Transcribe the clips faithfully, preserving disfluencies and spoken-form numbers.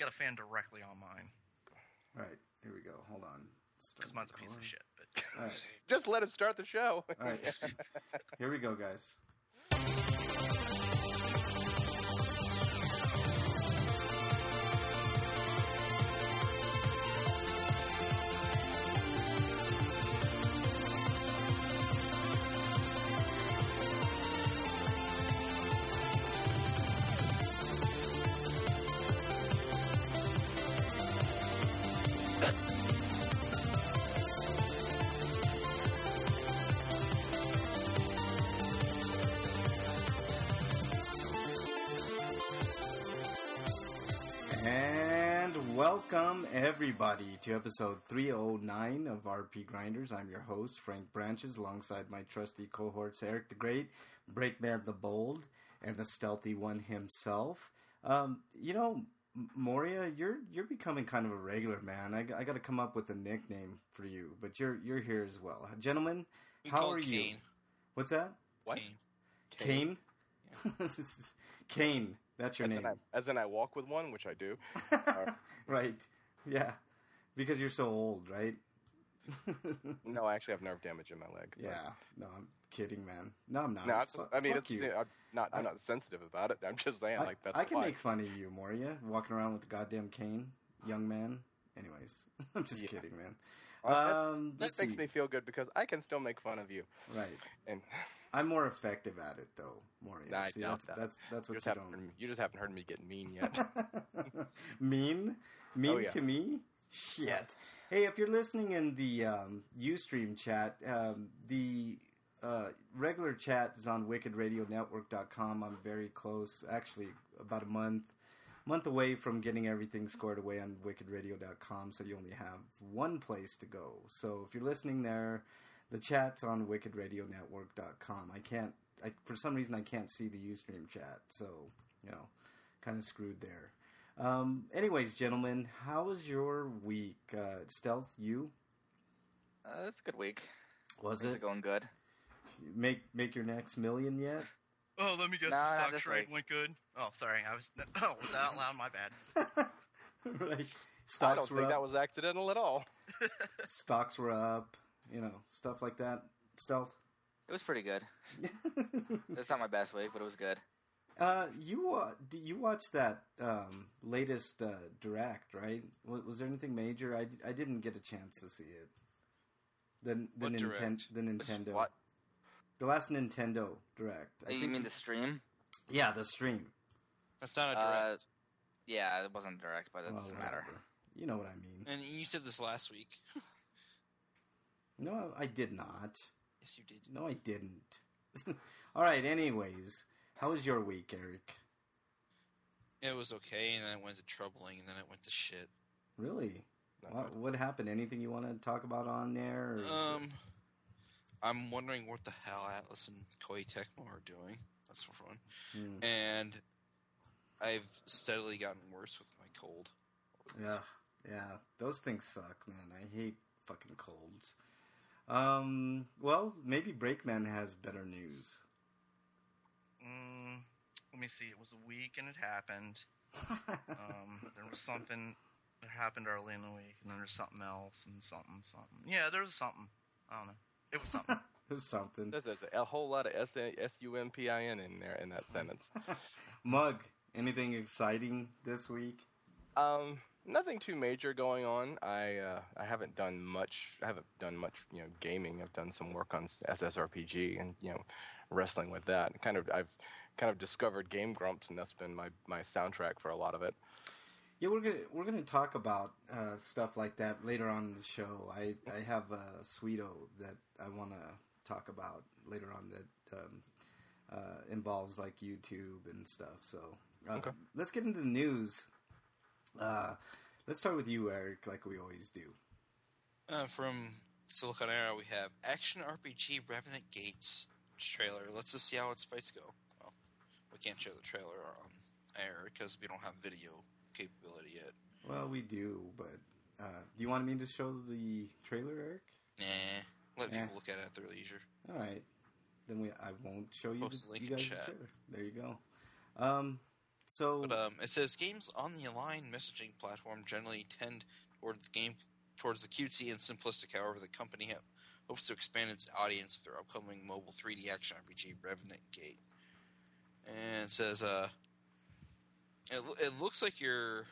got a fan directly on mine. All right, here we go. Hold on. Because mine's a piece of shit. But just, right. just let it start the show. All right, here we go, guys. Welcome, everybody, to episode three oh nine of R P Grinders. I'm your host, Frank Branches, alongside my trusty cohorts, Eric the Great, Breakman the Bold, and the Stealthy One himself. Um, you know, Moria, you're you're becoming kind of a regular, man. I, I got to come up with a nickname for you, but you're you're here as well. Gentlemen, we how are Kane. you? What's that? What? Kane. Kane? Kane? Kane. That's your as name. In I, as in I walk with one, which I do. Right. Yeah. Because you're so old, right? No, I actually have nerve damage in my leg. Yeah. No, I'm kidding, man. No, I'm not. No, I'm just, I mean, Fuck it's, you. I'm not. I'm not sensitive about it. I'm just saying, I, like that's. I can why. make fun of you, Moria, walking around with the goddamn cane, young man. Anyways, I'm just Yeah. kidding, man. Well, um, that makes see. me feel good because I can still make fun of you. Right. And I'm more effective at it, though, Moria. Nah, I see, doubt that's, that. that's that's you what just, you haven't don't. heard me, you just haven't heard me get mean yet. Mean? Mean Oh, yeah. to me? Shit. Hey, if you're listening in the um, Ustream chat, um, the uh, regular chat is on wicked radio network dot com. I'm very close, actually, about a month month away from getting everything scored away on wicked radio dot com, so you only have one place to go. So if you're listening there, the chat's on wicked radio network dot com. I can't, I, for some reason, I can't see the Ustream chat, so, you know, kind of screwed there. Um, anyways, gentlemen, how was your week? Uh, Stealth, you? Uh, it's a good week. Was Things it? are going good. Make make your next million yet? Oh, let me guess. Nah, the not stock this trade week. went good. Oh, sorry. I was. Oh, was that out loud? My bad. Right. I Stocks don't were think up. that was accidental at all. Stocks were up. You know, stuff like that. Stealth. It was pretty good. It's not my best week, but it was good. Uh, you uh, d- you watched that um, latest uh, direct, right? Was, was there anything major? I, d- I didn't get a chance to see it. The the What Ninten- direct? the Nintendo. What? The last Nintendo direct. I you think mean the stream? Yeah, the stream. That's not a Uh, direct. yeah, it wasn't direct, but it Well, doesn't matter. whatever. You know what I mean. and you said this last week. No, I did not. Yes, you did. No, I didn't. All right. Anyways, how was your week, Eric? It was okay, and then it went to troubling, and then it went to shit. Really? Not What, good. what happened? Anything you want to talk about on there? Or Um, I'm wondering what the hell Atlas and Koei Tecmo are doing. That's for fun. Hmm. And I've steadily gotten worse with my cold. Yeah, yeah. Those things suck, man. I hate fucking colds. Um. Well, maybe Breakman has better news. Mm, let me see. It was a week and it happened. um, there was something that happened early in the week, and then there's something else, and something, something. Yeah, there was something. I don't know. It was something. There's something. There's, there's a whole lot of S S U M P I N in there in that sentence. Mug. Anything exciting this week? Um, nothing too major going on. I uh, I haven't done much. I haven't done much, you know, gaming. I've done some work on S S R P G and you know, wrestling with that. Kind of, I've kind of discovered Game Grumps, and that's been my, my soundtrack for a lot of it. Yeah, we're gonna we're gonna talk about uh, stuff like that later on in the show. I I have a Sweeto that I want to talk about later on that um, uh, involves like YouTube and stuff. So uh, Okay. let's get into the news. Uh, let's start with you, Eric, like we always do. Uh, from Silicon Era, we have Action R P G Revenant Gates trailer. Let's just see how its fights go. Well, we can't show the trailer on air because we don't have video capability yet. Well, we do, but uh, do you want me to show the trailer, Eric? Nah, let Eh. people look at it at their leisure. All right, then we I won't show you Post the, the link you in guys the chat. trailer. There you go. Um, So But um, it says games on the Align messaging platform generally tend toward the game towards the cutesy and simplistic. However, the company ha- hopes to expand its audience with their upcoming mobile three D action R P G, Revenant Gate. And it says, uh, it, it looks like your,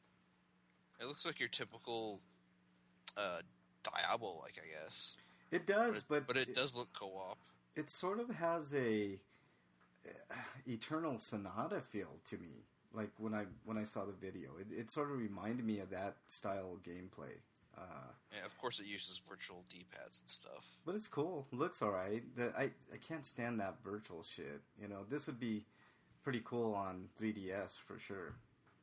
it looks like your typical, uh, Diablo, like I guess. it does, but it, but but it, it, does look co-op. it sort of has a uh, Eternal Sonata feel to me. Like when I when I saw the video, it, it sort of reminded me of that style of gameplay. Uh, Yeah, of course it uses virtual D-pads and stuff. but it's cool. Looks all right. The, I I can't stand that virtual shit. You know, this would be pretty cool on three D S for sure.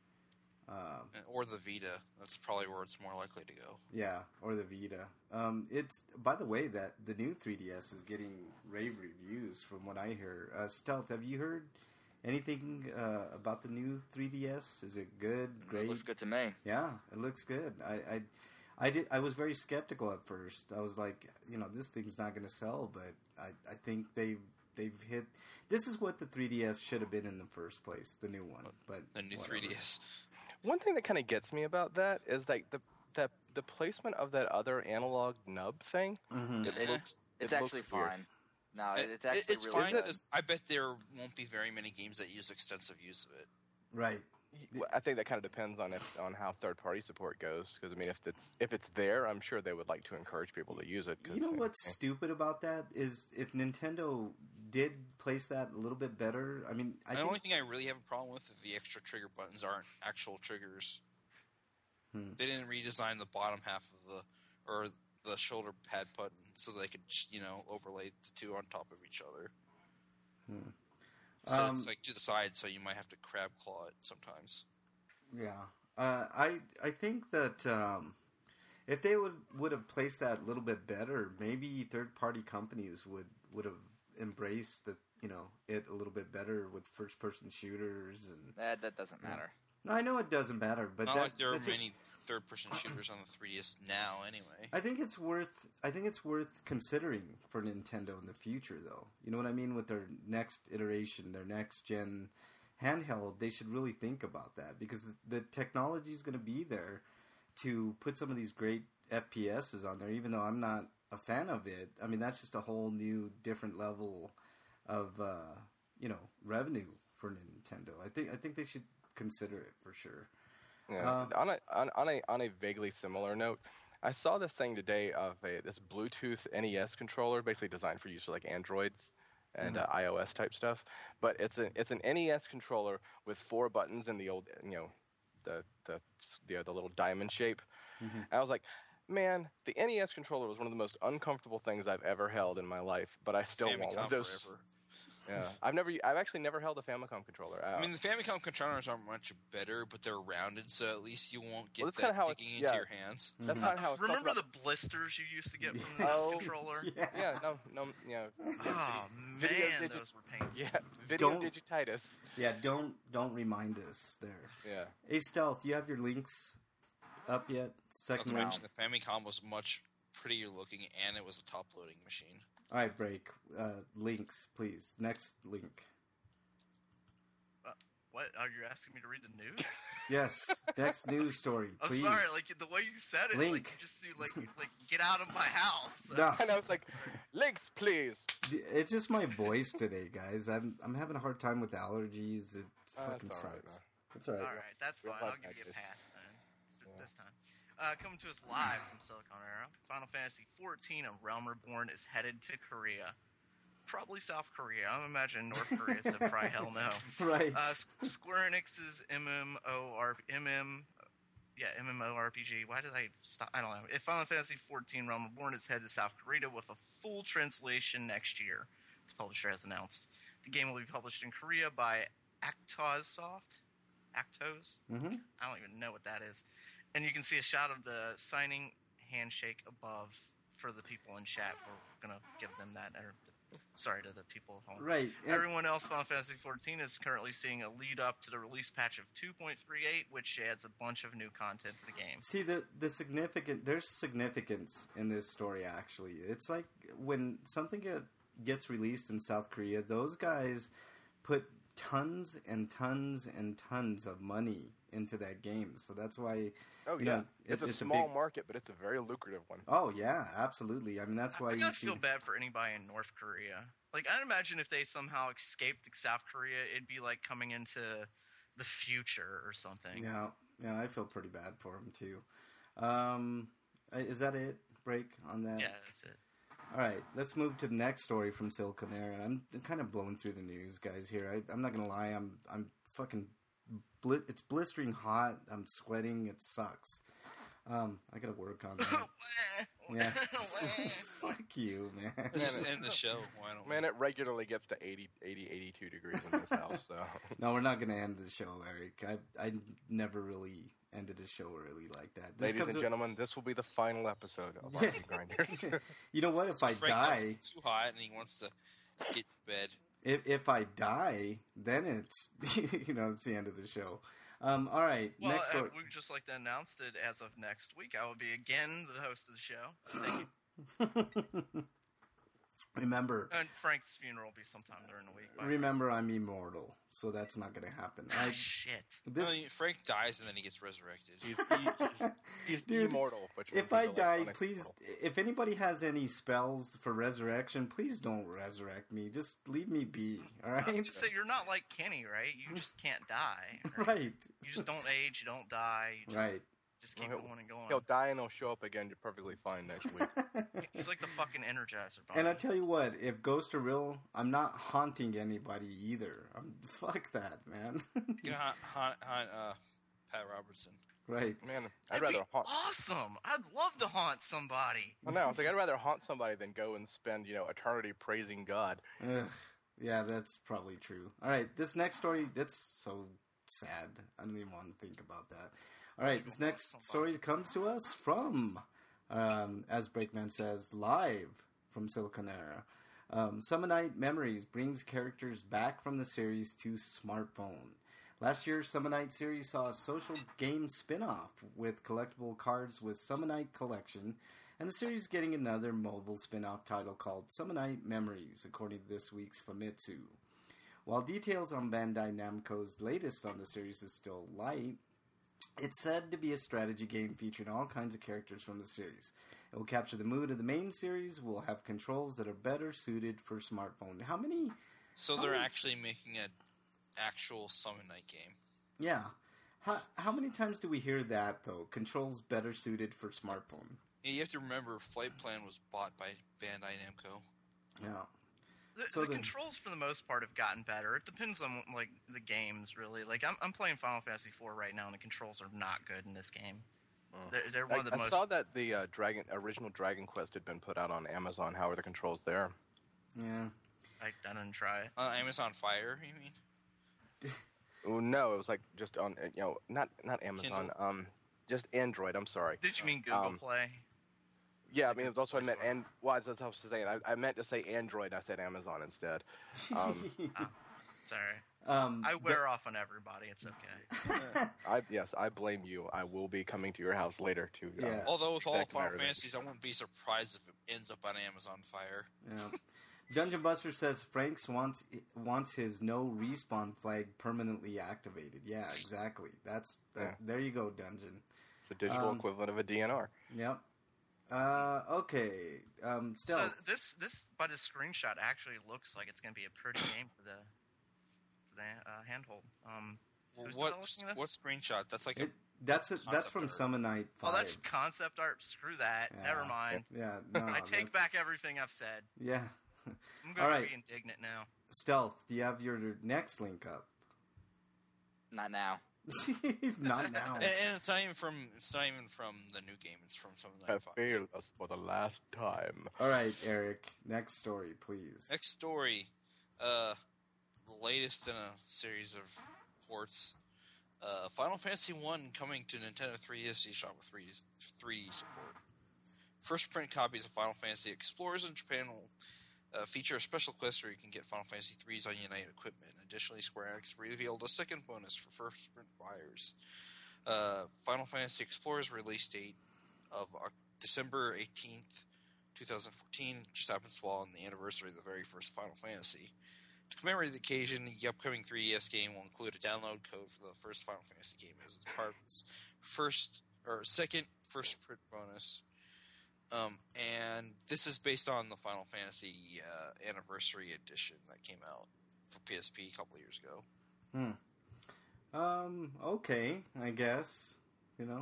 Um, Or the Vita. That's probably where it's more likely to go. yeah, or the Vita. Um, it's by the way that the new three D S is getting rave reviews from what I hear. Uh, Stealth, have you heard anything uh, about the new three D S? Is it good? Great? It looks good to me. Yeah, it looks good. I, I, I did. I was very skeptical at first. I was like, you know, this thing's not going to sell. But I, I think they've they've hit. This is what the three D S should have been in the first place. The new one, but The new whatever. three D S. One thing that kind of gets me about that is like the the the placement of that other analog nub thing. Mhm. It It- looks It's it actually looks weird. fine. No, It- it's actually it's really fine. good. Just- I bet there won't be very many games that use extensive use of it. Right. Well, I think that kind of depends on if on how third party support goes. Because I mean, if it's if it's there, I'm sure they would like to encourage people to use it. 'cause, You know uh, what's stupid about that is if Nintendo did place that a little bit better. I mean, I the think, only thing I really have a problem with is the extra trigger buttons aren't actual triggers. Hmm. They didn't redesign the bottom half of the or the shoulder pad button so they could, you know, overlay the two on top of each other. Hmm. So Um, it's like to the side, so you might have to crab claw it sometimes. yeah. Uh, I I think that um, if they would would have placed that a little bit better, maybe third party companies would would have embraced the you know it a little bit better with first person shooters and. That that doesn't matter. No, I know it doesn't matter, but Not that, like there are that's just- many third-person shooters on the three D S now, anyway. I think it's worth. I think it's worth considering for Nintendo in the future, though. You know what I mean? With their next iteration, their next gen handheld, they should really think about that because the, the technology is going to be there to put some of these great F P S's on there. Even though I'm not a fan of it, I mean that's just a whole new, different level of uh, you know revenue for Nintendo. I think I think they should consider it for sure. Yeah. Uh, on a on, on a on a vaguely similar note, I saw this thing today of a this Bluetooth N E S controller, basically designed for use for like Androids and Mhm. uh, iOS type stuff. But it's an it's an N E S controller with four buttons in the old you know the the the, the little diamond shape. Mhm. And I was like, man, the N E S controller was one of the most uncomfortable things I've ever held in my life. But I still want one Famicom of those. forever. Yeah, I've never I've actually never held a Famicom controller. Uh, I mean, the Famicom controllers aren't much better, but they're rounded, so at least you won't get Well, that's that kinda how it's- digging into yeah. your hands. that's Mhm. not how it's talked Remember about. the blisters you used to get from the Oh, controller? Yeah. Yeah, no, no, you know, Oh Video man, digi- those were painful. yeah, video Don't- digititis. Yeah, don't don't remind us there. Yeah, Hey, Stealth, you have your links up yet? Not Second to round. mention, the Famicom was much prettier looking, and it was a top-loading machine. All right, break. Uh, links, please. Next link. What? Are you asking me to read the news? Yes, next news story, I'm please. sorry, like the way you said it, Link. like you just you, like you- like get out of my house. No. and I was like, links, please. It's just my voice today, guys. I'm I'm having a hard time with allergies. It Uh, fucking that's all right, sucks. man. It's all right. All right, that's We'll fine. let I'll give that you a just- pass then. Yeah. This time. Uh, coming to us live from Silicon Era, Final Fantasy fourteen and Realm Reborn is headed to Korea. Probably South Korea. I'm imagining North Korea said probably hell no. Right. Uh, S- Square Enix's MMOR, MM, yeah, MMORPG. Why did I stop? I don't know. If Final Fantasy fourteen Realm Reborn is headed to South Korea with a full translation next year, the publisher has announced. The game will be published in Korea by Actos Soft. Actos? Mm-hmm. I don't even know what that is. And you can see a shot of the signing handshake above for the people in chat. We're going to give them that. Or, sorry to the people at home. Right. And- Everyone else, Final Fantasy fourteen is currently seeing a lead up to the release patch of two point three eight, which adds a bunch of new content to the game. See the the significant there's significance in this story actually. It's like when something get, gets released in South Korea, those guys put tons and tons and tons of money into that game. So that's why. Oh you yeah, know, it's, it, a it's small a big, market, but it's a very lucrative one. Oh yeah, absolutely. I mean, that's why I you gotta see. feel bad for anybody in North Korea. Like, I'd imagine if they somehow escaped South Korea, it'd be like coming into the future or something. Yeah, yeah, I feel pretty bad for him too. Um, is that it? Break on that? Yeah, that's it. All right, let's move to the next story from Siliconera. I'm kind of blowing through the news, guys. Here, I, I'm not gonna lie. I'm I'm fucking. Bli- it's blistering hot. I'm sweating. It sucks. Um, I gotta work on that. Yeah. Fuck you, man. Let's just end the show. Why don't Man, it regularly gets to eighty, eighty, eighty-two degrees in this house. So No, we're not gonna end the show, Eric. I I never really ended a show really like that. This ladies comes and with- gentlemen, this will be the final episode of Yeah. Arcade Grinders. You know what? If So I Frank wants die, it too hot and he wants to get to bed. if if I die, then it's you know it's the end of the show. Um, all right, Well, next uh, story. we would just like to announce that as of next week, I will be again the host of the show. Thank you. Remember, And Frank's funeral will be sometime during the week. by the way. remember, I'm immortal, so that's not gonna happen. Ah, I, shit. this, I mean, Frank dies and then he gets resurrected. he's, he's, he's Dude, immortal. Which if means I he's die, electronic please, immortal. if anybody has any spells for resurrection, please don't resurrect me. Just leave me be. All I was right, gonna say you're not like Kenny, right? You just can't die. right, You just don't age. You don't die. You just, right. Just keep Well, going and going. He'll die and he'll show up again. You're perfectly fine next week. He's like the fucking Energizer Bunny. And I tell you what, if ghosts are real, I'm not haunting anybody either. I'm fuck that, man. You know, haunt, haunt, haunt uh, Pat Robertson. Right. Man, I'd That'd rather be haunt. awesome. I'd love to haunt somebody. Oh, no, I was like, I'd rather haunt somebody than go and spend, you know, eternity praising God. Ugh. Yeah, that's probably true. All right, this next story, that's so sad. I don't even want to think about that. All right, this next story comes to us from, um, as Breakman says, live from Siliconera. Um, Summonite Memories brings characters back from the series to smartphone. Last year's Summonite series saw a social game spin-off with collectible cards with Summonite Collection, and the series getting another mobile spin-off title called Summonite Memories, according to this week's Famitsu. While details on Bandai Namco's latest on the series is still light, it's said to be a strategy game featuring all kinds of characters from the series. It will capture the mood of the main series, will have controls that are better suited for smartphone. How many... So How they're many- actually making an actual Summon Night game. Yeah. How, how many times do we hear that, though? Controls better suited for smartphone. Yeah, you have to remember, Flight Plan was bought by Bandai Namco. Yeah. The, So the then- controls, for the most part, have gotten better. It depends on like the games, really. Like I'm, I'm playing Final Fantasy four right now, and the controls are not good in this game. Mm. They're, they're one I, of the I most. saw that the uh, Dragon original Dragon Quest had been put out on Amazon. How are the controls there? Yeah. I, I didn't try it. Uh, Amazon Fire, you mean? Oh, no, it was like just on uh, you know not not Amazon. Kindle? Um, just Android. I'm sorry. Did you mean Google Um, Play? Yeah, I mean it was also I Play meant Store. and well, that's what I was saying. I, I meant to say Android. I said Amazon instead. Um, Sorry. um, I wear off on everybody. It's okay. I yes, I blame you. I will be coming to your house later to. Um, Yeah. Although with all Back to my Final revenge. Fantasies, I wouldn't be surprised if it ends up on Amazon Fire. Yeah. Dungeon Buster says Franks wants wants his no respawn flag permanently activated. Yeah, exactly. That's that, Yeah. there you go, Dungeon. It's the digital Um, equivalent of a D N R. Yep. Uh, okay. Um, So Stealth. this this by the screenshot actually looks like it's going to be a pretty game for the for the uh, handhold. Um, Well, Who's what developing this? what screenshot? That's like It, that's a, that's concept from art. Summon Night five. oh, that's concept art. Screw that. Yeah. Never mind. Yeah. No, I take that's- back everything I've said. Yeah. I'm All going right. to be indignant now. Stealth. Do you have your next link up? Not now. Not now. and, and it's not even from it's not even from the new game. It's from Summon I Night Five. failed us for the last time. All right, Eric. Next story, please. Next story, uh, the latest in a series of ports. Uh, Final Fantasy one coming to Nintendo three D S eShop with three D support. First print copies of Final Fantasy Explorers in Japan will uh, feature a special quest where you can get Final Fantasy three's on Unite equipment. Additionally, Square Enix revealed a second bonus for first print buyers. Uh, Final Fantasy Explorers release date of uh, December eighteenth, twenty fourteen, just happens to fall on the anniversary of the very first Final Fantasy. To commemorate the occasion, the upcoming three D S game will include a download code for the first Final Fantasy game as part of its first or second first print bonus. Um, and this is based on the Final Fantasy uh, Anniversary Edition that came out for P S P a couple of years ago. Hmm. Um. Okay. I guess. You know.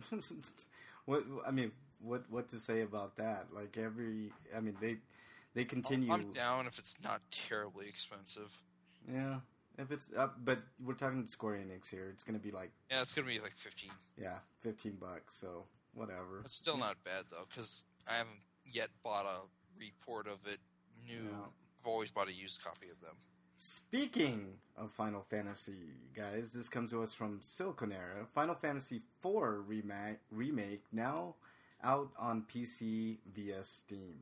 what I mean. What What to say about that? Like every. I mean they. They continue. I'm down if it's not terribly expensive. Yeah. If it's up, but we're talking Square Enix here. It's going to be like. Yeah, it's going to be like fifteen. Yeah, fifteen bucks. So whatever. It's still not bad though, because I haven't yet bought a report of it new. No. I've always bought a used copy of them. Speaking of Final Fantasy, guys, this comes to us from Siliconera. Final Fantasy four remake, remake now out on P C via Steam.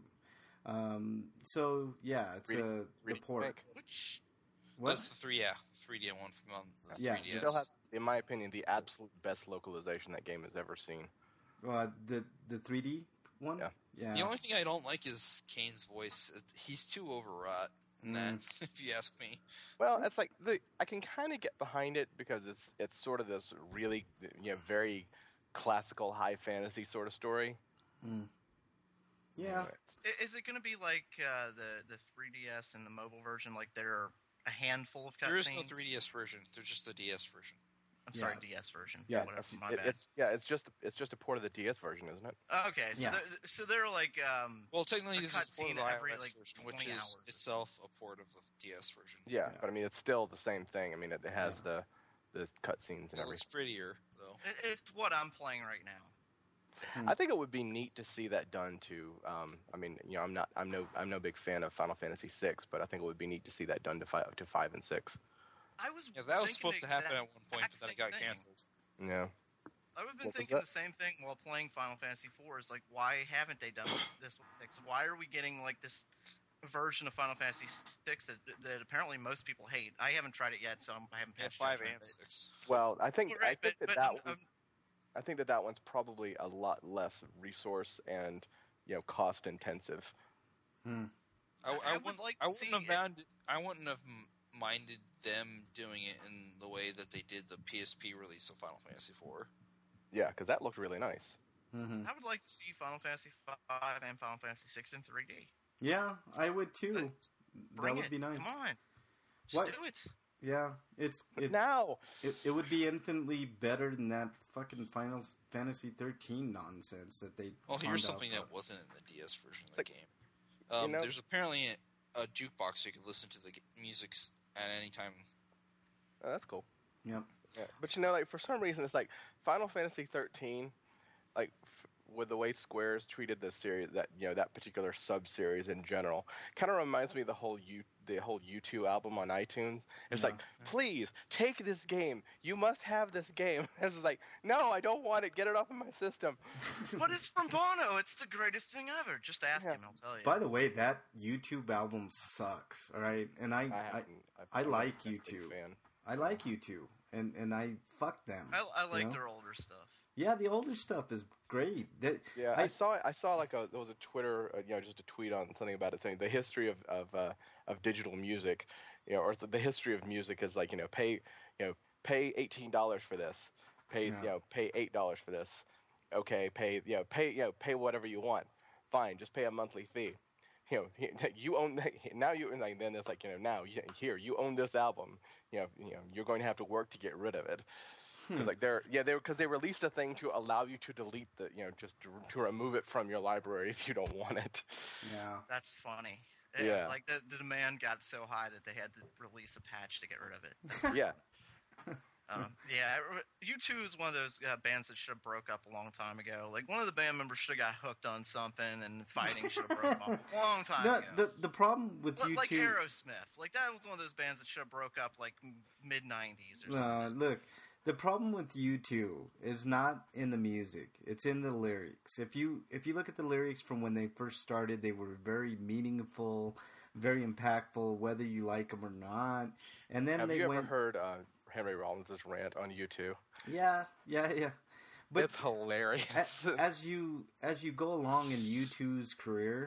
Um, so yeah, it's Re- a report. remake. Which What? that's the three, yeah, three D one from um, the Yeah. three D You S. still have, in my opinion, the absolute best localization that game has ever seen. Uh, the the three D one. Yeah. Yeah. The only thing I don't like is Kane's voice. It, he's too overwrought in that, Mm. if you ask me. Well, it's like the I can kind of get behind it because it's it's sort of this really you know very classical high fantasy sort of story. Mm. You know, Yeah. it's- I- Is it going to be like uh, the the three D S and the mobile version? Like there are a handful of cutscenes. There is no three D S version. There's just the D S version. I'm sorry, Yeah. D S version. Yeah, whatever. My it- bad. it's yeah, it's just it's just a port of the D S version, isn't it? Okay, so Yeah. they're, so they're like um, Well, technically, A this is a port of cutscene the every, iOS like, version, which twenty is hours. itself a port of the D S version. Yeah, Yeah. but I mean it's still the same thing. I mean it, it has Yeah. the the cutscenes and It looks everything. prettier, though. it, it's what I'm playing right now. Hmm. I think it would be neat to see that done too. Um, I mean, you know, I'm not, I'm no, I'm no big fan of Final Fantasy six, but I think it would be neat to see that done to five, to five and six. I was Yeah, that was thinking supposed to the happen at exact one point, but then it got same thing. canceled. Yeah. I've been What was thinking that? the same thing while playing Final Fantasy four. Is like, why haven't they done this with six? Why are we getting like this version of Final Fantasy six that that apparently most people hate? I haven't tried it yet, so I'm, I haven't Yeah, passed five judgment, and six. Well, I think, but- I Right, think but, that but that I'm- was, I'm- I think that that one's probably a lot less resource and you know cost intensive. Hmm. I, I I would wouldn't like I to wouldn't see have it- bound, I wouldn't have m- minded them doing it in the way that they did the P S P release of Final Fantasy four. Yeah, because that looked really nice. Mm-hmm. I would like to see Final Fantasy five and Final Fantasy six in three D. Yeah, I would too. Let's That Bring would it. be nice. Come on, just What? do it. Yeah, it's But it, now, it. It would be infinitely better than that fucking Final Fantasy thirteen nonsense that they. Well, here's pawned something off that of. wasn't in the D S version of the Like, game. Um, you know- there's apparently a, a jukebox so you can listen to the g- music s- at any time. oh, that's cool. Yep. Yeah. But you know, like for some reason, it's like Final Fantasy thirteen, like f- with the way Square's treated this series, that you know that particular sub series in general, kind of reminds me of the whole U the whole U two album on iTunes. It's Yeah. like, please take this game. You must have this game. It's just like, no, I don't want it. Get it off of my system. But it's from Bono. It's the greatest thing ever. Just ask Yeah. him. I'll tell you. By the way, that YouTube album sucks. All right, and I I I, haven't. I've I never like been a U big two. fan. I like U two, and and I fuck them. I, I like you know? their older stuff. Yeah, the older stuff is great. That, Yeah, I, I- saw I saw like a there was a Twitter, uh, you know, just a tweet on something about it saying the history of of uh, of digital music, you know, or the, the history of music is like you know pay you know pay eighteen dollars for this, pay Yeah. you know pay eight dollars for this, okay, pay you know pay you know pay whatever you want, fine, just pay a monthly fee. You know, you own now. You like then it's like you know now you, here you own this album. You know, you know you're going to have to work to get rid of it. Because like they're yeah they because they released a thing to allow you to delete the you know just to, to remove it from your library if you don't want it. yeah. That's funny. Yeah. Like the, the demand got so high that they had to release a patch to get rid of it. Yeah, Um, yeah, U two is one of those uh, bands that should have broke up a long time ago. Like one of the band members should have got hooked on something, and fighting should have broke up a long time No, ago. the the problem with Li- U two. like Aerosmith, like that was one of those bands that should have broke up like mid nineties or something. Uh, look, the problem with U two is not in the music; it's in the lyrics. If you if you look at the lyrics from when they first started, they were very meaningful, very impactful, whether you like them or not. And then have they you ever went, heard uh, Henry Rollins' rant on U two? yeah, yeah, yeah. But It's hilarious. as, as you as you go along in U two's career,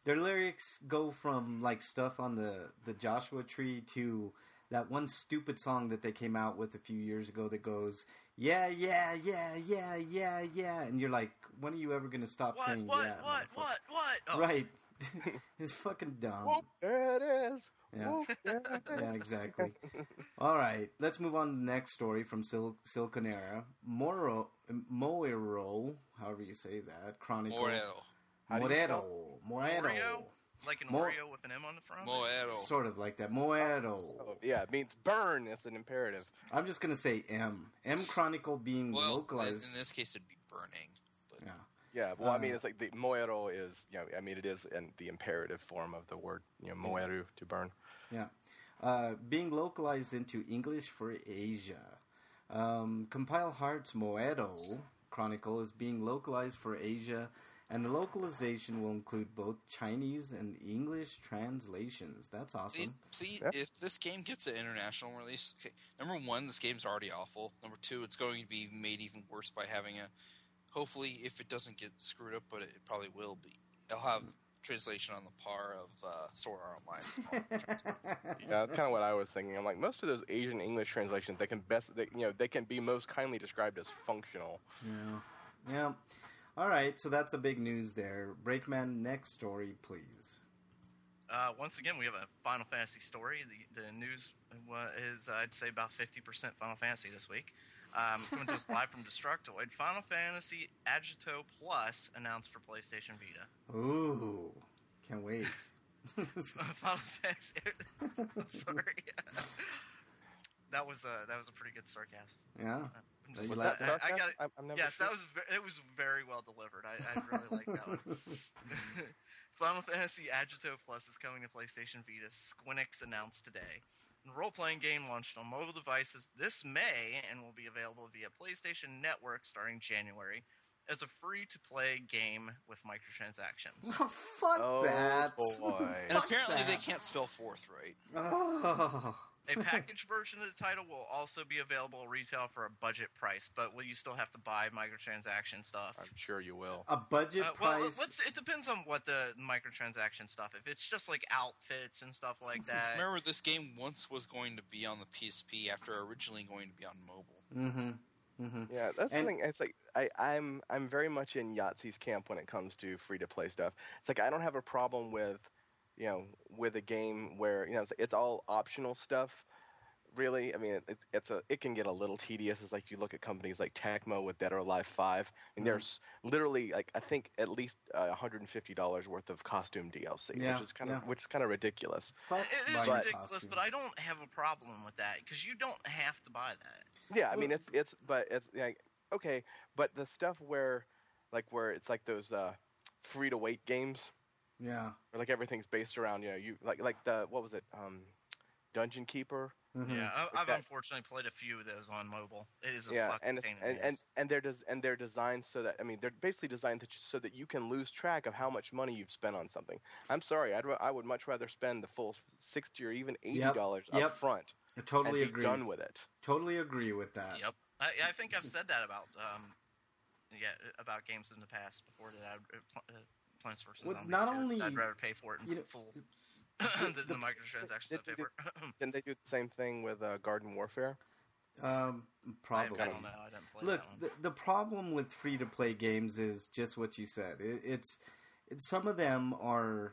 their lyrics go from like stuff on the the Joshua Tree to that one stupid song that they came out with a few years ago that goes, yeah, yeah, yeah, yeah, yeah, yeah, and you're like, when are you ever gonna stop What? saying What? yeah? What? motherfucker? What? What? Oh. Right. It's fucking dumb. Whoop, there it is. Yeah. Whoop, there it is. Yeah, exactly. All right, let's move on to the next story from Sil- Silconera. Moro, Moero, however you say that, Chronicle. Morero. How do you Moero. spell- Moero. Oreo? Like an Mo- Oreo with an M on the front? Moero. Sort of like that. Moero. Oh, yeah, it means burn. It's an imperative. I'm just going to say M. M Chronicle being Well, in, localized. in this case, it'd be burning. But Yeah. Yeah, well, I mean, Uh, it's like the moero is, you know, I mean, it is in the imperative form of the word, you know, moeru, to burn. Yeah. Uh, being localized into English for Asia. Um, Compile Hearts Moero Chronicle is being localized for Asia, and the localization will include both Chinese and English translations. That's awesome. Please, please Yeah. if this game gets an international release, okay, number one, this game's already awful. Number two, it's going to be made even worse by having a. Hopefully, if it doesn't get screwed up, but it probably will be, it'll have translation on the par of uh, Sword Art Online. Yeah, that's kind of what I was thinking. I'm like, most of those Asian English translations, they can best, they, you know, they can be most kindly described as functional. Yeah. Yeah. All right, so that's a big news there. Breakman, next story, please. Uh, once again, we have a Final Fantasy story. The, the news wa- is, uh, I'd say, about fifty percent Final Fantasy this week. Um, coming to us live from Destructoid, Final Fantasy Agito Plus announced for PlayStation Vita. Ooh, can't wait. Final Fantasy. Sorry, that was a that was a pretty good sarcasm. Yeah. I'm just- You Was like that I, I sarcasm? got it. I'm- I'm never Yes, sure. that was ve- it was very well delivered. I, I really like that one. Final Fantasy Agito Plus is coming to PlayStation Vita. Squinix announced today. The role-playing game launched on mobile devices this May and will be available via PlayStation Network starting January as a free-to-play game with microtransactions. Oh, fuck Oh, that. boy. and Fuck apparently, that. they can't spell fourth right. Oh. A packaged version of the title will also be available retail for a budget price, but will you still have to buy microtransaction stuff? I'm sure you will. A budget Uh, well, price. let's. It depends on what the microtransaction stuff. If it's just like outfits and stuff like that, Remember, this game once was going to be on the P S P after originally going to be on mobile. Mm-hmm. Mm-hmm. Yeah, that's And- the thing. It's like I, I'm I'm very much in Yahtzee's camp when it comes to free to play stuff. It's like I don't have a problem with, you know, with a game where you know it's, it's all optional stuff. Really, I mean, it, it, it's a it can get a little tedious. It's like you look at companies like Tecmo with Dead or Alive five, and Mhm. there's literally like I think at least uh, one hundred fifty dollars worth of costume D L C, Yeah, which is kind of yeah. which is kind of ridiculous. Fuck it is buying ridiculous. costumes. But I don't have a problem with that because you don't have to buy that. Yeah, I mean Well- it's it's but it's like okay, but the stuff where like where it's like those uh, free to wait games Yeah. where like everything's based around you know you like like the what was it um, Dungeon Keeper. Mhm. Yeah, I, Like I've that- unfortunately played a few of those on mobile. It is a Yeah, fucking and, it's, pain in and the and ass. and they're des- and they're designed so that I mean they're basically designed to, so that you can lose track of how much money you've spent on something. I'm sorry, I'd ra- I would much rather spend the full sixty or even eighty dollars Yep, up yep. front I totally and be agree. done with it. Totally agree with that. Yep, I, I think I've said that about um, yeah, about games in the past before that. I uh, Pl- uh, Plants vs Well, Zombies. not two, only- I'd rather pay for it in you know, full than the, the- microtransactions Did I pay they for. Didn't they do the same thing with uh, Garden Warfare? Um, I, probably. I don't know. I didn't play Look, that one. the, the problem with free to play games is just what you said. It, it's, it's some of them are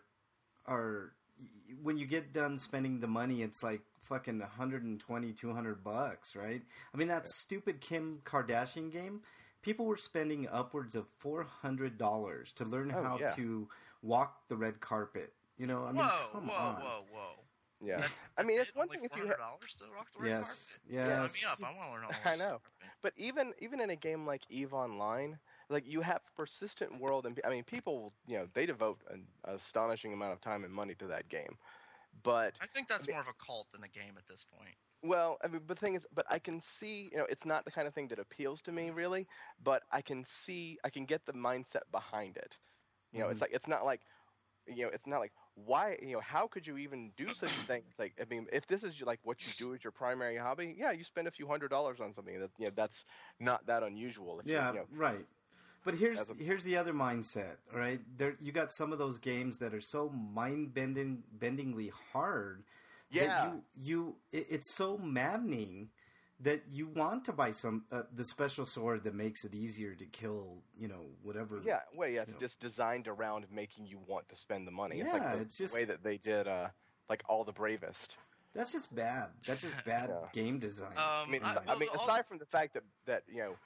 are when you get done spending the money, it's like fucking one hundred twenty, two hundred bucks, right? I mean, that Yeah. stupid Kim Kardashian game, people were spending upwards of four hundred dollars to learn Oh, how yeah. to walk the red carpet. You know, I mean, whoa, come whoa, on. whoa, whoa! Yeah, That's, I mean that's it's it? one Only thing if you four ha- hundred dollars to rock the red Yes, carpet. yes. Sign me up. I want to learn all I this. know. But even even in a game like EVE Online, like you have persistent world, and I mean people, you know, they devote an astonishing amount of time and money to that game. But I think that's I mean- more of a cult than a game at this point. well, I mean, but the thing is, but I can see, you know, it's not the kind of thing that appeals to me really. But I can see, I can get the mindset behind it. You know, Mhm. it's like it's not like, you know, it's not like why, you know, how could you even do such a thing? It's like, I mean, if this is like what you do as your primary hobby, yeah, you spend a few hundred dollars on something that, you know, that's not that unusual. If you- Yeah, you know, right. But here's As a- here's the other mindset, all right? There you got some of those games that are so mind-bending bendingly hard Yeah. that you you it, it's so maddening that you want to buy some uh, the special sword that makes it easier to kill, you know, whatever. Yeah, well, yeah, it's you know. just designed around making you want to spend the money. It's Yeah, like the it's just- way that they did, uh, like All the Bravest. That's just bad. That's just bad Yeah. game design. Um, I mean, I- I, well, mean, all- aside from the fact that that you know,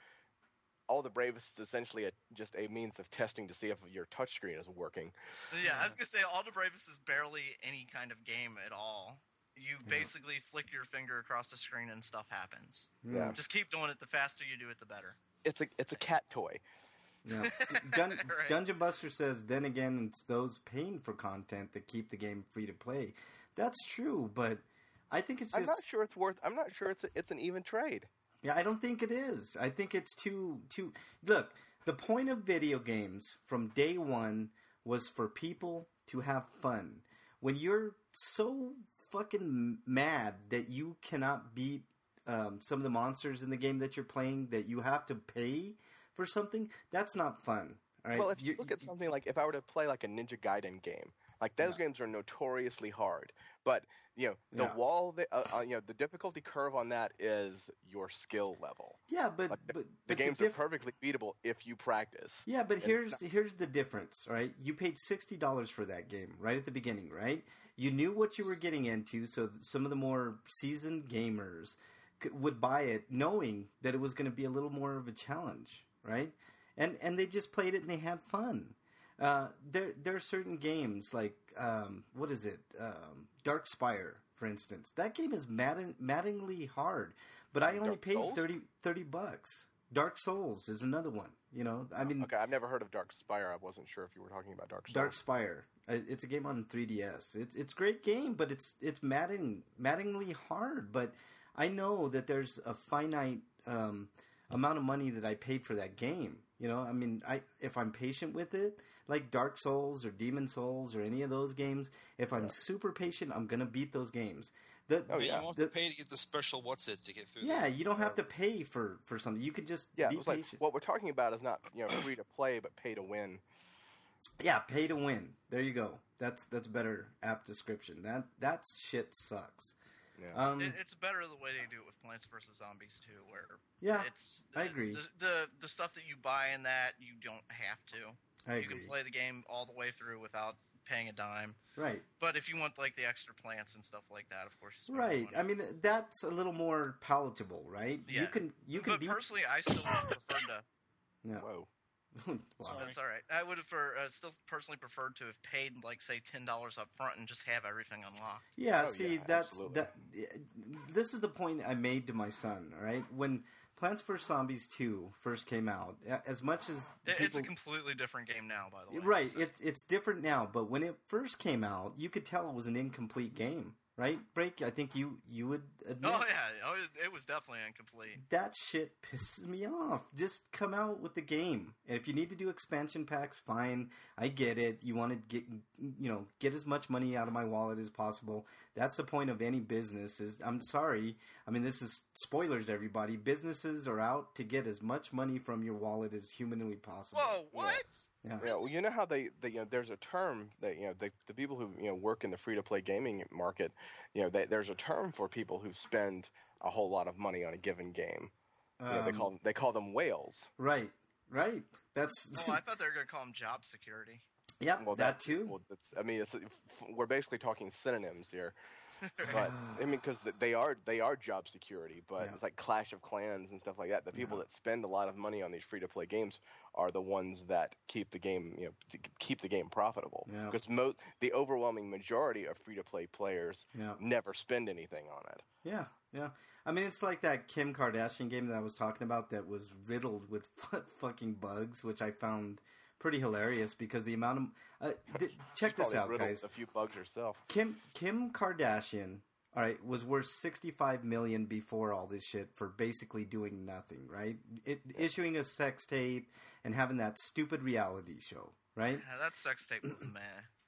All the Bravest is essentially a, just a means of testing to see if your touchscreen is working. Yeah, I was gonna say All the Bravest is barely any kind of game at all. You basically flick your finger across the screen and stuff happens. Yeah. Just keep doing it. The faster you do it, the better. It's a it's a cat toy. Yeah. Dun- Right. Dungeon Buster says, then again, it's those paying for content that keep the game free to play. That's true, but I think it's just. I'm not sure it's worth. I'm not sure it's a, it's an even trade. Yeah, I don't think it is. I think it's too too. Look, the point of video games from day one was for people to have fun. When you're so fucking mad that you cannot beat um, some of the monsters in the game that you're playing, that you have to pay for something, that's not fun. All right? Well, if you You- look at something like if I were to play like a Ninja Gaiden game, like those games are notoriously hard, but you know the Yeah. wall, the, uh, uh, you know the difficulty curve on that is your skill level. yeah, but Like, but, The but games diff- are perfectly beatable if you practice. Yeah, but And here's it's here's the difference, right? You paid sixty dollars for that game right at the beginning, right? You knew what you were getting into, so th- some of the more seasoned gamers c- would buy it, knowing that it was going to be a little more of a challenge, right? And and they just played it and they had fun. Uh, there there are certain games like um, what is it, um, Dark Spire, for instance. That game is madden- maddeningly hard, but I only Dark paid Souls? thirty, thirty bucks. Dark Souls is another one. You know, I mean, Okay, I've never heard of Dark Spire. I wasn't sure if you were talking about Dark Souls. Dark Spire. Uh, It's a game on three D S. It's it's a great game, but it's it's maddening, maddeningly hard. But I know that there's a finite um, amount of money that I paid for that game. You know, I mean, I if I'm patient with it, like Dark Souls or Demon Souls or any of those games, if I'm super patient, I'm gonna beat those games. The, Oh, Man, yeah. you won't The- have to pay to get the special what's it to get through. yeah, that. you don't have to pay for, for something. You can just Yeah, be it was like patient. what we're talking about is not you know free to play, but pay to win. Yeah, pay to win. There you go. That's that's a better apt description. That that shit sucks. Yeah. Um, It, it's better the way they do it with Plants vs Zombies too, where yeah, it's I agree. The, the the stuff that you buy in that you don't have to. I You agree. can play the game all the way through without paying a dime. Right, But if you want like the extra plants and stuff like that, of course you spend right. money. I mean, that's a little more palatable, right? Yeah. You can you can but beat. personally, I still would have preferred to. No. Whoa. Wow. Sorry. That's all right. I would have for, uh, still personally preferred to have paid like say ten dollars up front and just have everything unlocked. Yeah, Oh, see, yeah, that's absolutely. that. This is the point I made to my son. All right, when Plants vs Zombies two first came out, a- as much as It- It's a people- completely different game now, by the way. right, So- it's it's different now. But when it first came out, you could tell it was an incomplete game. Right, Break? I think you you would admit. Oh yeah, oh, it- it was definitely incomplete. That shit pisses me off. Just come out with the game. And if you need to do expansion packs, fine. I get it. You want to get, you know, get as much money out of my wallet as possible. That's the point of any business. Is I'm sorry. I mean, this is spoilers, everybody. Businesses are out to get as much money from your wallet as humanly possible. Whoa, what? Yeah. Yeah, well, you know how they, they you know, there's a term that you know the the people who you know work in the free to play gaming market, you know, they, there's a term for people who spend a whole lot of money on a given game. You know, they Um, call them, they call them whales. Right. Right. That's Oh, I thought they were going to call them job security. yeah. Well, that too. Well, that's, I mean, it's, we're basically talking synonyms here. But I mean, because they are they are job security, but Yeah. it's like Clash of Clans and stuff like that. The people Yeah. that spend a lot of money on these free to play games are the ones that keep the game, you know, th- keep the game profitable. Yeah. Because mo- the overwhelming majority of free to play players Yeah. never spend anything on it. Yeah, yeah. I mean, it's like that Kim Kardashian game that I was talking about that was riddled with fucking bugs, which I found pretty hilarious because the amount of uh, th- check She's this probably out, riddled guys. A few bugs herself. Kim Kim Kardashian, all right, was worth sixty-five million before all this shit for basically doing nothing, right? It, issuing a sex tape and having that stupid reality show, right? Yeah, that sex tape was meh.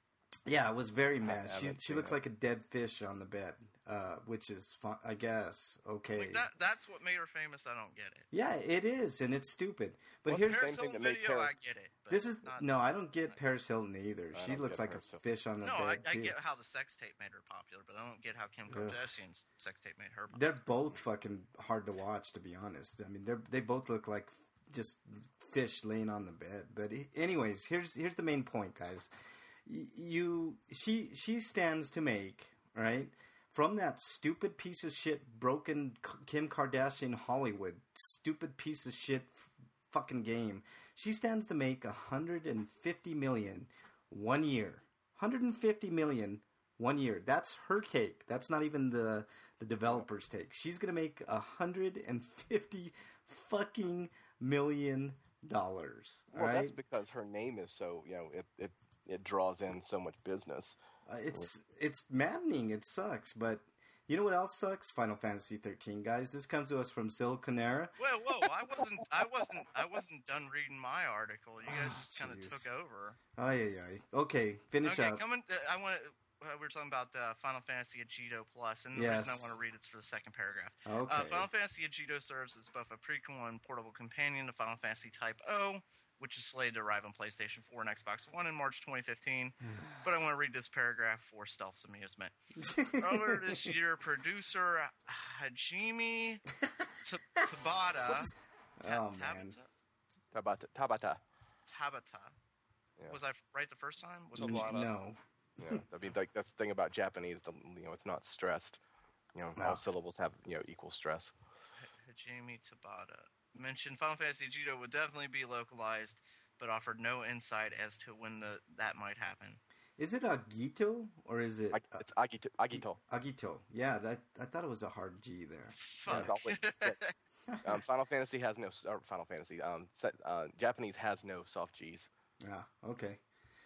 Yeah, it was very mad. I She haven't she seen looks it. like a dead fish on the bed, uh, which is fun, I guess okay. Like that, that's what made her famous. I don't get it. Yeah, it is, and it's stupid. But Well, here's the Paris same thing Hilton that made video, Paris- I get it. But this is not no, this- I don't get Paris Hilton either. I She don't looks get like Paris a Hilton. fish on the No, I, bed I too. get how the sex tape made her popular, but I don't get how Kim Ugh. Kardashian's sex tape made her popular. They're both fucking hard to watch, to be honest. I mean, they they both look like just fish laying on the bed. But anyways, here's here's the main point, guys. Y- You she she stands to make right from that stupid piece of shit broken Kim Kardashian Hollywood stupid piece of shit fucking game. She stands to make one hundred fifty million one year. one hundred fifty million one year. That's her take. That's not even the the developer's take. She's gonna make one hundred fifty fucking million dollars. Well, All that's right. because her name is so, you know, it, it, it draws in so much business. Uh, it's it's maddening. It sucks, but you know what else sucks? Final Fantasy thirteen, guys. This comes to us from Siliconera. Whoa, whoa! I wasn't, I wasn't, I wasn't done reading my article. You guys Oh, just kind of jeez. took over. Oh yeah, yeah. Okay, finish Okay, up. coming. Uh, I want. Uh, we were talking about uh, Final Fantasy Agito Plus, and the Yes. reason I want to read it's for the second paragraph. Okay. Uh, Final Fantasy Agito serves as both a prequel and portable companion to Final Fantasy Type O, which is slated to arrive on PlayStation four and Xbox One in March twenty fifteen. But I want to read this paragraph for Stealth's amusement. Earlier this year, producer Hajime T- Tabata, Ta- Oh, man. Tabata, Tabata. Tabata. Tabata. Yeah. Was I right the first time? Was N- it Tabata. no. Yeah, I mean, like that's the thing about Japanese. The, you know, it's not stressed. You know, No. all syllables have you know equal stress. Hajime Tabata mentioned Final Fantasy Agito would definitely be localized, but offered no insight as to when the that might happen. Is it Agito or is it Ag- uh, It's Agito. Agito. Agito? Yeah, that I thought it was a hard G there. Fuck. always- Um, Final Fantasy has no. Or Final Fantasy. Um, set, uh, Japanese has no soft G's. Ah, okay.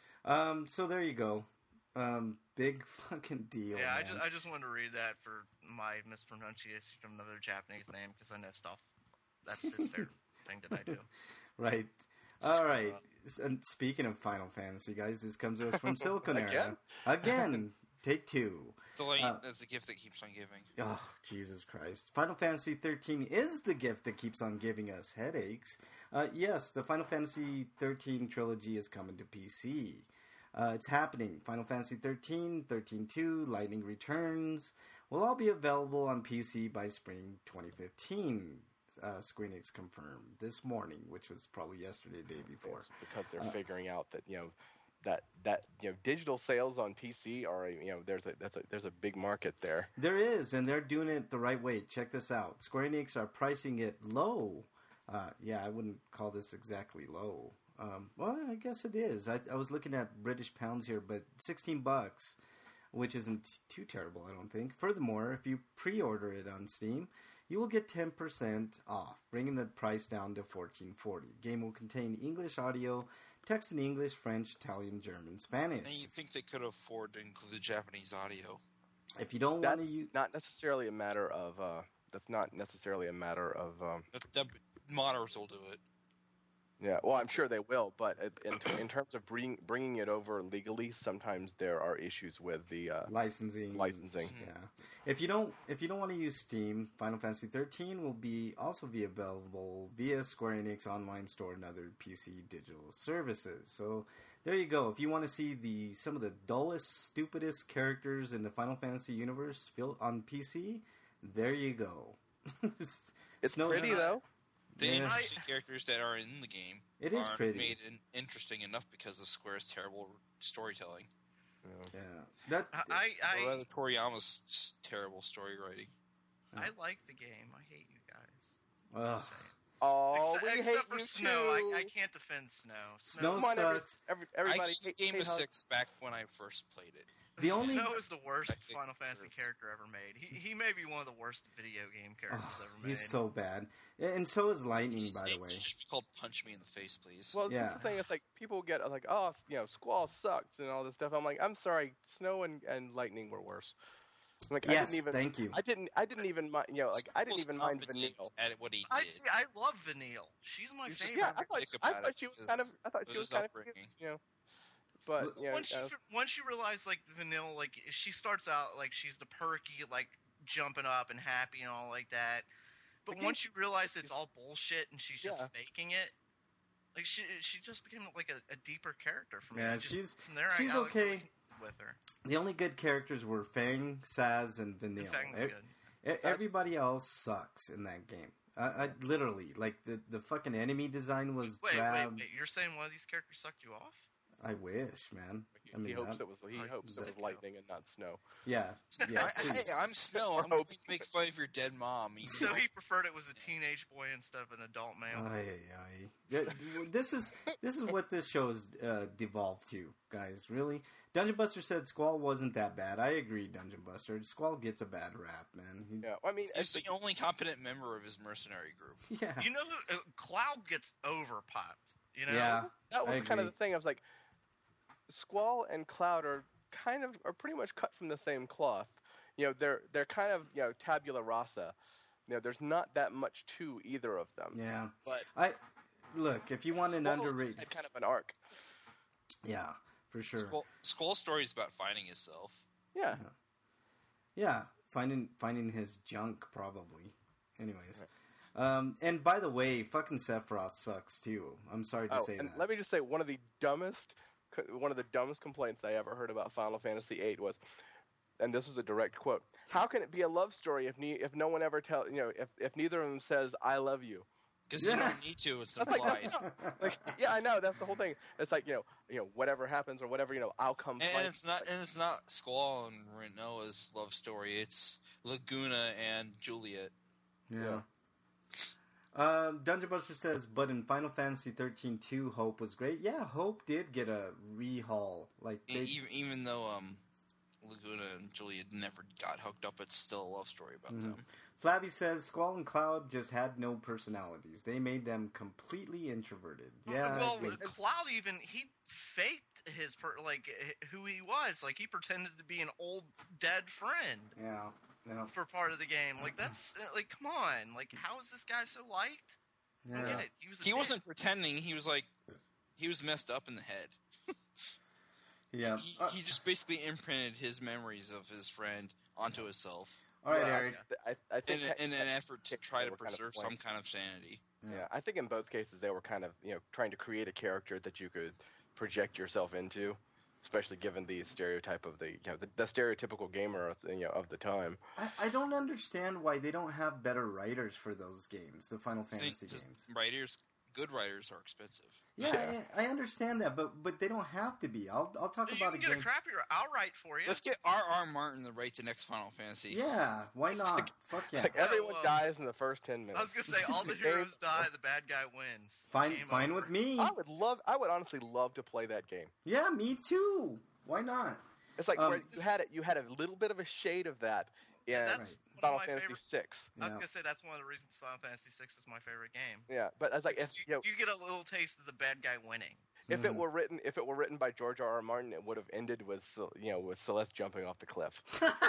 Um, so there you go. Um, big fucking deal. yeah, I man. just I just wanted to read that for my mispronunciation of another Japanese name because I know stuff. That's his favorite thing that I do. Right. All right. S- And speaking of Final Fantasy, guys, this comes to us from Siliconera. Again? Again. Take two. The light Uh, is the gift that keeps on giving. Oh, Jesus Christ. Final Fantasy thirteen is the gift that keeps on giving us headaches. Uh, yes, the Final Fantasy thirteen trilogy is coming to P C. Uh, it's happening. Final Fantasy thirteen, thirteen two, Lightning Returns will all be available on P C by spring twenty fifteen. Uh, Square Enix confirmed this morning, which was probably yesterday, day before. It's because they're Uh, figuring out that you know that that you know digital sales on P C are you know there's a that's a there's a big market there. There is, and they're doing it the right way. Check this out. Square Enix are pricing it low. Uh, yeah, I wouldn't call this exactly low. Um, well, I guess it is. I, I was looking at British pounds here, but sixteen bucks, which isn't too terrible, I don't think. Furthermore, if you pre-order it on Steam, you will get ten percent off, bringing the price down to fourteen forty. Game will contain English audio, text in English, French, Italian, German, Spanish. And you think they could afford to include the Japanese audio? If you don't want That's to use... not necessarily a matter of uh, that's not necessarily a matter of um, The, the modders will do it. yeah. Well, I'm sure they will, but it- in in terms of bringing bringing it over legally, sometimes there are issues with the uh, licensing licensing. Yeah, if you don't if you don't want to use Steam, Final Fantasy thirteen will be also be available via Square Enix online store and other P C digital services. So there you go. If you want to see the some of the dullest, stupidest characters in the Final Fantasy universe fil- on P C, there you go. It's Snow- pretty though. The Yeah. interesting characters that are in the game It is aren't pretty. made in, interesting enough because of Square's terrible storytelling. Yeah, that I I, or rather, Toriyama's s- terrible story writing. I like the game. I hate you guys. ugh. Just saying. Oh, Except, we except hate for you Snow, too. I, I can't defend Snow. Snow Come on, every, sucks. every, everybody. I hate, gave Game hate a how- six back when I first played it. The only Snow is the worst I think Final it Fantasy deserves- character ever made. He he may be one of the worst video game characters oh, ever made. he's so bad, and so is Lightning, These by the things way. should just be called "Punch Me in the Face, please." Well, Yeah. that's the thing is like people get like, oh, you know, Squall sucks and all this stuff. I'm like, I'm sorry, Snow and, and Lightning were worse. Like I Yes, didn't even, thank you. I didn't, I didn't even mind, you know, like I didn't Squall's even mind competent Vanille. at what he did. I see. I love Vanille. She's my You just favorite. Yeah, I thought, Dick I about thought it she was because kind of, I thought of she was his kind of, upbringing. you know, But you know, once you uh, once you realize like Vanilla, like she starts out like she's the perky, like jumping up and happy and all like that. But Again, once you realize it's all bullshit and she's just Yeah. faking it, like she she just became like a, a deeper character for me. Yeah, I just, she's- from there she's I, I like, okay. really with her. The only good characters were Fang, Saz, and Vanille. And Fang was E- good. e- Everybody else sucks in that game. I, I literally like the the fucking enemy design was Wait, drab. wait, wait! You're saying one of these characters sucked you off? I wish, man. he, I mean, he hopes that- it was he like, hopes it sick, was lightning and not snow. yeah, yeah. I, please. hey, I'm Snow. I'm going to make fun of your dead mom. even So though- he preferred it was a teenage boy instead of an adult male. Ay, ay, ay. Yeah, This is this is what this show has uh, devolved to, guys. Really, Dungeon Buster said Squall wasn't that bad. I agree, Dungeon Buster. Squall gets a bad rap, man. He- Yeah, I mean, He's it's the only competent member of his mercenary group. yeah, You know who uh, Cloud gets overpopped? You know? yeah. that was I kind of agree. the thing. I was like, Squall and Cloud are kind of are pretty much cut from the same cloth. You know, they're they're kind of you know tabula rasa. You know, there's not that much to either of them. Yeah. But I look if you want an Squall underrated. had kind of an arc. Yeah, for sure. Skull, Skull's story is about finding himself. Yeah. Yeah, finding finding his junk probably. Anyways, um, and by the way, fucking Sephiroth sucks too. I'm sorry to Oh, say and that. let me just say one of the dumbest, one of the dumbest complaints I ever heard about Final Fantasy eight was, and this was a direct quote: "How can it be a love story if ne- if no one ever tell you know if, if neither of them says I love you?" Because Yeah. you don't need to. It's That's like, implied. like, yeah, I know that's the whole thing. It's like you know, you know, whatever happens or whatever, you know, I'll come. And fight it's not, and it's not Squall and Renoa's love story. It's Laguna and Juliet. Yeah. Um, Dungeon Buster says, but in Final Fantasy thirteen two, Hope was great. Yeah, Hope did get a rehaul. Like E- they, even, even though um, Laguna and Juliet never got hooked up, it's still a love story about Mhm. them. Flabby says Squall and Cloud just had no personalities. They made them completely introverted. Yeah, Well, great. Cloud even he faked his per, like h- who he was. Like he pretended to be an old dead friend yeah, yeah, for part of the game. Like that's uh, like come on. Like how is this guy so liked? I don't yeah. get it. He was. A He dick. wasn't pretending. He was like, he was messed up in the head. yeah. He, Uh, he just basically imprinted his memories of his friend onto himself all right, Well, Eric. I, I in, think a, in an effort to try they to were kind of preserve blank. some kind of sanity. Yeah, I think in both cases they were kind of you know trying to create a character that you could project yourself into, especially given the stereotype of the you know the, the stereotypical gamer of, you know of the time. I, I don't understand why they don't have better writers for those games, the Final See, Fantasy just games. writers, good writers are expensive. Yeah, Yeah. I, I understand that, but but they don't have to be. I'll I'll talk You about can a get game. a crappier outright for you. Let's get R R. Martin to write the next Final Fantasy. Yeah, why not? Fuck yeah. Like everyone well, dies in the first ten minutes. I was gonna say all the Game- heroes die, the bad guy wins. Fine, Game fine over. with me. I would love. I would honestly love to play that game. Yeah, me too. Why not? It's like Um, where you had it. You had a little bit of a shade of that in Yeah, that's Right. one Final of my Fantasy favorite. six. I was Yeah. gonna say that's one of the reasons Final Fantasy six is my favorite game. Yeah, but it's like if Because you you, know, you get a little taste of the bad guy winning. if it Mhm. were written if it were written by George R. R. Martin, it would have ended with Cel- you know with Celeste jumping off the cliff.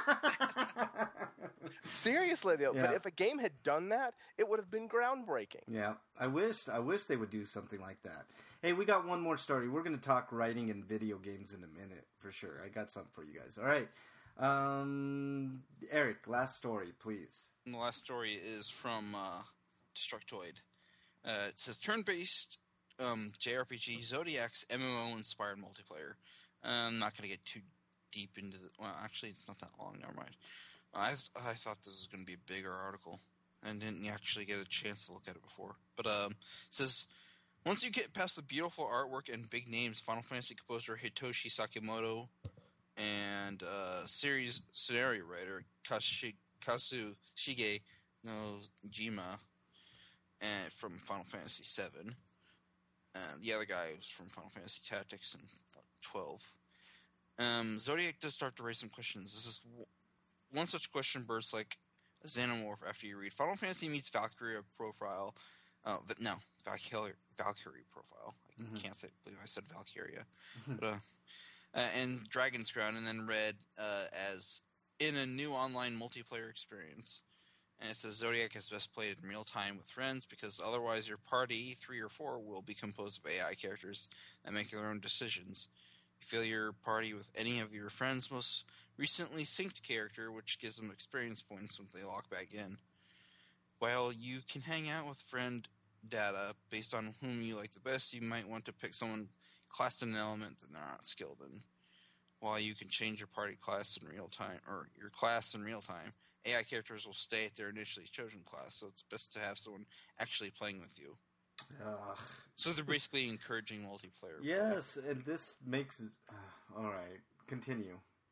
Seriously though, Yeah. but if a game had done that, it would have been groundbreaking. Yeah, I wish I wish they would do something like that. Hey, we got one more story. We're going to talk writing in video games in a minute for sure. I got something for you guys. All right, um, Eric, last story, please. And the last story is from uh, Destructoid. Uh, it says turn-based um, J R P G Zodiac's M M O-inspired multiplayer. Uh, I'm not going to get too deep into the... Well, actually, it's not that long. Never mind. I I thought this was going to be a bigger article and didn't actually get a chance to look at it before. But um, it says, once you get past the beautiful artwork and big names, Final Fantasy composer Hitoshi Sakimoto and uh, series scenario writer Kashi, Kazushige Nojima and from Final Fantasy seven. And the other guy was from Final Fantasy Tactics and twelve. Um, Zodiac does start to raise some questions. This is w- one such question bursts like a xenomorph after you read Final Fantasy meets Valkyria profile. Uh, v- no, Valkyrie, Valkyrie profile. I Mhm. can't say, believe I said Valkyria. but, uh, uh, and Dragon's Crown, and then read uh, as in a new online multiplayer experience. And it says Zodiac is best played in real time with friends because otherwise your party, three or four, will be composed of A I characters that make their own decisions. You fill your party with any of your friends' most recently synced character, which gives them experience points when they log back in. While you can hang out with friend data based on whom you like the best, you might want to pick someone classed in an element that they're not skilled in. While you can change your party class in real time, or your class in real time, A I characters will stay at their initially chosen class, so it's best to have someone actually playing with you. Ugh. So they're basically encouraging multiplayer. Yes, and this makes it... Uh, all right, continue.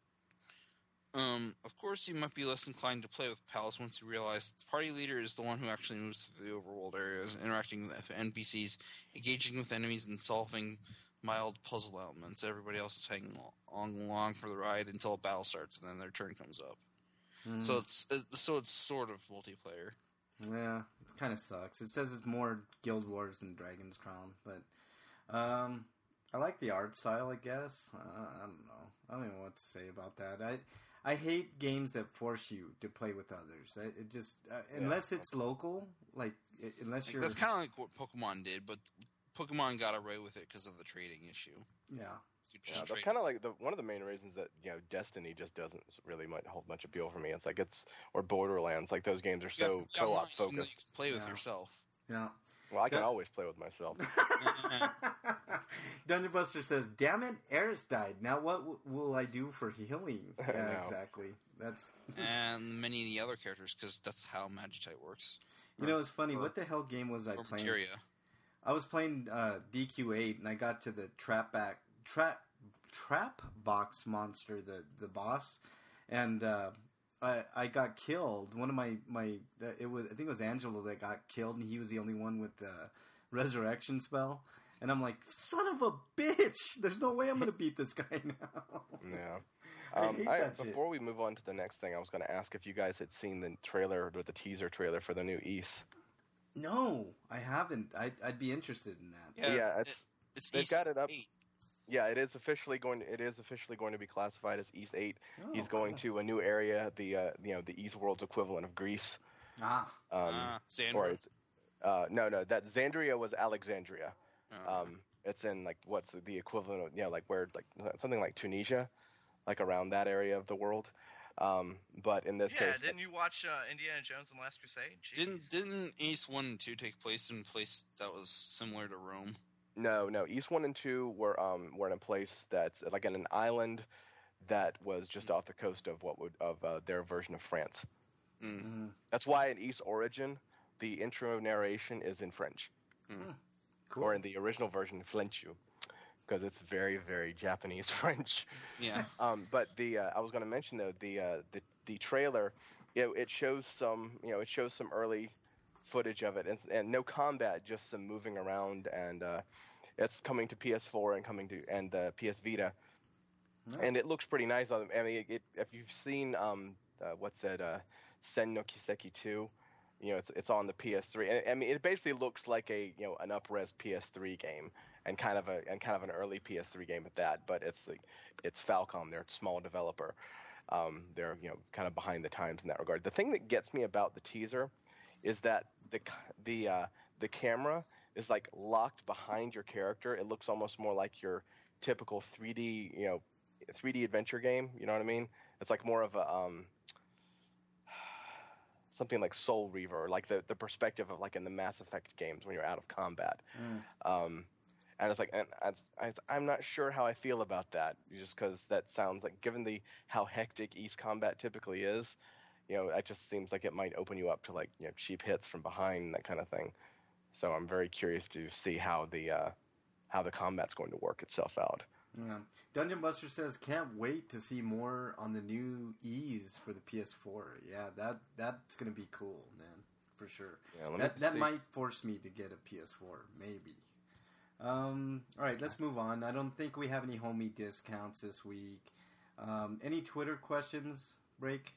Um, of course, you might be less inclined to play with pals once you realize the party leader is the one who actually moves through the overworld areas, interacting with N P Cs, engaging with enemies, and solving mild puzzle elements. Everybody else is hanging along, along for the ride until a battle starts, and then their turn comes up. Mm. So it's so it's sort of multiplayer. Yeah, it kind of sucks. It says it's more Guild Wars than Dragon's Crown, but um, I like the art style, I guess. Uh, I don't know. I don't know what to say about that. I I hate games that force you to play with others. I, it just uh, Yeah. unless it's local, like it, unless Like, you're that's kind of like what Pokemon did, but Pokemon got away with it because of the trading issue. yeah. You Yeah, just that's trade- kind of like the one of the main reasons that you know Destiny just doesn't really much, hold much appeal for me. It's like it's or Borderlands, like those games are You have so to play co-op online, even though focused. You can play with Yeah. yourself. Yeah. Well, I can Yeah. always play with myself. Dungeon Buster says, "Damn it, Eris died. Now what w- will I do for healing?" I Yeah, know. exactly. That's And many of the other characters, because that's how Magitite works. you know. It's funny. or- What the hell game was I Or playing? Materia. I was playing uh, D Q eight, and I got to the trap back trap trap box monster, the the boss, and uh, I I got killed. One of my my uh, it was I think it was Angelo that got killed, and he was the only one with the resurrection spell. And I'm like, son of a bitch! There's no way I'm gonna beat this guy now. Yeah. I Um, hate I, that shit. before we move on to the next thing, I was going to ask if you guys had seen the trailer or the teaser trailer for the new East. No, I haven't. I'd, I'd be interested in that. Yeah, Yeah, it- it's It's they've East got it up. eight. yeah, it is officially going. It is officially going to be classified as East Eight. Oh, He's going cool. to a new area, the uh, you know the East world's equivalent of Greece. Ah, Um, Ah, or Xandra. is, uh, no, no, that Xandria was Alexandria. Oh, Um, it's in like what's the equivalent of you know like where like something like Tunisia, like around that area of the world. Um, but in this Yeah, case, didn't you watch uh, Indiana Jones and the Last Crusade? Didn't Jeez. didn't East one and two take place in a place that was similar to Rome? no, no, East One and Two were um were in a place that's like in an island that was just off the coast of what would of uh, their version of France. Mm. mhm. That's why in East Origin, the intro narration is in French, Cool. or in the original version, Frenchu, because it's very, very Japanese French. Yeah. Um, but the uh, I was going to mention though the uh, the the trailer, it, it shows some you know it shows some early footage of it and, and no combat, just some moving around, and uh, it's coming to P S four and coming to and uh, P S Vita, No. and it looks pretty nice on. I mean, it, it, if you've seen um uh, what's that uh, Sen no Kiseki two. You know, it's it's on the P S three. And, I mean, it basically looks like a you know an up-res P S three game, and kind of a and kind of an early P S three game at that. But it's like it's Falcom. They're a small developer. Um, they're you know kind of behind the times in that regard. The thing that gets me about the teaser is that the the uh, the camera is like locked behind your character. It looks almost more like your typical three D you know three D adventure game. You know what I mean? It's like more of a um, something like Soul Reaver, like the, the perspective of like in the Mass Effect games when you're out of combat. Mm. Um, and it's like, and I, I'm not sure how I feel about that, just because that sounds like, given the how hectic East combat typically is, you know, it just seems like it might open you up to like you know cheap hits from behind, that kind of thing. So I'm very curious to see how the uh, how the combat's going to work itself out. Yeah. Dungeon Buster says, "Can't wait to see more on the new E's for the P S four." Yeah, that that's gonna be cool, man, for sure. Yeah, let me That that see. might force me to get a P S four, maybe. Um, all right, let's move on. I don't think we have any homie discounts this week. Um, any Twitter questions, Break?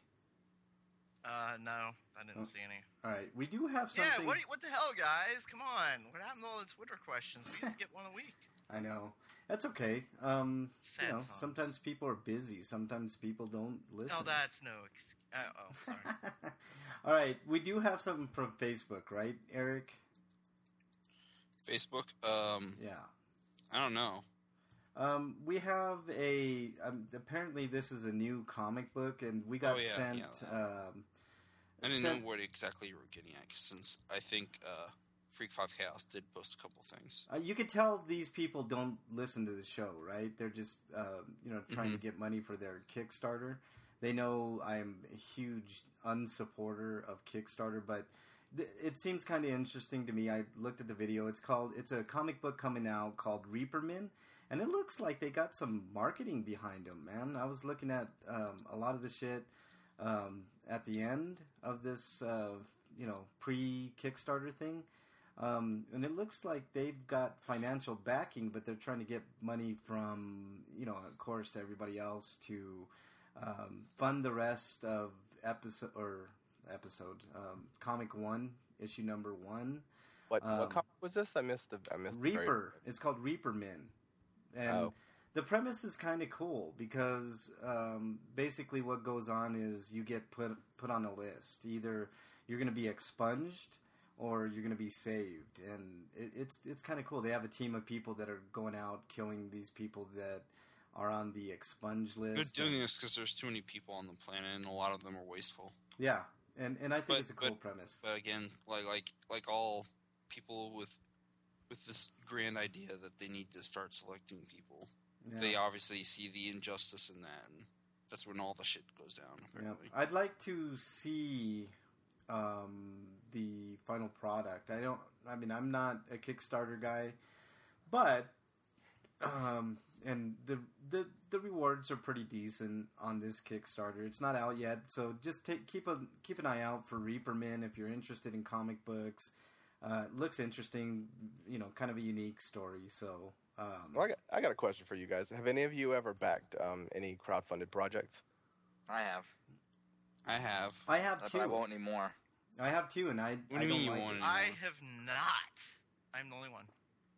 Uh, no, I didn't Oh. see any. All right, we do have something. Yeah, what, do you- what the hell, guys? Come on. What happened to all the Twitter questions? We used to get one a week. I know. That's okay. Um, Sad you know, times. sometimes people are busy. Sometimes people don't listen. No, that's no excuse. Uh, oh, sorry. All right, we do have something from Facebook, right, Eric? Facebook. Um, Yeah. I don't know. Um, we have a um, apparently this is a new comic book, and we got Oh, yeah, sent. yeah. Um, I didn't sent- know what exactly you were getting at, since I think uh, Freak Five Chaos did post a couple things. Uh, you could tell these people don't listen to the show, right? They're just, uh, you know, trying Mhm. to get money for their Kickstarter. They know I'm a huge unsupporter of Kickstarter, but th- it seems kind of interesting to me. I looked at the video. It's called, it's a comic book coming out called Reaperman, and it looks like they got some marketing behind them, man. I was looking at um, a lot of the shit um, at the end of this, uh, you know, pre-Kickstarter thing. Um, and it looks like they've got financial backing, but they're trying to get money from, you know, of course, everybody else to um, fund the rest of episode or episode um, comic one, issue number one. What Um, what comic was this? I missed the I missed the very- Reaper. It's called Reaper Men, and Oh. the premise is kind of cool because um, basically what goes on is you get put put on a list. Either you're going to be expunged or you're going to be saved, and it, it's it's kind of cool. They have a team of people that are going out killing these people that are on the expunge list. They're doing and- this because there's too many people on the planet, and a lot of them are wasteful. yeah, and and I think But- it's a cool but- premise. But again, like like like all people with with this grand idea that they need to start selecting people, Yeah. they obviously see the injustice in that, and that's when all the shit goes down. Yeah. Apparently, I'd like to see um, the final product. I don't. I mean, I'm not a Kickstarter guy, but um, and the the the rewards are pretty decent on this Kickstarter. It's not out yet, so just take keep a keep an eye out for Reaperman if you're interested in comic books. Uh, it looks interesting, you know, kind of a unique story. So. Um, Well, I got, I got a question for you guys. Have any of you ever backed um, any crowdfunded projects? I have, I have. I have but two. I won't anymore. I have two, and I. What do I you don't mean you like want it. it? I anymore. have not. I'm the only one.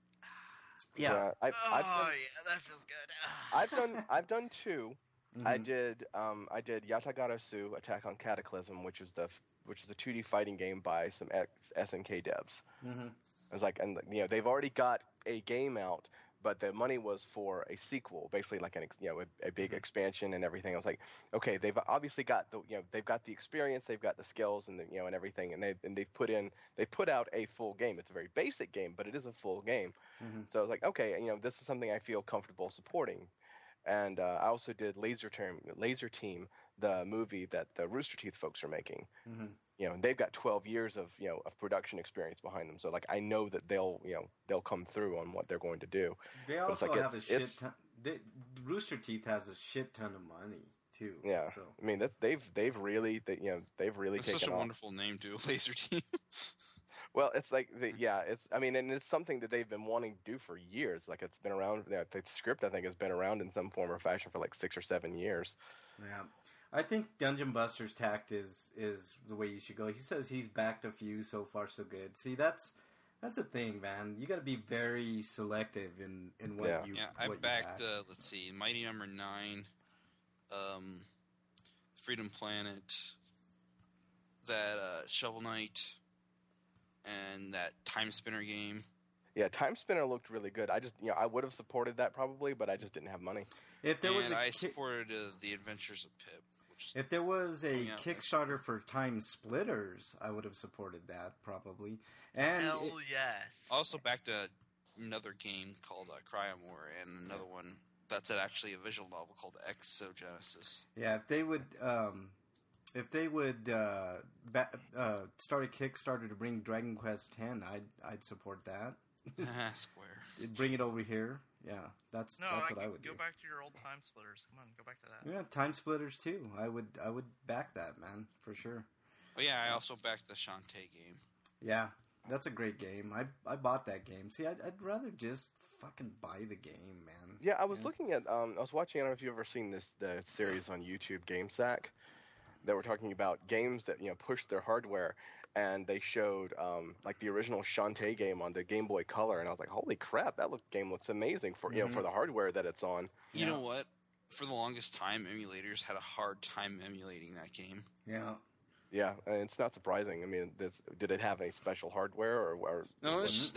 Yeah. Uh, I've, Oh I've done, yeah, that feels good. I've done I've done two. I Mhm. did um, I did Yatagarasu Attack on Cataclysm, which was the f- which was a two D fighting game by some ex S N K devs. Mhm. I was like, and you know, they've already got a game out, but the money was for a sequel, basically like an ex- you know a, a big Mhm. expansion and everything. I was like, okay, they've obviously got the you know they've got the experience, they've got the skills and the, you know and everything, and they and they've put in they put out a full game. It's a very basic game, but it is a full game. Mhm. So I was like, okay, you know, this is something I feel comfortable supporting. And uh, I also did Laser Team, Laser Team, the movie that the Rooster Teeth folks are making. Mhm. You know, and they've got twelve years of you know of production experience behind them. So like, I know that they'll you know they'll come through on what they're going to do. They But it's also like have a it's- shit it's- ton. They, Rooster Teeth has a shit ton of money too. Yeah, So I mean that they've they've really they, you know they've really It's taken such a off. wonderful name to a laser team. Well, it's like the, yeah, it's I mean, and it's something that they've been wanting to do for years. Like it's been around. Yeah, the script I think has been around in some form or fashion for like six or seven years. yeah, I think Dungeon Buster's tact is is the way you should go. He says he's backed a few so far, so good. See, that's that's a thing, man. You got to be very selective in in what Yeah. you yeah, I what you backed. back. Uh, let's see, Mighty Number Nine, um, Freedom Planet, that uh, Shovel Knight, and that Time Spinner game. Yeah, Time Spinner looked really good. I just you know I would have supported that probably, but I just didn't have money. If there was and a I ki- supported uh, The Adventures of Pip. Which if there was a coming out next Kickstarter for Time Splitters, I would have supported that probably. And Hell it- yes. I also backed a, another game called uh, Cryomore, and another one that's actually a visual novel called Exogenesis. yeah, if they would, um, if they would uh, ba- uh, start a Kickstarter to bring Dragon Quest X, I'd I'd support that. Square. Bring it over here. Yeah, that's no, that's I what I could would go do. back to your old time splitters. Come on, go back to that. Yeah, Time Splitters too. I would I would back that, man, for sure. Oh yeah, I also backed the Shantae game. Yeah, that's a great game. I I bought that game. See, I'd, I'd rather just fucking buy the game, man. Yeah, I was Yeah. looking at um I was watching. I don't know if you've ever seen this the series on YouTube, GameSack, that were talking about games that you know push their hardware. And they showed um, like the original Shantae game on the Game Boy Color, and I was like, "Holy crap! That look, game looks amazing for you know Mhm. for the hardware that it's on." You Yeah. know what? For the longest time, emulators had a hard time emulating that game. Yeah. Yeah, and it's not surprising. I mean, this, did it have any special hardware or? or No, it's Mhm. just that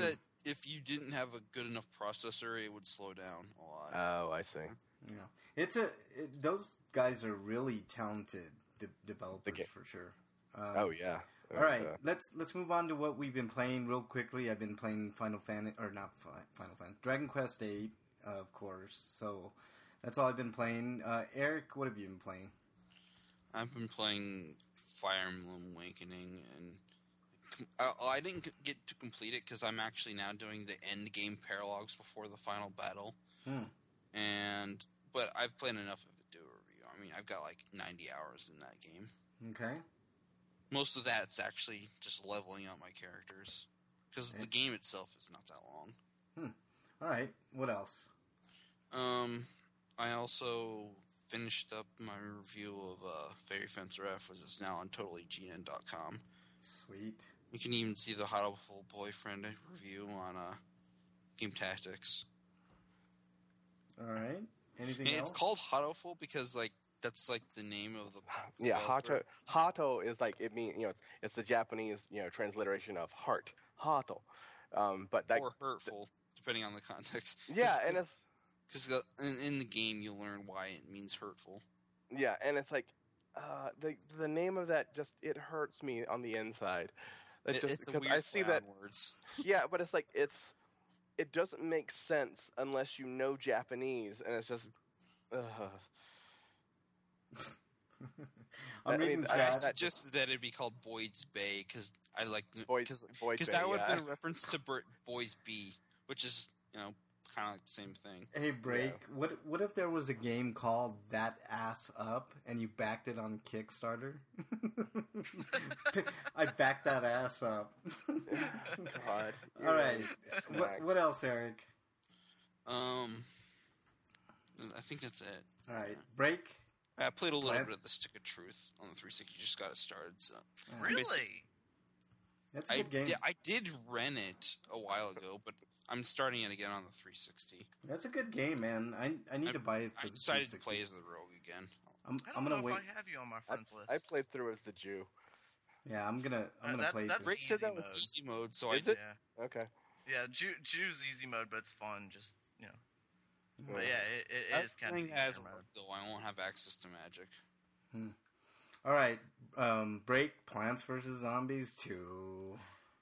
if you didn't have a good enough processor, it would slow down a lot. Oh, I see. Yeah, it's a it, those guys are really talented de- developers ga- for sure. Um, Oh yeah. All right, Uh, let's let's move on to what we've been playing real quickly. I've been playing Final Fantasy, or not Fi- Final Fantasy, Dragon Quest eight, uh, of course. So that's all I've been playing. Uh, Eric, what have you been playing? I've been playing Fire Emblem Awakening, and I, I didn't get to complete it because I'm actually now doing the end game paralogs before the final battle. Hmm. And but I've played enough of it to do a review. I mean, I've got like ninety hours in that game. Okay. Most of that's actually just leveling up my characters because Okay. the game itself is not that long. All right. What else? Um, I also finished up my review of uh, Fairy Fencer F, which is now on totally G N dot com. Sweet. You can even see the Hotful Boyfriend review on uh, Game Tactics. All right. Anything And else? it's called Hotful because like that's like the name of the yeah, developer. hato. Hato is like it mean you know it's the Japanese you know transliteration of heart. Hato. Um, but that or hurtful, depending on the context. yeah, and it's because in, in the game you learn why it means hurtful. yeah, and it's like uh, the the name of that just it hurts me on the inside. It's It- just it's a because weird I see play that on words. yeah, but it's like it's it doesn't make sense unless you know Japanese, and it's just. Uh, I'm I mean, reading I- I chat. suggested that it'd be called Boyd's Bay because I like Boyd- because Boyd because Bay, that would have yeah. been a reference to Bert Boys B, which is you know kind of like the same thing. Hey, Break. Yeah. What what if there was a game called That Ass Up and you backed it on Kickstarter? I backed that ass up. God. All right. You're What, what else, Eric? Um, I think that's it. All right. Break. I played a little Plan- bit of the Stick of Truth on the three sixty. Just got it started, so Uh, Really? That's a I good game. di- I did rent it a while ago, but I'm starting it again on the three sixty. That's a good game, man. I I need I- to buy it for I the decided to three sixty. play as the Rogue again. I'm, I I'm don't gonna know wait. if I have you on my I, friends list. I played through as the Jew. Yeah, I'm gonna I'm Uh, gonna that- play. that's this. Rick said easy that was mode. easy mode, so Is I it? Yeah, Okay. yeah. Jew, Jew's easy mode, but it's fun. Just you know. Yeah. But yeah, it, it, I it was is kind playing of as easier mode. Rogue, though I won't have access to magic. All right. Um, Break. Plants versus Zombies two.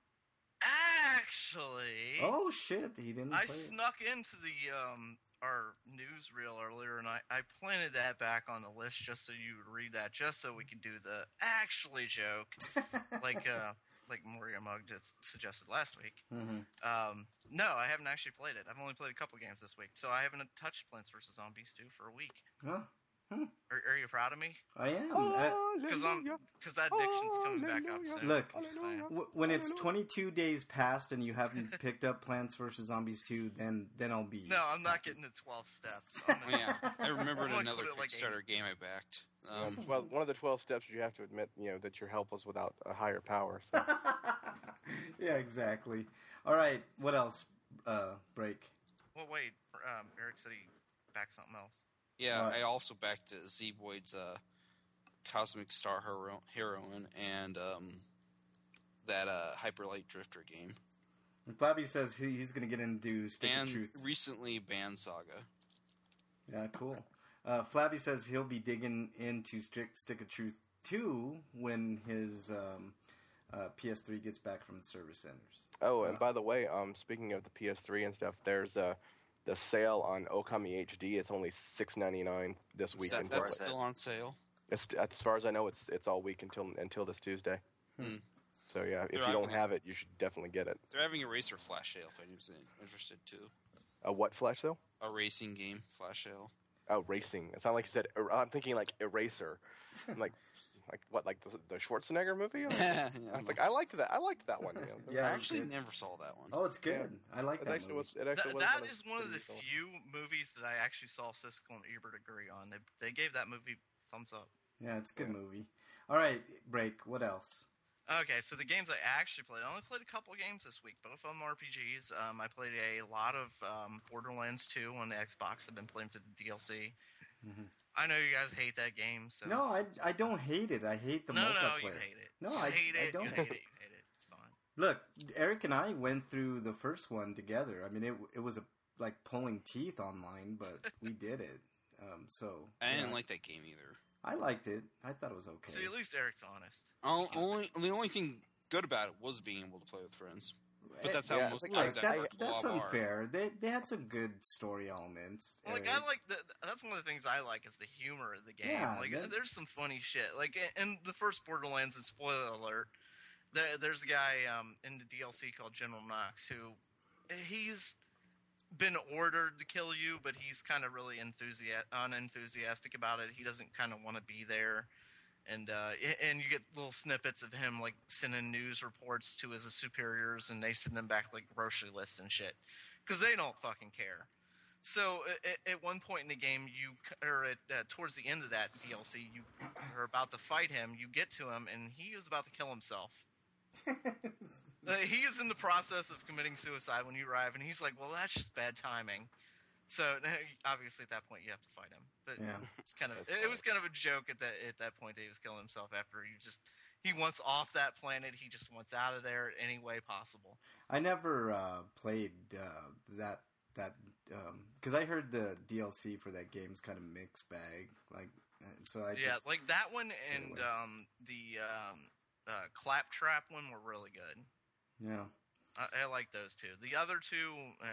Actually, Oh shit! He didn't. I play it. snuck into the um our newsreel earlier, and I, I planted that back on the list just so you would read that, just so we could do the actually joke, like uh like Mario Mug just suggested last week. Mhm. Um, no, I haven't actually played it. I've only played a couple games this week, so I haven't touched Plants vs Zombies two for a week. Huh? Are, are you proud of me? I am. Uh, Because I'm because that addiction's coming back up soon. Look. I'm just saying. w- when it's twenty-two days past and you haven't picked up Plants vs Zombies two, then then I'll be. No, I'm not getting the twelve steps. I'm Oh, gonna- yeah, I remembered I'm gonna another put it like Kickstarter game I backed. Um, well, one of the twelve steps you have to admit, you know, that you're helpless without a higher power. So. Yeah, exactly. All right. What else? Uh, Break. Well, wait. Um, Eric said he backed something else. yeah, What? I also backed uh, Z-Boyd's uh, Cosmic Star Hero- Heroine and um, that uh, Hyper Light Drifter game. And Flabby says he, he's going to get into Stick of And Truth. recently Band Saga. Yeah, cool. Uh, Flabby says he'll be digging into Stick, Stick of Truth two when his um, uh, P S three gets back from the service centers. Oh, and by the way, um, speaking of the P S three and stuff, there's uh, the sale on Okami H D. It's only six ninety-nine this Is week. that, until that's it- still on sale? it's, as far as I know, it's it's all week until until this Tuesday. Hmm. So yeah, if They're you not don't gonna- have it, you should definitely get it. They're having a racer flash sale if anyone's interested too. A what flash though? A racing game flash sale. Oh, racing. It sounded like you said. er- I'm thinking like Eraser, I'm like like what, like the, the Schwarzenegger movie? Yeah, I'm like I liked that. I liked that one. You know. Yeah, I it's actually good. never saw that one. Oh, it's good. I like It that actually movie. was. It actually Th- was that one of is one of the pretty good few movies that I actually saw Siskel and Ebert agree on. They they gave that movie thumbs up. Yeah, it's a good Yeah. movie. All right, Break. What else? Okay, so the games I actually played, I only played a couple games this week, both of them R P Gs. Um, I played a lot of um, Borderlands two on the Xbox. I've been playing through the D L C. Mhm. I know you guys hate that game, so No, I, I don't hate it. I hate the no, multiplayer. no, you hate it. No, you I- hate I it. don't. You hate it. You hate it. It's fine. Look, Eric and I went through the first one together. I mean, it it was a, like pulling teeth online, but we did it. Um, so I didn't yeah. like that game either. I liked it. I thought it was okay. See, at least Eric's honest. All, only the only thing good about it was being able to play with friends. But that's how Yeah, most like, Like, games that's at that's Blob are. unfair. They they had some good story elements. Like Eric. I like the that's one of the things I like is the humor of the game. Yeah, like that- there's some funny shit. Like in the first Borderlands, and spoiler alert, there, there's a guy um, in the D L C called General Knox who he's been ordered to kill you, but he's kind of really enthusiastic, unenthusiastic about it. He doesn't kind of want to be there. And uh, and you get little snippets of him like sending news reports to his superiors, and they send them back like grocery lists and shit because they don't fucking care. So at, at one point in the game, you or at, uh, towards the end of that D L C, you are about to fight him. You get to him, and he is about to kill himself. Uh, he is in the process of committing suicide when you arrive, and he's like, "Well, that's just bad timing." So obviously, at that point, you have to fight him. But Yeah. it's kind of That's it, funny. was kind of a joke at that at that point that he was killing himself after he just he wants off that planet. He just wants out of there any way possible. I never uh, played uh, that that because I heard the D L C for that game's kind of mixed bag. Like, uh, so I yeah, just, like that one stay and away. um, the um, uh, Claptrap one were really good. yeah. I, I like those two. The other two,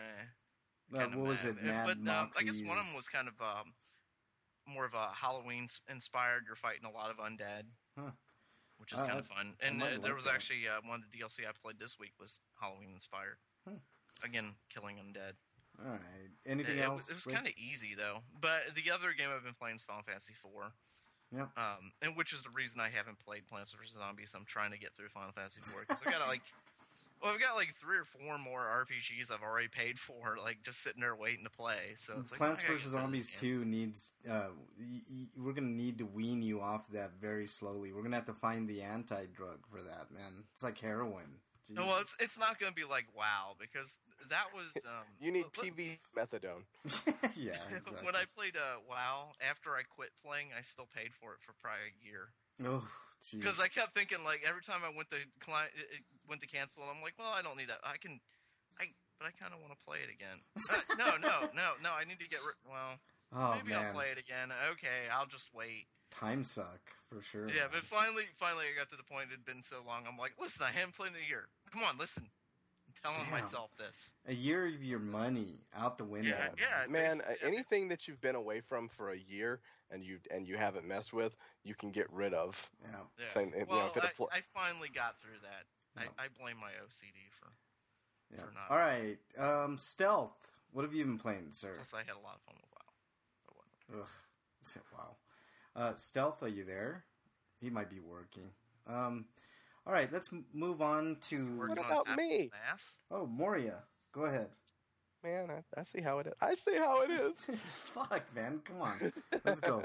eh, Uh, kinda what was meh. it? Mad But um, I guess one of Moxie's- them was kind of um, more of a Halloween s- inspired. You're fighting a lot of undead, Huh. which is Uh, kind of fun. And might uh, there like was that. actually uh, one of the D L C I played this week was Halloween inspired. Hmm. Again, killing undead. All right. Anything It, it else? was, it was Rick? kind of easy though. But the other game I've been playing is Final Fantasy four. Yeah. Um, and which is the reason I haven't played Plants vs Zombies. I'm trying to get through Final Fantasy four because I got like, well, I've got like three or four more R P Gs I've already paid for, like just sitting there waiting to play. So it's like Plants I gotta vs get through Zombies this game. two needs. Uh, y- y- we're gonna need to wean you off that very slowly. We're gonna have to find the anti-drug for that, man. It's like heroin. No, well, it's it's not going to be like WoW because that was um, You need l- P V methadone. yeah. Exactly. When I played uh, WoW, after I quit playing, I still paid for it for probably a year. Oh, jeez. Because I kept thinking, like, every time I went to client, it, it went to cancel, and I'm like, well, I don't need that. I can, I, but I kind of want to play it again. Uh, no, no, no, no. I need to get rid. Well, Oh maybe man, I'll play it again. Okay, I'll just wait. time suck for sure. Yeah, man. but finally, finally, I got to the point. It had been so long. I'm like, listen, I haven't played in a year. Come on, listen. I'm telling Damn. myself this. A year of your money out the window. Yeah, yeah. Man, uh, basically, anything that you've been away from for a year and you and you haven't messed with, you can get rid of. Yeah. Yeah. Same- you know, well, if it I, appl- I finally got through that. Yeah. I, I blame my O C D for. Yeah. For not- All right. Um, stealth. What have you been playing, sir? Plus, I had a lot of fun with WoW. But whatever. Ugh. Wow. Uh, stealth, are you there? He might be working. Um, all right. Let's m- move on Is he to. working What on his about me? Apple's ass? Oh, Moria. Go ahead. Man, I, I see how it is. I see how it is. Fuck, man. Come on. Let's go.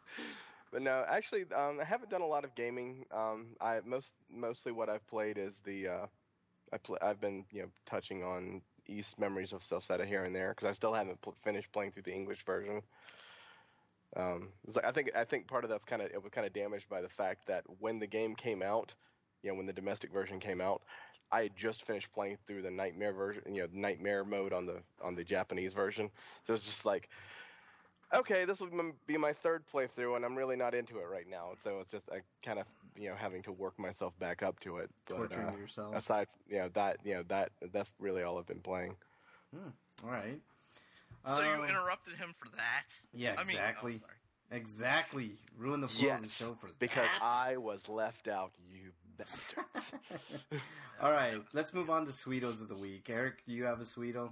But no, actually, um, I haven't done a lot of gaming. Um, I most mostly what I've played is the uh, I pl- I've been you know touching on East Memories of Celceta here and there because I still haven't pl- finished playing through the English version. Um, it's like, I think I think part of that's kind of it was kind of damaged by the fact that when the game came out, you know, when the domestic version came out, I had just finished playing through the Nightmare version, you know, Nightmare mode on the on the Japanese version. So it's just like, okay, this will m- be my third playthrough, and I'm really not into it right now. So it's just I kind of you know having to work myself back up to it. But, Torturing uh, yourself. aside, you know that you know that that's really all I've been playing. All right. So you Um, interrupted him for that? Yeah, I mean, exactly. oh, sorry. Exactly. Ruin the flow of the Yes, show for because that. I was left out, you bastards. All right, let's move on to Sweetos of the week. Eric, do you have a Sweeto?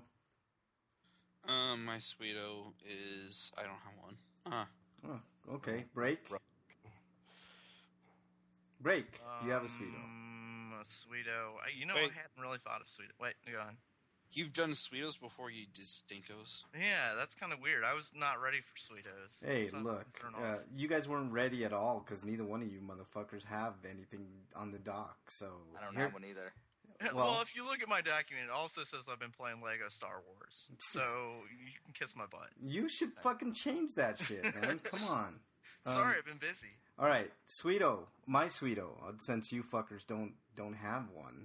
Um, my Sweeto is I don't have one. Huh. Oh, okay. Break. Right. Break. Do you have a Sweeto? Um, a Sweeto. I- You know, Wait. I hadn't really thought of Sweeto. Wait, go on. You've done Sweetos before you did Stinkos. Yeah, that's kind of weird. I was not ready for Sweetos. Hey, It's not look. thrown Uh, off. you guys weren't ready at all because neither one of you motherfuckers have anything on the dock. So I don't here- have one either. well, well- if you look at my document, it also says I've been playing Lego Star Wars. So you can kiss my butt. You should fucking change that shit, man. Come on. Sorry, Um, I've been busy. All right, Sweeto, my Sweeto. uh, Since you fuckers don't don't have one,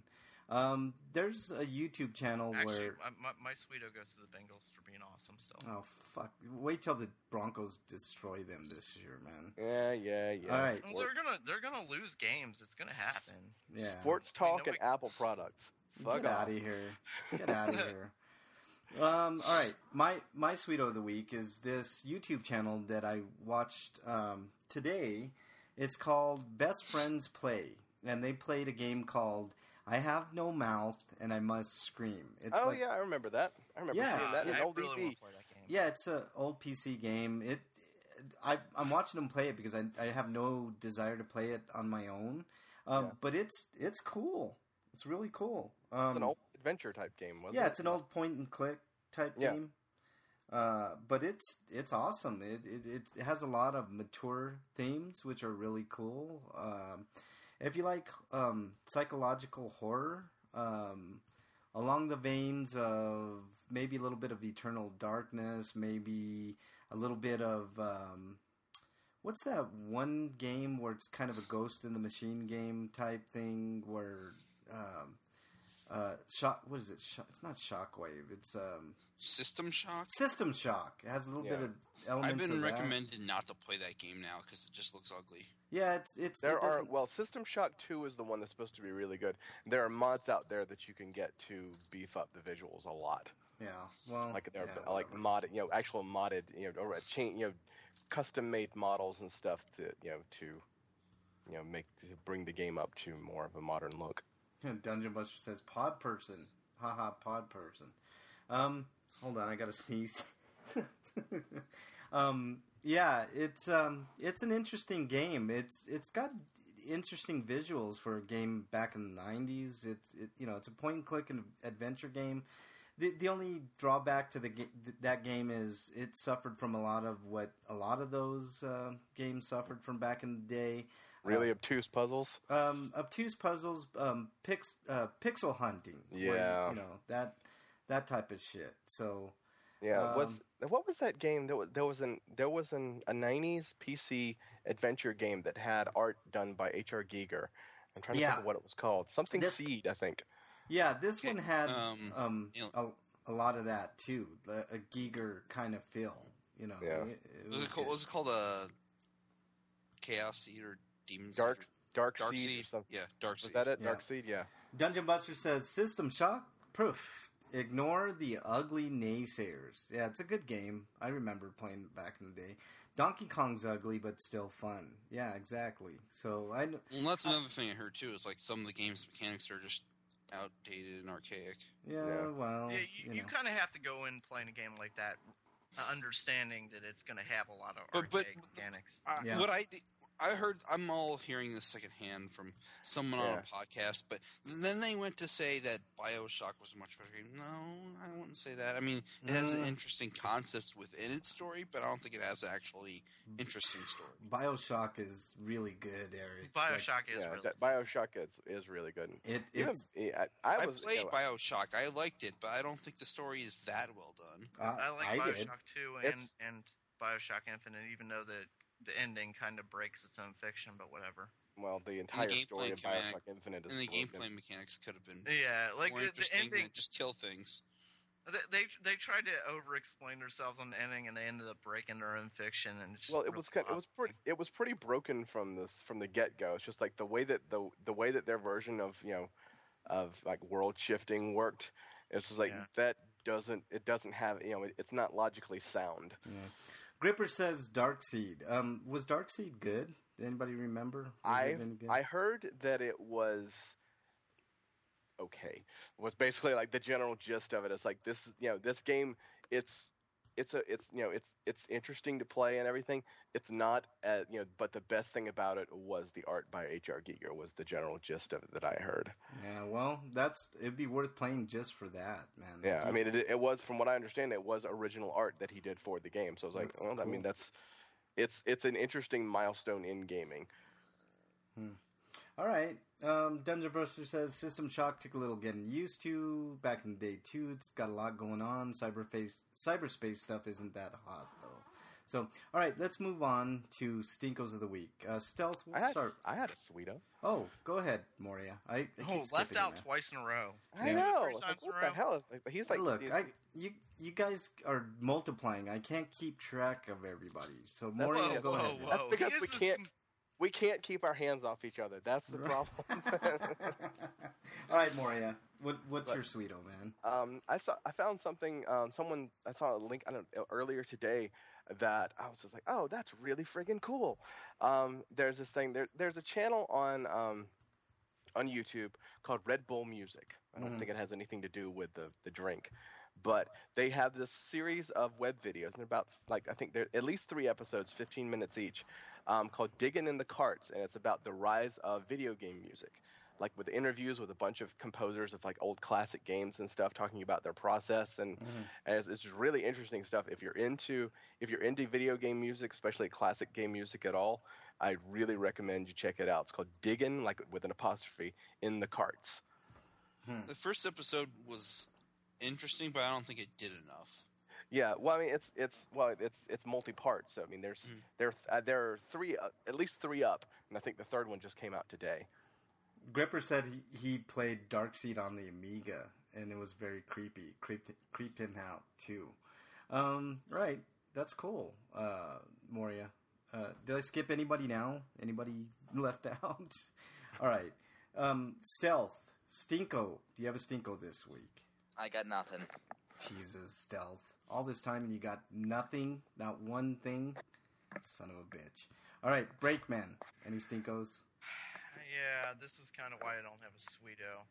Um, there's a YouTube channel Actually, where my, my Sweeto goes to the Bengals for being awesome still. oh fuck, wait till the Broncos destroy them this year, man. Yeah, yeah, yeah. All right, Well, they're gonna they're gonna lose games. It's gonna happen. yeah. Sports I mean, talk nobody- and Apple products. Fuck Get off. out of here. Get out of here. Um, all right, my my Sweeto of the week is this YouTube channel that I watched um, today. It's called Best Friends Play, and they played a game called I Have No Mouth and I Must Scream. It's Oh like, yeah, I remember that. I remember Yeah, seeing that in I an old really D V. want to play that game. yeah, it's an old P C game. It, I I'm watching them play it because I I have no desire to play it on my own. Um, Yeah. but it's it's cool. It's really cool. Um, It's an old adventure type game, wasn't it? yeah, it's an old point and click type Yeah. game. Uh, but it's it's awesome. It, it it has a lot of mature themes, which are really cool. Um, if you like um, psychological horror, um, along the veins of maybe a little bit of Eternal Darkness, maybe a little bit of um, what's that one game where it's kind of a Ghost in the Machine game type thing where. Um, Uh, shock. What is it? Shock, it's not Shockwave. It's um, System Shock. System Shock. It has a little Yeah. bit of elements. I've been of that. recommended not to play that game now because it just looks ugly. Yeah, it's it's. There it are doesn't- well, System Shock two is the one that's supposed to be really good. There are mods out there that you can get to beef up the visuals a lot. Yeah. Well. Like they're yeah, like whatever. modded, you know, actual modded, you know, or a chain, you know, custom made models and stuff to you know to you know make to bring the game up to more of a modern look. Dungeon Buster says pod person. Haha, pod person. Um, hold on, I gotta sneeze. um, yeah, it's um, it's an interesting game. It's it's got interesting visuals for a game back in the nineties. It's it, you know it's a point and click and adventure game. The the only drawback to the ga- that game is it suffered from a lot of what a lot of those uh, games suffered from back in the day. Really Uh, obtuse puzzles. um, obtuse puzzles, um, pix, uh, pixel hunting. where you- Yeah. you know that that type of shit. So Yeah, was um, what was that game? There was there was an there was an a nineties P C adventure game that had art done by H R Giger. I'm trying to Yeah. think of what it was called. Something This- Seed, I think. yeah, this Okay, one had um, um, you know- a, a lot of that too, the, a Giger kind of feel. You know, Yeah. it, it Was it called? good. Was it called a Chaos Seed or Demon Dark Seed? Dark, Or Dark Seed, Seed. or something. Yeah, Dark Was Seed. that it? Yeah. Dark Seed, yeah. Dungeon Buster says System Shock proof. Ignore the ugly naysayers. Yeah, it's a good game. I remember playing it back in the day. Donkey Kong's ugly, but still fun. Yeah, exactly. So I. kn- Well, that's another thing I heard too. Is like some of the game's mechanics are just outdated and archaic. Yeah, Yeah. well, Yeah, you, you you know. kind of have to go in playing a game like that, uh, understanding that it's going to have a lot of But- but- archaic mechanics. I, Yeah. What I I heard, I'm all hearing this secondhand from someone on Yeah. a podcast, but then they went to say that BioShock was a much better game. No, I wouldn't say that. I mean, it has an Mm. interesting concepts within its story, but I don't think it has an actually interesting story. Bioshock is really good, Eric. Like, Bioshock is yeah, really that Bioshock is, is really good. it, You it's. have- I, I I, was played you know, BioShock. I liked it, but I don't think the story is that well done. Uh, I like I did. Bioshock two and, It's- and Bioshock Infinite, even though the the ending kind of breaks its own fiction, but whatever. well the entire gameplay story of mechanic- Bioshock Infinite is And the really gameplay good. mechanics could have been Yeah, like more the, the interesting ending. than just kill things. They, they they tried to over-explain themselves on the ending, and they ended up breaking their own fiction. And it's just Well, it really was kind, it was pretty it was pretty broken from this from the get go. It's just like the way that the the way that their version of you know of like world shifting worked. It's just like Yeah. that doesn't it doesn't have you know it, it's not logically sound. Yeah. Gripper says Darkseid. Um, was Darkseid good? Anybody remember? Was I it any good? I heard that it was okay. Was basically like the general gist of it. It's like this you know this game it's it's a it's you know it's it's interesting to play and everything. It's not uh, you know but the best thing about it was the art by H R Giger was the general gist of it that I heard. Yeah, well, that's it'd be worth playing just for that, man. Yeah, I Like, mean it, it was from what I understand it was original art that he did for the game. So I was like, That's well, I mean cool. that's it's it's an interesting milestone in gaming. all right. Um, Dungeon Buster says System Shock took a little getting used to back in the day too. It's got a lot going on. Cyberface, cyberspace stuff isn't that hot though. So, all right, let's move on to Stinkos of the week. Uh, Stealth, we'll I had, start. I had a Sweeto. Oh, go ahead, Moria. I, I keep Oh, left skipping out you, twice in a row. I Yeah. know. Three It's times like, in what a the row. hell? Is, like, he's like, Look, he's, I, you you guys are multiplying. I can't keep track of everybody. So, That's- Moria, whoa, go whoa, ahead. whoa. That's because He we is this- can't we can't keep our hands off each other. That's the Right. problem. All right, Moria. What what's But- your Sweeto, man? Um, I saw, I found something. Um, someone, I saw a link. I don't know, earlier today that I was just like, oh, that's really friggin' cool. Um, there's this thing. There, there's a channel on um, on YouTube called Red Bull Music. I don't Mhm. think it has anything to do with the the drink, but they have this series of web videos, and they're about like I think they're at least three episodes, fifteen minutes each, um, called "Digging in the Carts," and it's about the rise of video game music. Like with interviews with a bunch of composers of like old classic games and stuff, talking about their process, and, Mhm. and it's, it's really interesting stuff. If you're into if you're into video game music, especially classic game music at all, I really recommend you check it out. It's called "Diggin'," like with an apostrophe, in the carts. The first episode was interesting, but I don't think it did enough. Yeah, well, I mean, it's it's well, it's it's multi-part. So I mean, there's Mhm. there uh, there are three, uh, at least three up, and I think the third one just came out today. Gripper said he, he played Darkseid on the Amiga, and it was very creepy. Creeped creeped him out too. Um, right, that's cool. Uh, Moria, uh, did I skip anybody now? Anybody left out? All right. Um, Stealth, Stinko. Do you have a Stinko this week? I got nothing. Jesus, Stealth. All this time and you got nothing, not one thing. Son of a bitch. All right, Breakman. Any Stinkos? Yeah, this is kind of why I don't have a Sweeto.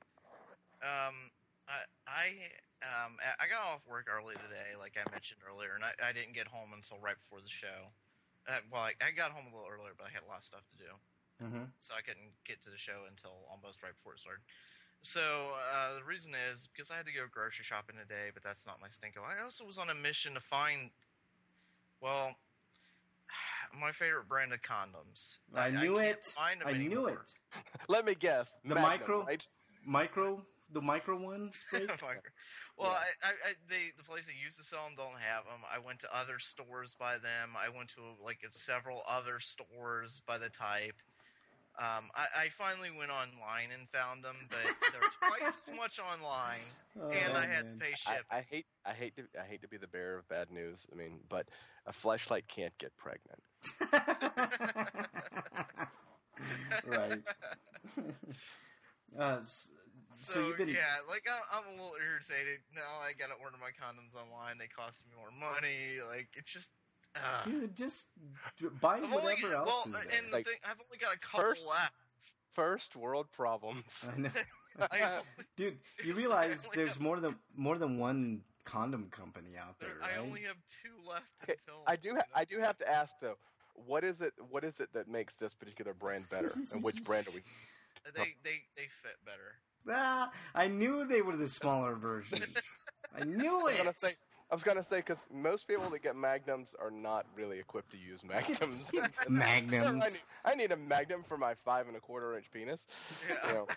Um, I I um I got off work early today, like I mentioned earlier, and I, I didn't get home until right before the show. Uh, well, I, I got home a little earlier, but I had a lot of stuff to do, Mm-hmm. so I couldn't get to the show until almost right before it started. So uh, the reason is because I had to go grocery shopping today, but that's not my Stinko. I also was on a mission to find, well, my favorite brand of condoms. I knew can't it. find them I knew anymore. it. Let me guess. The Magnum, micro? right? Micro, the micro ones. Break? Fucker. Well, I, I, I, they, the place that used to sell them don't have them. I went to other stores by them. I went to like several other stores by the type. Um, I, I finally went online and found them, but they're twice as much online, Oh, and I had man. to pay I, ship. I hate I hate to I hate to be the bearer of bad news. I mean, but a fleshlight can't get pregnant. Right. uh, s- so, So, you've been. yeah, like I'm, I'm a little irritated. Now I gotta order my condoms online. They cost me more money. Like it's just. Uh, Dude, just d- buy I've whatever only, else well, is there. and the Like, thing, I've only got a couple first- left. First world problems. I know. I, Dude, you Seriously, realize I only there's have- more than more than one condom company out there, I right? only have two left Okay, until I do you ha- know. I do have to ask though, what is it what is it that makes this particular brand better, and which brand are we? They they they fit better. Ah, I knew they were the smaller versions. I knew I was it. gonna say I was gonna say because most people that get magnums are not really equipped to use magnums. Magnums. I need, I need a magnum for my five and a quarter inch penis. Yeah. You know.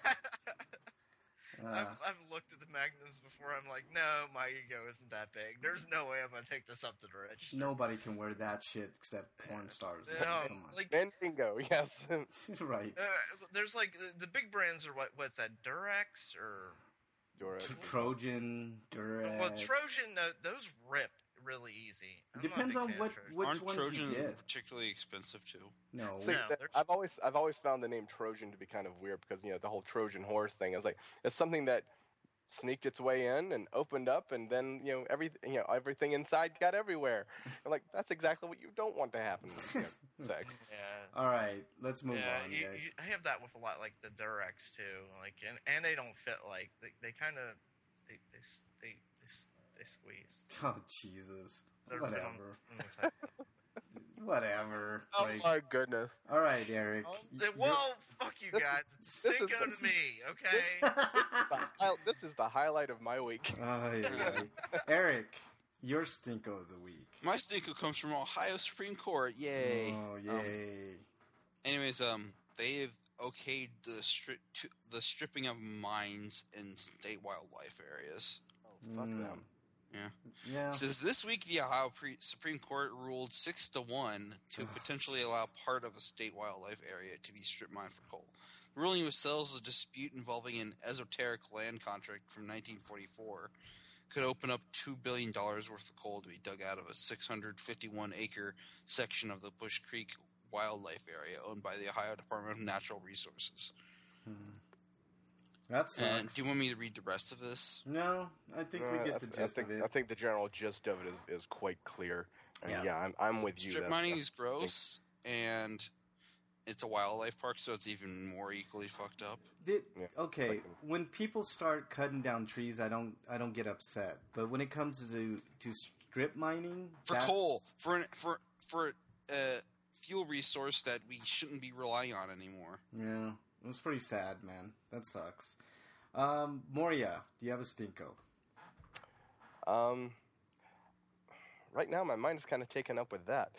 Uh, I've, I've looked at the magnums before. I'm like, no, my ego isn't that big. There's no way I'm gonna take this up to the rich. nobody can wear that shit except porn stars. No, Come on. like Mandingo, yes. right. uh, there's like the, the big brands are what what's that Durex or Dora. Tr- Trojan, Durex. well Trojan. Uh, those rip really easy. I'm not a Depends big on fan of what Trojan. which Aren't ones Trojan you get. particularly expensive too? No. See, No, that- there's- I've always I've always found the name Trojan to be kind of weird because you know the whole Trojan horse thing. I was like, it's something that sneaked its way in and opened up, and then you know everything you know everything inside got everywhere. I'm like, that's exactly what you don't want to happen. You know, sex. Yeah. All right, let's move Yeah, on, you, guys. you, I have that with a lot, like the Durex too. Like, and, and they don't fit. Like, they, they kind of they they, s- they they s- they squeeze. Oh Jesus. They're- they don't- Whatever. I'm the type of- Whatever. Oh Like, my goodness. all right, Eric. Oh, You're- they- well, fuck you This is- guys. It's this is- Stinko to me, okay? The hi- This is the highlight of my week. Oh, yeah. Eric, your Stinko of the week. My stinko comes from Ohio Supreme Court. Yay! Oh, Um, yay. anyways, um, they've okayed the stri- to, the stripping of mines in state wildlife areas. Oh, fuck Mm. them. Yeah. Yeah. It says this week the Ohio Pre- Supreme Court ruled six to one to potentially allow part of a state wildlife area to be strip mined for coal. The ruling was settles a dispute involving an esoteric land contract from nineteen forty-four. Could open up two billion dollars worth of coal to be dug out of a six hundred fifty-one acre section of the Bush Creek Wildlife Area owned by the Ohio Department of Natural Resources. Hmm. That sucks. And do you want me to read the rest of this? No, I think we Uh, get I the th- gist I think, of it. I think the general gist of it is, is quite clear. And Yeah. yeah, I'm I'm with you. Strip That's- mining that's- is gross, and it's a wildlife park, so it's even more equally fucked up. Did, Yeah. okay, Like- when people start cutting down trees, I don't, I don't get upset. But when it comes to to strip mining, For that's- coal, for an, for for a fuel resource that we shouldn't be relying on anymore. yeah, it was pretty sad, man. That sucks. Um, Moria, do you have a stinko? Um, right now, my mind is kind of taken up with that.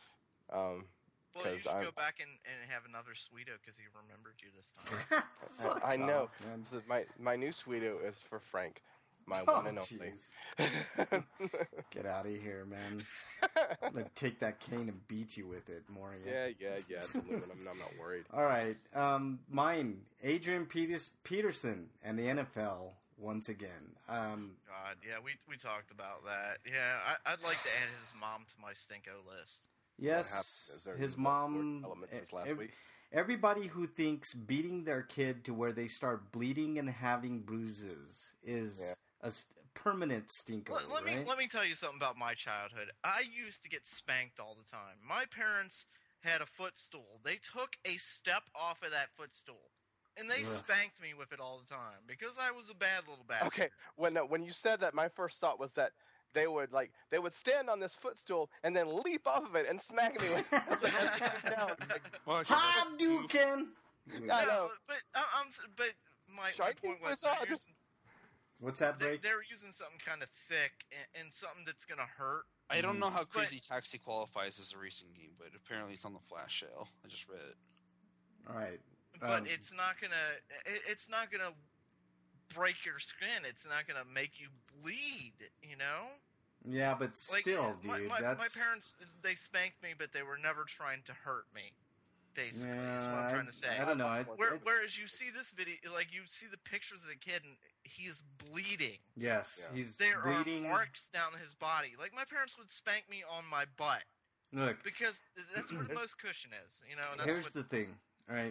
Um, Well, you 'Cause should I'm- go back and, and have another Sweeto because he remembered you this time. Fuck I know. off, man. So my my new Sweeto is for Frank, my Oh, one and only. jeez. Get out of here, man. I'm gonna take that cane and beat you with it, Moria. yeah, yeah, yeah. It's aluminum. I'm not worried. All right. Um, mine, Adrian Peters- Peterson and the N F L once again. Um, God, yeah, we we talked about that. Yeah, I, I'd like to add his mom to my stinko list. yes, happened? Is there his more mom. elements e- since last ev- week? Everybody who thinks beating their kid to where they start bleeding and having bruises is Yeah. a st- permanent stinko. Let, let right? me let me tell you something about my childhood. I used to get spanked all the time. My parents had a footstool. They took a step off of that footstool, and they Ugh. spanked me with it all the time because I was a bad little bastard. Okay, when uh, when you said that, my first thought was that they would like they would stand on this footstool and then leap off of it and smack me with it. Down. Like, Well, actually, Hadouken! I No, know. but I, I'm s- but my, my Striking point was wizard. they're using, What's that, they're, break? they're using something kind of thick and, and something that's gonna hurt. I don't know how But- Crazy Taxi qualifies as a racing game, but apparently it's on the Flash sale. I just read it. All right. But Um, it's not gonna it, it's not gonna break your skin. It's not gonna make you bleed. You know. Yeah, but Like still, my, dude, my, that's my parents, they spanked me, but they were never trying to hurt me. Basically, is what I'm Yeah, trying I- to say. I don't know. I, Where, I- whereas you see this video, like you see the pictures of the kid, and he is bleeding. yes, Yeah. he's There bleeding. are marks down his body. Like my parents would spank me on my butt Look, because that's where the most cushion is. You know, and that's here's what. the thing. All right,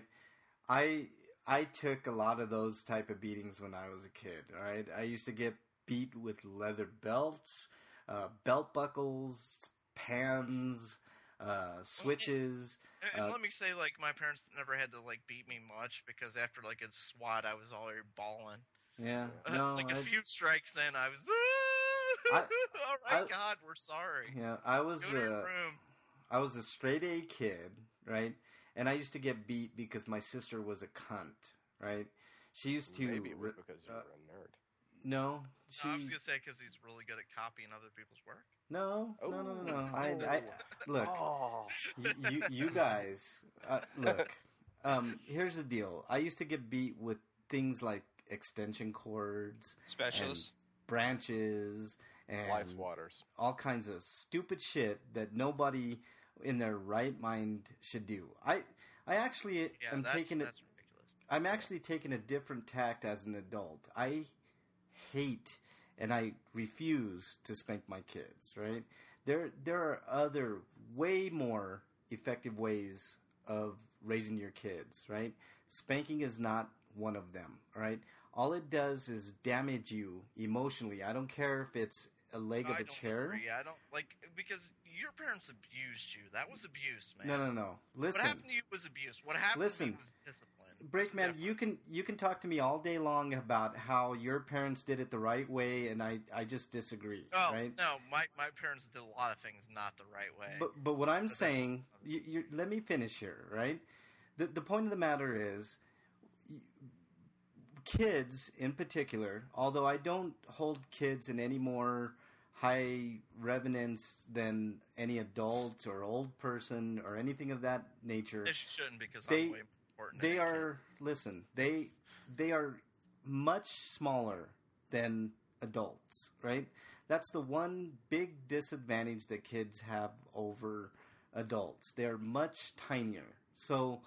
I I took a lot of those type of beatings when I was a kid. All right, I used to get beat with leather belts, uh, belt buckles, pans, uh, switches. and, and uh, let me say, like my parents never had to like beat me much because after like a SWAT, I was already bawling. Yeah, Uh, no, like a I- few strikes in, I was. I- All right, I- God, we're sorry. yeah, I was Go to your uh, room. I was a straight A kid, right? And I used to get beat because my sister was a cunt, right? She used to Maybe it was re- because you uh, were a nerd. no, she No, I was gonna say because he's really good at copying other people's work. no, no, no, no, no. Oh. I, I look, Oh. you, you, you guys, uh, look. Um, here's the deal. I used to get beat with things like extension cords, Spatulas. branches, and Lice waters. all kinds of stupid shit that nobody in their right mind should do. I I actually Yeah, am that's taking it. that's ridiculous. I'm actually taking a different tact as an adult. I hate and I refuse to spank my kids, right? There there are other way more effective ways of raising your kids, right? Spanking is not one of them, all right? All it does is damage you emotionally. I don't care if it's a leg of I a don't chair. agree. I don't like because your parents abused you. That was abuse, man. No, no, no. Listen. What happened to you was abuse. What happened Listen. to me was discipline. Breakman, It's you can you can talk to me all day long about how your parents did it the right way, and I, I just disagree, Oh right? no, my my parents did a lot of things not the right way. But but what I'm But that's- saying, you, you, let me finish here, right? The the point of the matter is, y- kids in particular. Although I don't hold kids in any more high reverence than any adult or old person or anything of that nature. They shouldn't because They- I'm way more important. than They a kid. are listen. They they are much smaller than adults, right? That's the one big disadvantage that kids have over adults. They're much tinier. So,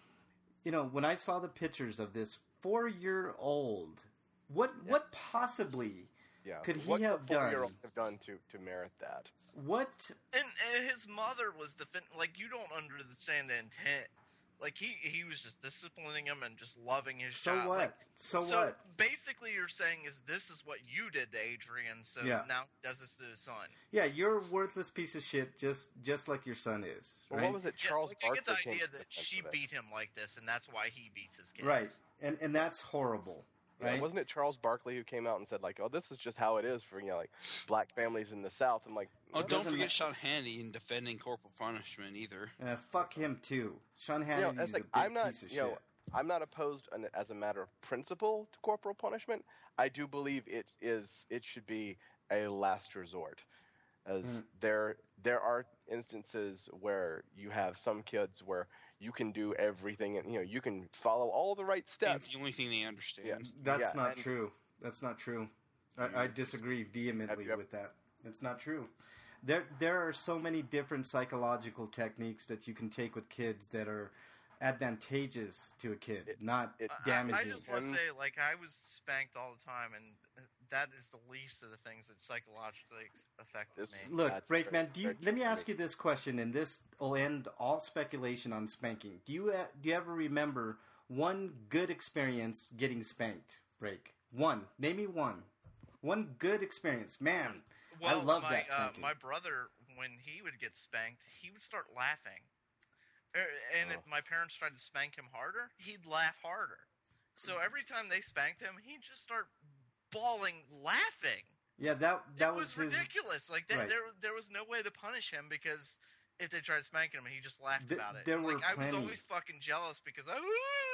you know, when I saw the pictures of this four-year-old, what Yeah. what possibly Yeah. could he what have could a four-year-old done? have done to, to merit that? What? And, and his mother was defend like you don't understand the intent. Like he he was just disciplining him and just loving his So child. what? Like, so, so what? basically, you're saying is this is what you did to Adrian, so Yeah. now he does this to his son. Yeah, you're a worthless piece of shit, just just like your son is, Well, right? what was it? Yeah, Charles like, I get the Barkley came idea to that defense she of it. beat him like this, and that's why he beats his kids. Right, and and that's horrible, Yeah, right? wasn't it Charles Barkley who came out and said like, "Oh, this is just how it is for you know like black families in the South"? I'm like, Oh, no, don't doesn't forget ma- Sean Hannity in defending corporal punishment either. Uh, fuck him too. Sean you know, Hannity's that's like a big I'm not, piece of you know, shit. I'm not opposed an, as a matter of principle to corporal punishment. I do believe it is it should be a last resort, as Mm. there there are instances where you have some kids where you can do everything and you know you can follow all the right It's steps. the only thing they understand. That's yeah, not and- true. That's not true. I, I disagree vehemently you ever- with that. It's not true. There, there are so many different psychological techniques that you can take with kids that are advantageous to a kid, It- not it- I- damaging. I, I just want to And- say, like, I was spanked all the time, and that is the least of the things that psychologically ex- affected This- me. Look, That's Breakman, very- do you, very let me true. ask you this question, and this will end all speculation on spanking. Do you uh, do you ever remember one good experience getting spanked? Break one. Name me one. One good experience, man. Well, I love my, that uh, spanking. my brother, when he would get spanked, he would start laughing. Er, And if Oh. my parents tried to spank him harder, he'd laugh harder. So every time they spanked him, he'd just start bawling, laughing. Yeah, that that it was, was, his. ridiculous. Like that, Right. there, there was no way to punish him because if they tried spanking him, he just laughed Th- about it. there And, were like I was plenty. always fucking jealous because I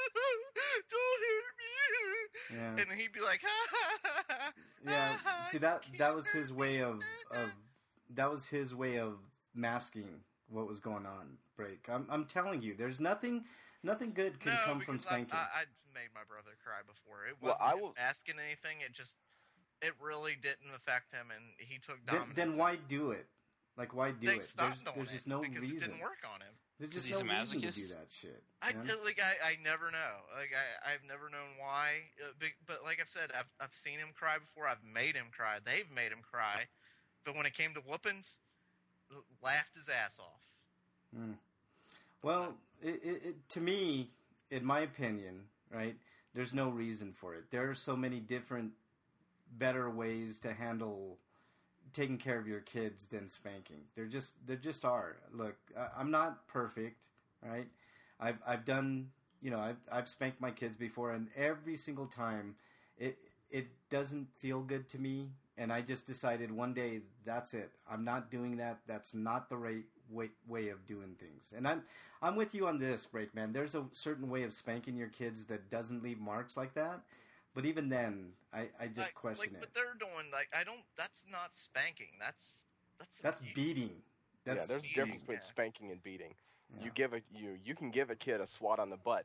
don't hurt me, Yeah. and he'd be like, ha, ha, ha, ha, Yeah, ha, see that you that was hurt his way me." of of that was his way of masking what was going on. Break. I'm I'm telling you, there's nothing nothing good can no, come from because spanking. I, I, I made my brother cry before. It Well, wasn't I him will- asking anything. It just, it really didn't affect him, and he took then, dominance. then why do it? Like why do they it? stopped there's doing there's it just no because reason. it didn't work on him. There's 'Cause just he's no a reason to do masochist? that shit. I man. like I, I never know. Like I I've never known why. Uh, but, but like I've said, I've I've seen him cry before. I've made him cry. They've made him cry. But when it came to whoopings, l- laughed his ass off. Mm. Well, it, it, it, to me, in my opinion, right, there's no reason for it. There are so many different, better ways to handle taking care of your kids than spanking. There just there just are. Look, I, I'm not perfect, right? I've I've done, you know, I've I've spanked my kids before, and every single time, it it doesn't feel good to me. And I just decided one day, that's it. I'm not doing that. That's not the right way, way of doing things. And I'm I'm with you on this, Breakman. There's a certain way of spanking your kids that doesn't leave marks like that. But even then, I, I just like, question like, it. But they're doing like I don't. That's not spanking. That's that's That's abuse. beating. That's yeah, there's a beating, difference between yeah. spanking and beating. Yeah. You give a you you can give a kid a swat on the butt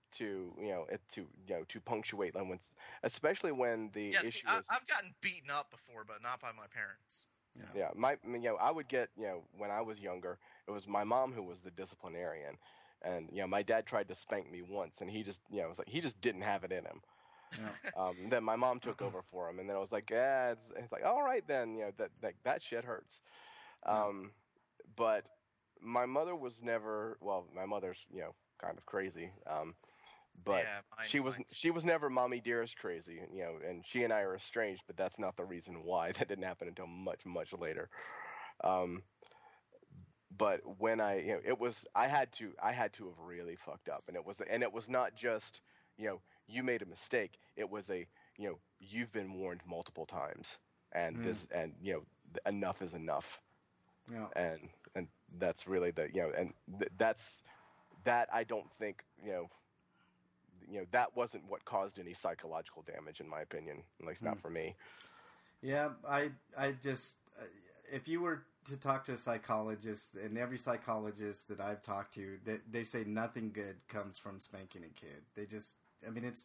to you know it to you know to punctuate when especially when the Yeah, issue see, I, is I've gotten beaten up before, but not by my parents. yeah my you know I would get you know when I was younger it was my mom who was the disciplinarian and you know my dad tried to spank me once and he just you know it was like he just didn't have it in him. Yeah. Um, then my mom took over for him, and then I was like, "Yeah." It's, it's like, "All right, then." You know that that that shit hurts. Um, but my mother was never. Well, my mother's you know kind of crazy. Um, but yeah, mine- she was mine's- she was never mommy dearest crazy. You know, and she and I are estranged, but that's not the reason why. That didn't happen until much much later. Um, but when I you know it was I had to I had to have really fucked up, and it was and it was not just you know. You made a mistake. It was a, you know, you've been warned multiple times, and Mm. this, and you know, th- enough is enough, Yeah. and and that's really the, you know, and th- that's that I don't think, you know, you know, that wasn't what caused any psychological damage, in my opinion, at least not Mm. for me. Yeah, I I just uh, if you were to talk to a psychologist, and every psychologist that I've talked to, they, they say nothing good comes from spanking a kid. They just, I mean, it's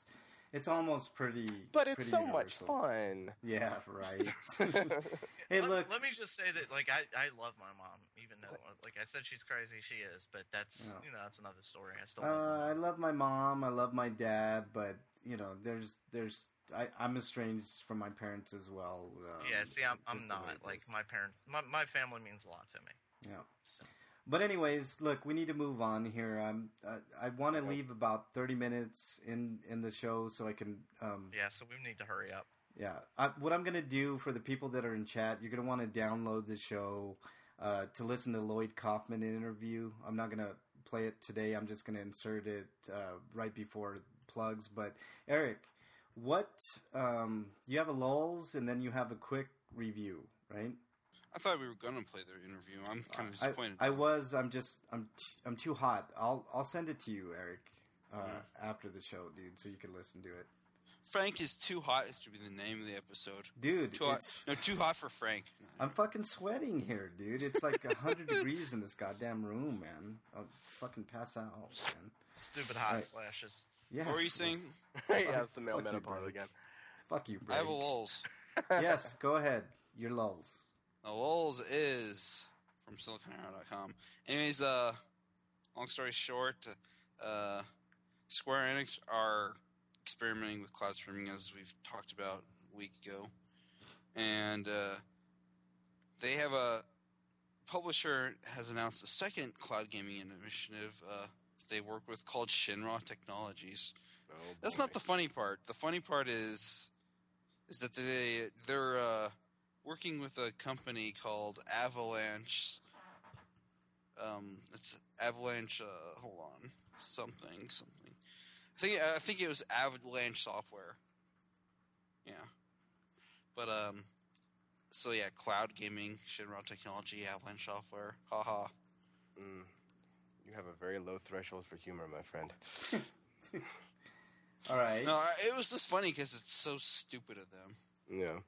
It's almost pretty. But it's pretty so much universal. fun. Yeah, right. Hey, let, look. let me just say that, like, I, I love my mom, even though, like I said, she's crazy. She is, but that's Yeah. you know that's another story. I still love Uh, my I mom. love my mom. I love my dad, but you know, there's there's I, I'm estranged from my parents as well. Um, Yeah, see, I'm I'm just the way not it like is. my parent. My my family means a lot to me. Yeah. So. But anyways, look, we need to move on here. I'm uh, I want to Okay. leave about thirty minutes in in the show so I can um Yeah, so we need to hurry up. yeah. I, what I'm gonna do for the people that are in chat, you're gonna want to download the show uh, to listen to Lloyd Kaufman interview. I'm not gonna play it today. I'm just gonna insert it uh, right before plugs. But Eric, what um, you have a lulls and then you have a quick review, right? I thought we were gonna play their interview. I'm kind of I, disappointed. I now. was. I'm just. I'm. T- I'm too hot. I'll. I'll send it to you, Eric, uh, Yeah. after the show, dude, so you can listen to it. Frank is too hot. Is to be the name of the episode. Dude, Too hot. it's. No, too hot for Frank. I'm fucking sweating here, dude. It's like a hundred degrees in this goddamn room, man. I'll fucking pass out, man. Stupid hot Right. flashes. Yeah. Oh, What were you saying? yeah, it's the male Fuck you, menopause Blake. again. Fuck you, I have a Blake. lulls. Yes, go ahead. Your lulls. The lulls is from silicon arrow dot com. Anyways, uh, long story short, uh, Square Enix are experimenting with cloud streaming as we've talked about a week ago, and uh, they have a publisher has announced a second cloud gaming initiative uh, that they work with called Shinra Technologies. Oh, That's boy. not the funny part. The funny part is is that they they're uh, working with a company called Avalanche. Um, it's Avalanche. Uh, hold on, something something. I think I think it was Avalanche Software. Yeah, but um, so yeah, cloud gaming, Shinra Technology, Avalanche Software. Haha. Mm. You have a very low threshold for humor, my friend. All right. No, I- it was just funny because it's so stupid of them. Yeah.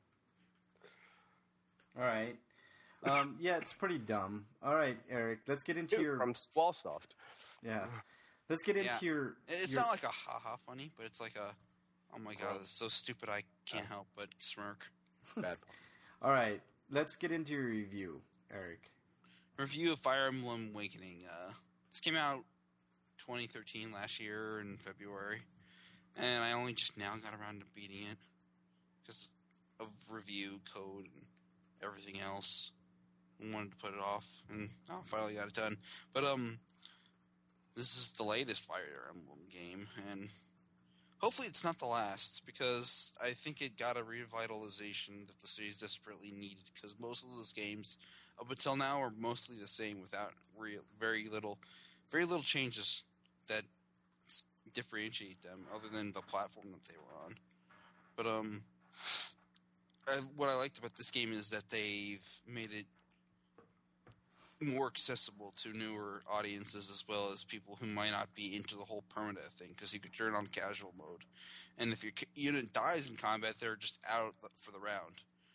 All right. Um, yeah, it's pretty dumb. All right, Eric. Let's get into Dude, your. from Squallsoft. Yeah. Let's get into Yeah. your. It's your- not like a haha funny, but it's like a, oh my god, this is so stupid I can't help but smirk. Bad. All right. Let's get into your review, Eric. Review of Fire Emblem Awakening. Uh, this came out twenty thirteen, last year in February, and I only just now got around to beating it because of review code and everything else. I wanted to put it off, and oh, finally got it done. But um, this is the latest Fire Emblem game, and hopefully it's not the last, because I think it got a revitalization that the series desperately needed, because most of those games up until now are mostly the same without real, very little very little changes that s- differentiate them other than the platform that they were on. But um I, what I liked about this game is that they've made it more accessible to newer audiences as well as people who might not be into the whole permadeath thing, because you could turn on casual mode, and if your ca- unit dies in combat, they're just out for the round,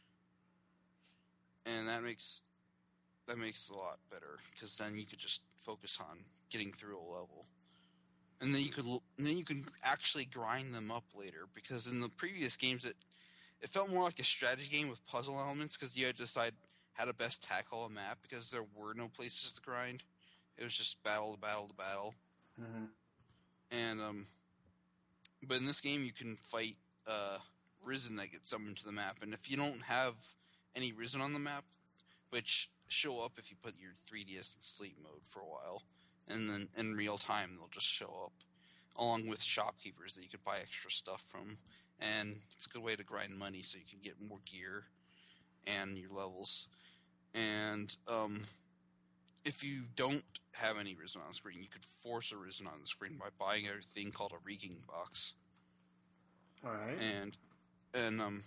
and that makes that makes it a lot better, because then you could just focus on getting through a level, and then you could l- and then you can actually grind them up later, because in the previous games it it felt more like a strategy game with puzzle elements, because you had to decide how to best tackle a map, because there were no places to grind. It was just battle to battle to battle. Mm-hmm. And um, but in this game you can fight uh, Risen that gets summoned to the map, and if you don't have any Risen on the map, which show up if you put your three D S in sleep mode for a while, and then in real time they'll just show up, along with shopkeepers that you could buy extra stuff from, and it's a good way to grind money so you can get more gear and your levels. And um, if you don't have any Risen on the screen, you could force a Risen on the screen by buying a thing called a Reeking box. All right. And and um,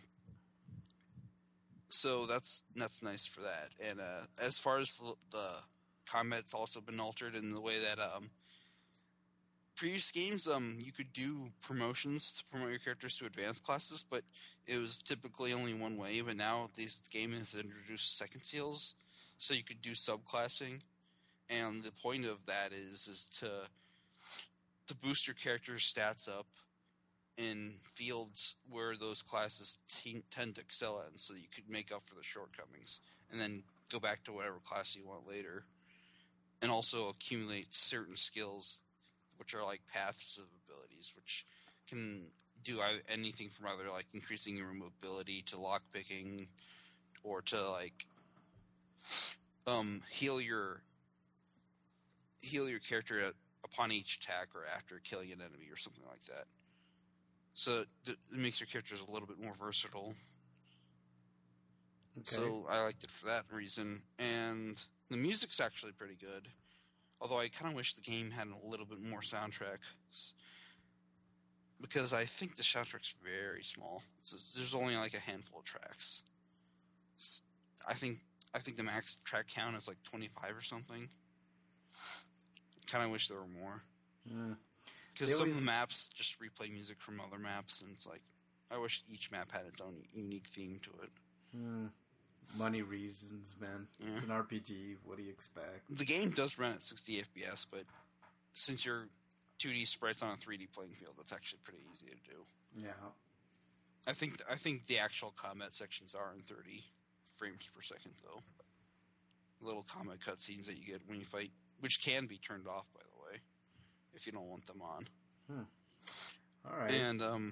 so that's that's nice for that. And uh, as far as the, the combat's also been altered in the way that um, previous games, um, you could do promotions to promote your characters to advanced classes, but it was typically only one way. But now this game has introduced second seals, so you could do subclassing, and the point of that is is to to boost your character's stats up in fields where those classes t- tend to excel at, so that you could make up for the shortcomings, and then go back to whatever class you want later, and also accumulate certain skills, which are like paths of abilities, which can do anything from either like increasing your mobility to lockpicking, or to like um, heal your heal your character at, upon each attack or after killing an enemy or something like that. So it, it makes your characters a little bit more versatile. Okay. So I liked it for that reason, and the music's actually pretty good. Although I kind of wish the game had a little bit more soundtrack, because I think the soundtrack's very small. It's just, there's only like a handful of tracks. It's, I think I think the max track count is like twenty-five or something. Kind of wish there were more. Mm. Because They some always- of the maps just replay music from other maps, and it's like, I wish each map had its own unique theme to it. Mm. Money reasons, man. Yeah. It's an R P G. What do you expect? The game does run at sixty F P S, but since you're two D sprites on a three D playing field, that's actually pretty easy to do. Yeah. I think I think the actual combat sections are in thirty frames per second, though. Little combat cutscenes that you get when you fight, which can be turned off, by the way, if you don't want them on. Hmm. All right. And um,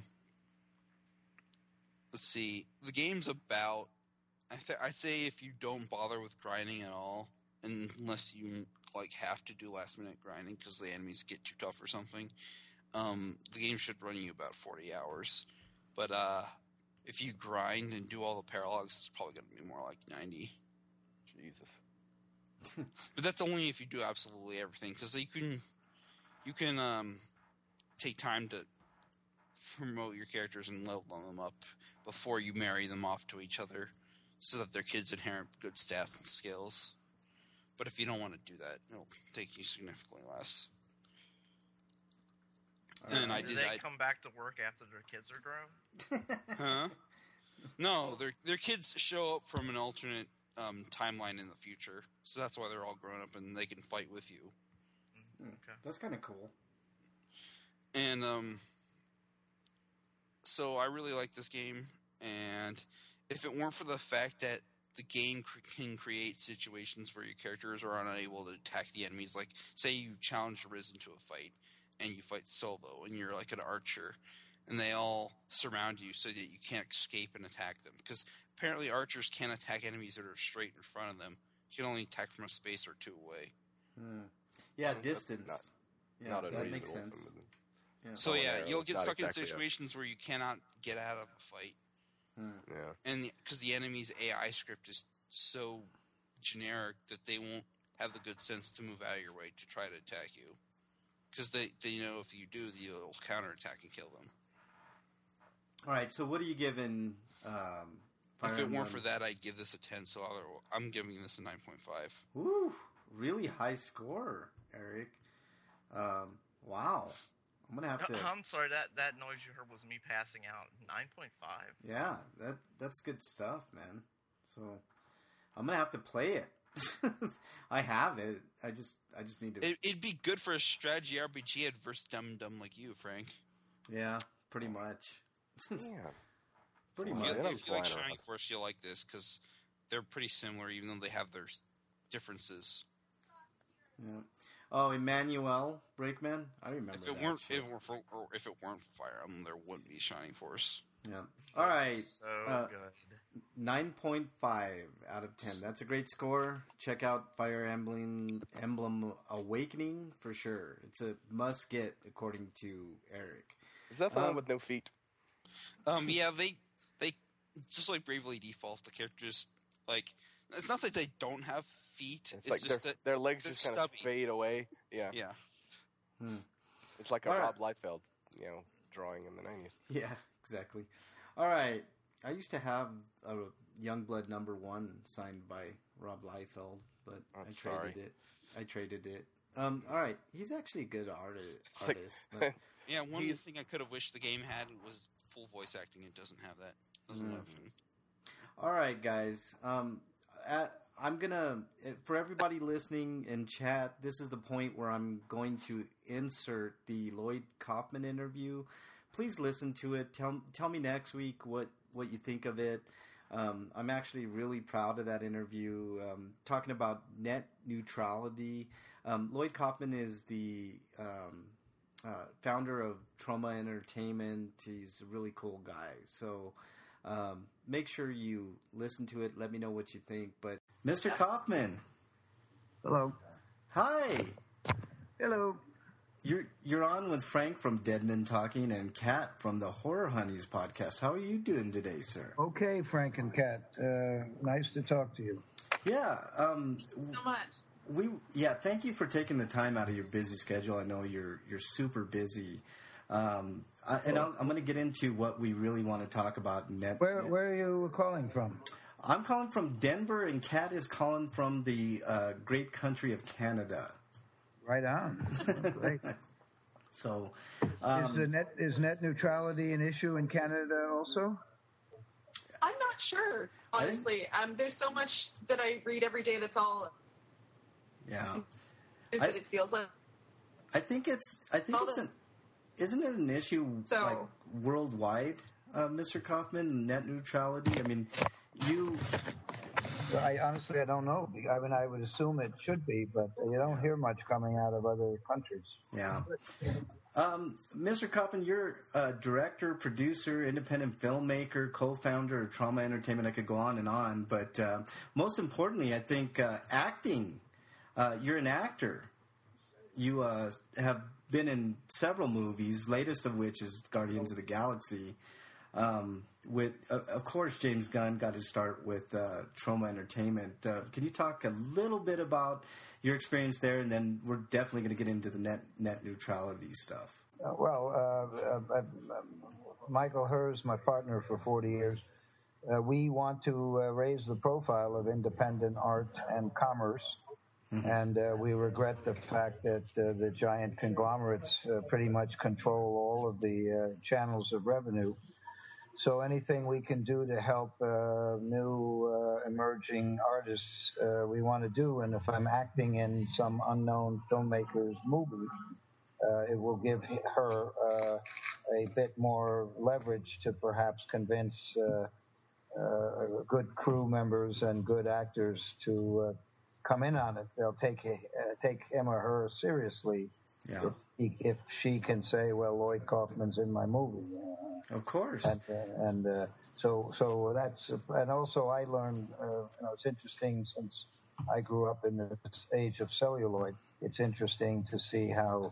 let's see, the game's about. I th- I'd say if you don't bother with grinding at all, unless you like have to do last minute grinding because the enemies get too tough or something, um, the game should run you about forty hours. But uh, if you grind and do all the paralogs, it's probably going to be more like ninety. Jesus. But that's only if you do absolutely everything, because you can you can um, take time to promote your characters and level them up before you marry them off to each other, so that their kids inherit good stats and skills. But if you don't want to do that, it'll take you significantly less. All And I Do did. they I, come back to work after their kids are grown? huh? No, their their kids show up from an alternate um, timeline in the future, so that's why they're all grown up and they can fight with you. Mm, Okay. That's kind of cool. And um, so I really like this game, and if it weren't for the fact that the game cr- can create situations where your characters are unable to attack the enemies, like say you challenge Risen to a fight, and you fight solo, and you're like an archer, and they all surround you so that you can't escape and attack them, because apparently archers can't attack enemies that are straight in front of them. You can only attack from a space or two away. Hmm. Yeah, That's distance. not- yeah, Not that unreasonable. makes sense. from the- Yeah. So Oh, yeah, yeah, you'll it's get not stuck exactly in a- situations where you cannot get out of a fight. Hmm. Yeah. And because the, the enemy's A I script is so generic that they won't have the good sense to move out of your way to try to attack you, because they, they know if you do, you'll counterattack and kill them. All right. So, what are you giving? Um, Fire if it weren't Emblem? for that, I'd give this a ten. So I'll, I'm giving this a nine point five. Woo! Really high score, Eric. Um, wow. I'm gonna have to. Uh, I'm sorry, that, that noise you heard was me passing out. nine point five. Yeah, that that's good stuff, man. So I'm gonna have to play it. I have it. I just I just need to. It, it'd be good for a strategy R P G versus dumb dumb like you, Frank. Yeah, pretty much. Yeah. Pretty If Well, you, much. then I'm if you like flying Shining around. Force, you'll like this because they're pretty similar, even though they have their s- differences. Yeah. Oh, Emmanuel Breakman. I remember If it that weren't, shit. if it were for, or if it weren't for Fire Emblem, there wouldn't be Shining Force. Yeah. All right. So uh, good. nine point five out of ten. That's a great score. Check out Fire Emblem Emblem Awakening for sure. It's a must get according to Eric. Is that the Um, one with no feet? Um, yeah, they they just like Bravely Default, the characters like it's not that they don't have feet. It's, It's, like just their, that their legs they're just kind of stubby. fade away. Yeah. yeah. It's like a All right. Rob Liefeld, you know, drawing in the nineties. Yeah, exactly. All right. I used to have a Youngblood number one signed by Rob Liefeld, but I'm I traded sorry. it. I traded it. Um, all right. He's actually a good arti- It's like- artist. but, Yeah, one He's- thing I could have wished the game had was full voice acting. It doesn't have that. Doesn't Mm. have it. all right, guys. Um, at, I'm gonna for everybody listening in chat. This is the point where I'm going to insert the Lloyd Kaufman interview. please listen to it. Tell tell me next week what, what you think of it. Um, I'm actually really proud of that interview. Um, talking about net neutrality. Um, Lloyd Kaufman is the um, uh, founder of Trauma Entertainment. He's a really cool guy. So um, make sure you listen to it. Let me know what you think. But Mister Kaufman. Hello. Hi. Hello. You're you're on with Frank from Dead Men Talking and Kat from the Horror Honeys podcast. How are you doing today, sir? Okay, Frank and Kat. Uh, nice to talk to you. Yeah. Um, so much. We yeah. Thank you for taking the time out of your busy schedule. I know you're you're super busy, um, I, and I'll, I'm going to get into what we really want to talk about. Net. Where where are you calling from? I'm calling from Denver, and Kat is calling from the uh, great country of Canada. Right on. Great. So, um, is the net is net neutrality an issue in Canada also? I'm not sure, honestly. Think, um, there's so much that I read every day that's all. Yeah. Is I, that it feels like. I think it's. I think it's an. Isn't it an issue so, like worldwide, uh, Mister Kaufman? Net neutrality. I mean, you. I honestly, I don't know. I mean, I would assume it should be, but you don't hear much coming out of other countries. Yeah. Um, Mister Kaufman, you're a director, producer, independent filmmaker, co-founder of Trauma Entertainment. I could go on and on, but uh, most importantly, I think uh, acting. Uh, you're an actor. You uh, have been in several movies, latest of which is Guardians of the Galaxy. Um, with, uh, of course, James Gunn got his start with uh, Trauma Entertainment. Uh, can you talk a little bit about your experience there, and then we're definitely going to get into the net net neutrality stuff. Uh, well, uh, uh, uh, Michael Herz, my partner for forty years, uh, we want to uh, raise the profile of independent art and commerce. Mm-hmm. And uh, we regret the fact that uh, the giant conglomerates uh, pretty much control all of the uh, channels of revenue. So anything we can do to help uh, new uh, emerging artists, uh, we want to do. And if I'm acting in some unknown filmmaker's movie, uh, it will give her uh, a bit more leverage to perhaps convince uh, uh, good crew members and good actors to uh, come in on it. They'll take uh, take him or her seriously. Yeah. If, he, if she can say, "Well, Lloyd Kaufman's in my movie." Of course. And, uh, and uh, so, so that's, and also I learned, uh, you know, it's interesting since I grew up in the age of celluloid. It's interesting to see how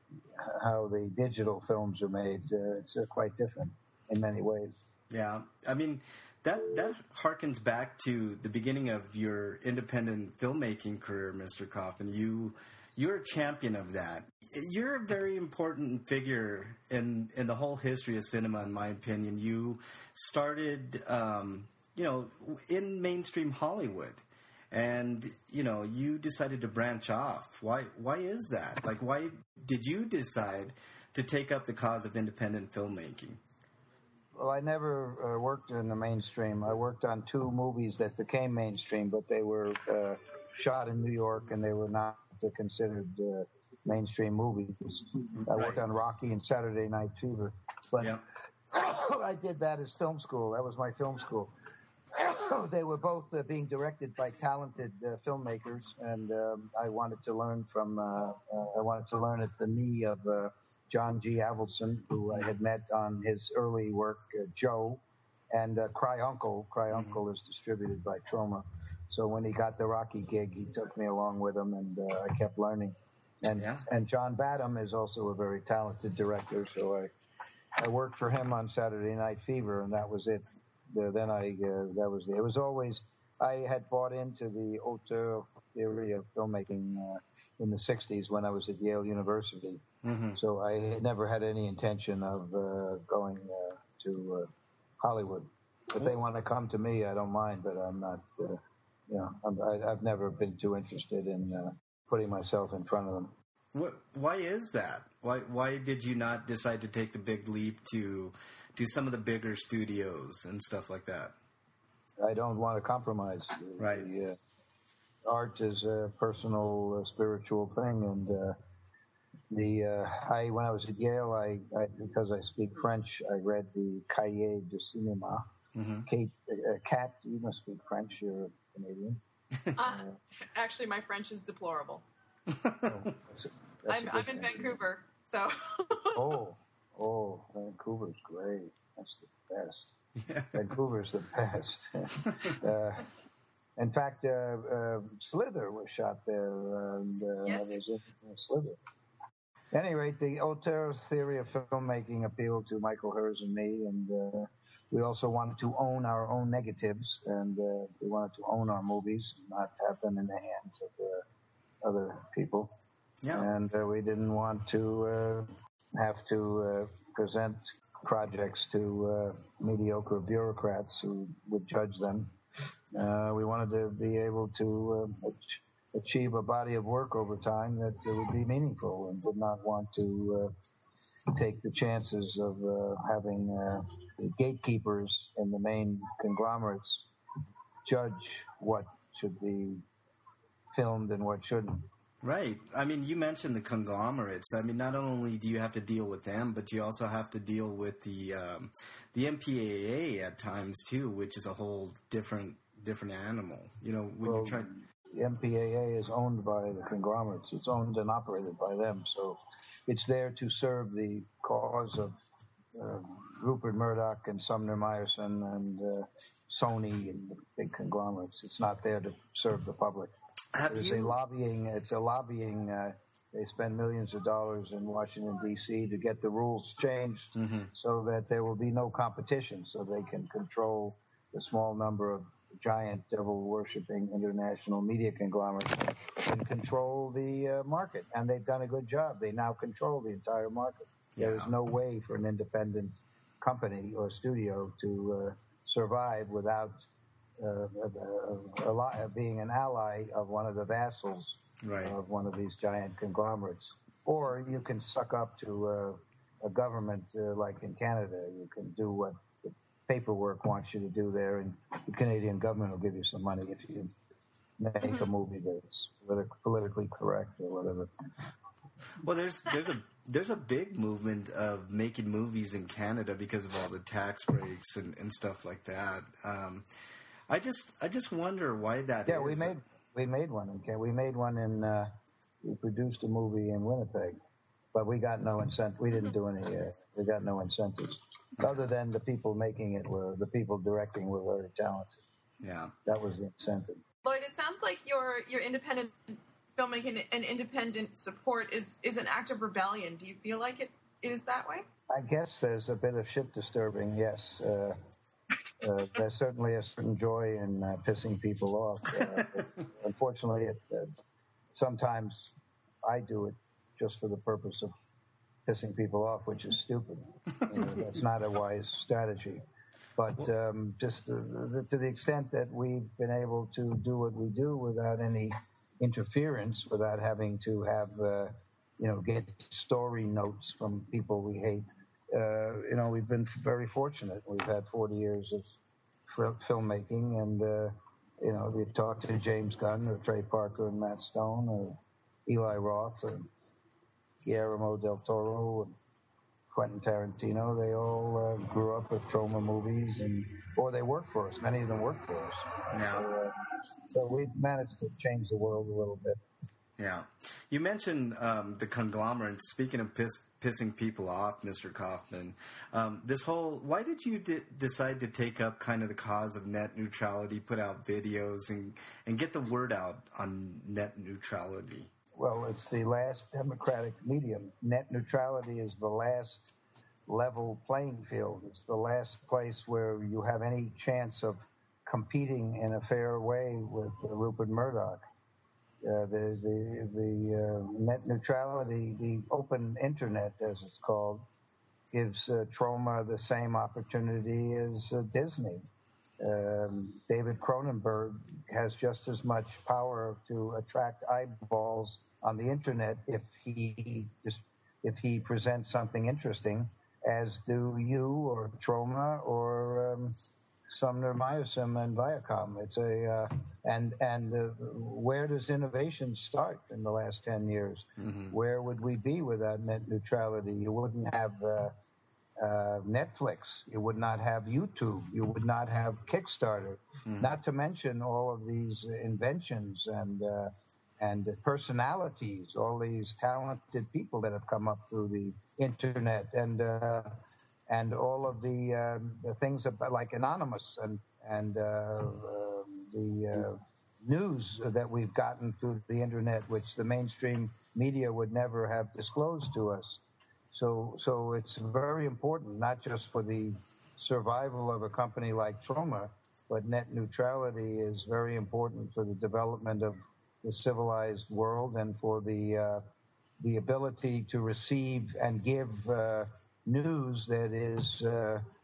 how the digital films are made. Uh, it's uh, quite different in many ways. Yeah, I mean that that harkens back to the beginning of your independent filmmaking career, Mister Kaufman. You you're a champion of that. You're a very important figure in, in the whole history of cinema, in my opinion. You started, um, you know, in mainstream Hollywood, and you know, you decided to branch off. Why? Why is that? Like, why did you decide to take up the cause of independent filmmaking? Well, I never uh, worked in the mainstream. I worked on two movies that became mainstream, but they were uh, shot in New York, and they were not considered Uh, mainstream movies. I worked on Rocky and Saturday Night Fever, but yeah. I did that as film school. That was my film school. They were both uh, being directed by talented uh, filmmakers, and um, I wanted to learn from. Uh, uh, I wanted to learn at the knee of uh, John G. Avildsen, who I had met on his early work, uh, Joe, and uh, Cry Uncle. Cry mm-hmm. Uncle is distributed by Troma. So when he got the Rocky gig, he took me along with him, and uh, I kept learning. And yeah. and John Badham is also a very talented director, so I I worked for him on Saturday Night Fever, and that was it. Uh, then I uh, that was it. It was always I had bought into the auteur theory of filmmaking uh, in the sixties when I was at Yale University. Mm-hmm. So I had never had any intention of uh, going uh, to uh, Hollywood. If they want to come to me, I don't mind, but I'm not. Uh, you know, I'm, I, I've never been too interested in. Uh, putting myself in front of them. What, why is that? Why why did you not decide to take the big leap to do some of the bigger studios and stuff like that? I don't want to compromise. Right. The, uh, art is a personal, uh, spiritual thing, and uh, the uh, I when I was at Yale, I, I because I speak French, I read the Cahiers du Cinéma. Mm-hmm. Kate, uh, Kat, you must speak French. You're a Canadian. Uh, actually, my French is deplorable. Oh, that's a, that's I'm, a I'm good in thing. Vancouver, so. Oh, oh, Vancouver's great. That's the best. Yeah. Vancouver's the best. uh, in fact, uh, uh, Slither was shot there, and uh, Yes, I was in uh, Slither. At any rate, the auteur theory of filmmaking appealed to Michael Hers and me, and uh, we also wanted to own our own negatives, and uh, we wanted to own our movies, not have them in the hands of uh, other people. Yeah. And uh, we didn't want to uh, have to uh, present projects to uh, mediocre bureaucrats who would judge them. Uh, we wanted to be able to uh, ach- achieve a body of work over time that uh, would be meaningful, and did not want to uh, take the chances of uh, having uh, the gatekeepers in the main conglomerates judge what should be filmed and what shouldn't. Right. I mean, you mentioned the conglomerates. I mean, not only do you have to deal with them, but you also have to deal with the um, the M P A A at times too, which is a whole different different animal. You know, when Well, you try. the M P A A is owned by the conglomerates. It's owned and operated by them. So it's there to serve the cause of uh, Rupert Murdoch and Sumner Meyerson and uh, Sony and the big conglomerates. It's not there to serve the public. Have It's you? a lobbying. It's a lobbying. Uh, they spend millions of dollars in Washington D C to get the rules changed Mm-hmm. so that there will be no competition, so they can control the small number of giant devil-worshipping international media conglomerates and control the uh, market. And they've done a good job. They now control the entire market. There is Yeah. no way for an independent company or studio to uh, survive without uh, a, a, a lot, being an ally of one of the vassals Right. of one of these giant conglomerates. Or you can suck up to uh, a government uh, like in Canada. You can do what the paperwork wants you to do there, and the Canadian government will give you some money if you make a movie that's politi- politically correct or whatever. Well, there's there's a there's a big movement of making movies in Canada because of all the tax breaks and, and stuff like that. Um, I just I just wonder why that Yeah, is. we made we made one in Can- we made one in uh, we produced a movie in Winnipeg, but we got no incentive. We didn't do any. Uh, we got no incentives other than the people making it were the people directing were very talented. Yeah. That was the incentive. Lloyd, it sounds like your your independent filmmaking and independent support is, is an act of rebellion. Do you feel like it is that way? I guess there's a bit of ship disturbing, yes. Uh, uh, there's certainly a certain joy in uh, pissing people off. Uh, unfortunately, it, uh, sometimes I do it just for the purpose of pissing people off, which is stupid. You know, that's not a wise strategy. But um, just uh, the, to the extent that we've been able to do what we do without any interference, without having to have, uh, you know, get story notes from people we hate, uh, you know, we've been very fortunate. We've had forty years of fil- filmmaking, and, uh, you know, we've talked to James Gunn or Trey Parker and Matt Stone or Eli Roth or Guillermo del Toro and Quentin Tarantino. They all uh, grew up with Troma movies, and or they work for us. Many of them work for us. Yeah. So, uh, so we've managed to change the world a little bit. Yeah. You mentioned um, the conglomerates. Speaking of piss, pissing people off, Mister Kaufman, um, this whole, why did you de- decide to take up kind of the cause of net neutrality, put out videos, and, and get the word out on net neutrality? Well, it's the last democratic medium. Net neutrality is the last level playing field. It's the last place where you have any chance of competing in a fair way with uh, Rupert Murdoch. Uh, the the, the uh, net neutrality, the open internet, as it's called, gives uh, Troma the same opportunity as uh, Disney. Um, David Cronenberg has just as much power to attract eyeballs on the internet if he just if he presents something interesting, as do you or Troma or um, Sumner Myosim and Viacom. It's a uh, and and uh, where does innovation start in the last ten years? Mm-hmm. Where would we be without net neutrality? You wouldn't have uh, uh, Netflix. You would not have YouTube. You would not have Kickstarter. Mm-hmm. Not to mention all of these inventions and uh, and personalities, all these talented people that have come up through the internet and. Uh, And all of the, um, the things about, like Anonymous and and uh, uh, the uh, news that we've gotten through the internet, which the mainstream media would never have disclosed to us. So so it's very important, not just for the survival of a company like Troma, but net neutrality is very important for the development of the civilized world and for the uh, the ability to receive and give. Uh, news that is uh,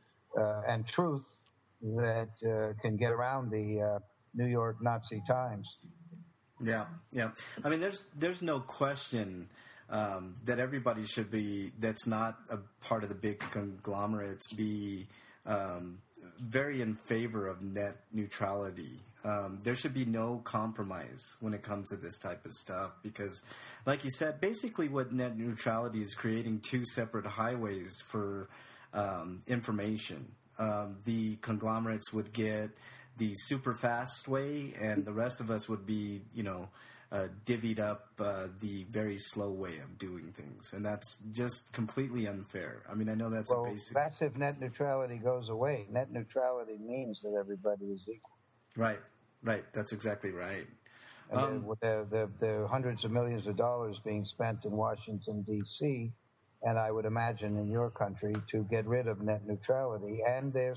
uh, and truth that uh, can get around the uh, New York Nazi Times. Yeah, yeah. I mean, there's there's no question um, that everybody should be that's not a part of the big conglomerates be um, very in favor of net neutrality. Um, there should be no compromise when it comes to this type of stuff because, like you said, basically what net neutrality is creating two separate highways for um, information. Um, the conglomerates would get the super fast way, and the rest of us would be, you know, uh, divvied up uh, the very slow way of doing things, and that's just completely unfair. I mean, I know that's well, a basic. That's if net neutrality goes away. Net neutrality means that everybody is equal. Right, right. That's exactly right. And Um, there, there, there are hundreds of millions of dollars being spent in Washington, D C, and I would imagine in your country to get rid of net neutrality, and they're,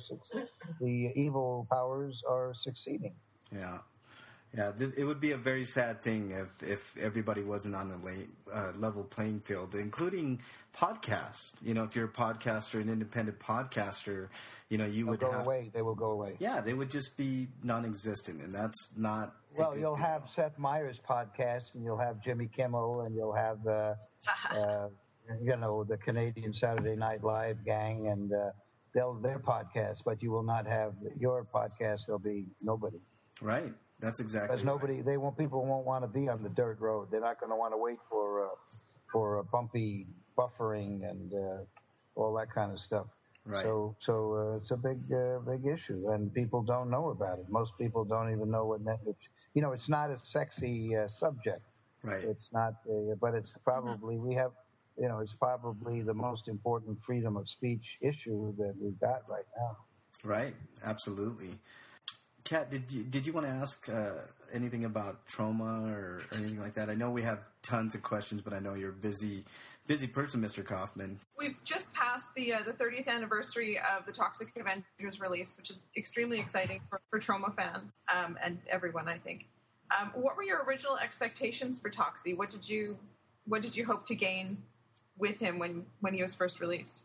the evil powers are succeeding. Yeah. Yeah, th- it would be a very sad thing if, if everybody wasn't on a la- uh, level playing field, including podcasts. You know, if you're a podcaster, an independent podcaster, you know, you They'll would go have... away. They will go away. Yeah, they would just be non-existent, and that's not... Well, you'll have Seth Meyers' podcast, and you'll have Jimmy Kimmel, and you'll have, uh, uh, you know, the Canadian Saturday Night Live gang, and uh, they'll their podcast, but you will not have your podcast. There'll be nobody. Right. That's exactly because nobody right. they won't people won't want to be on the dirt road. They're not going to want to wait for uh, for a bumpy buffering and uh, all that kind of stuff. Right. So so uh, it's a big uh, big issue, and people don't know about it. Most people don't even know what net. You know, it's not a sexy uh, subject. Right. It's not, uh, but it's probably we have. You know, it's probably the most important freedom of speech issue that we've got right now. Right. Absolutely. Kat, did you did you want to ask uh, anything about Troma or, or anything like that? I know we have tons of questions, but I know you're a busy, busy person, Mister Kaufman. We've just passed the uh, the thirtieth anniversary of the Toxic Avengers release, which is extremely exciting for, for Troma fans um, and everyone, I think. Um, what were your original expectations for Toxie? What did you what did you hope to gain with him when, when he was first released?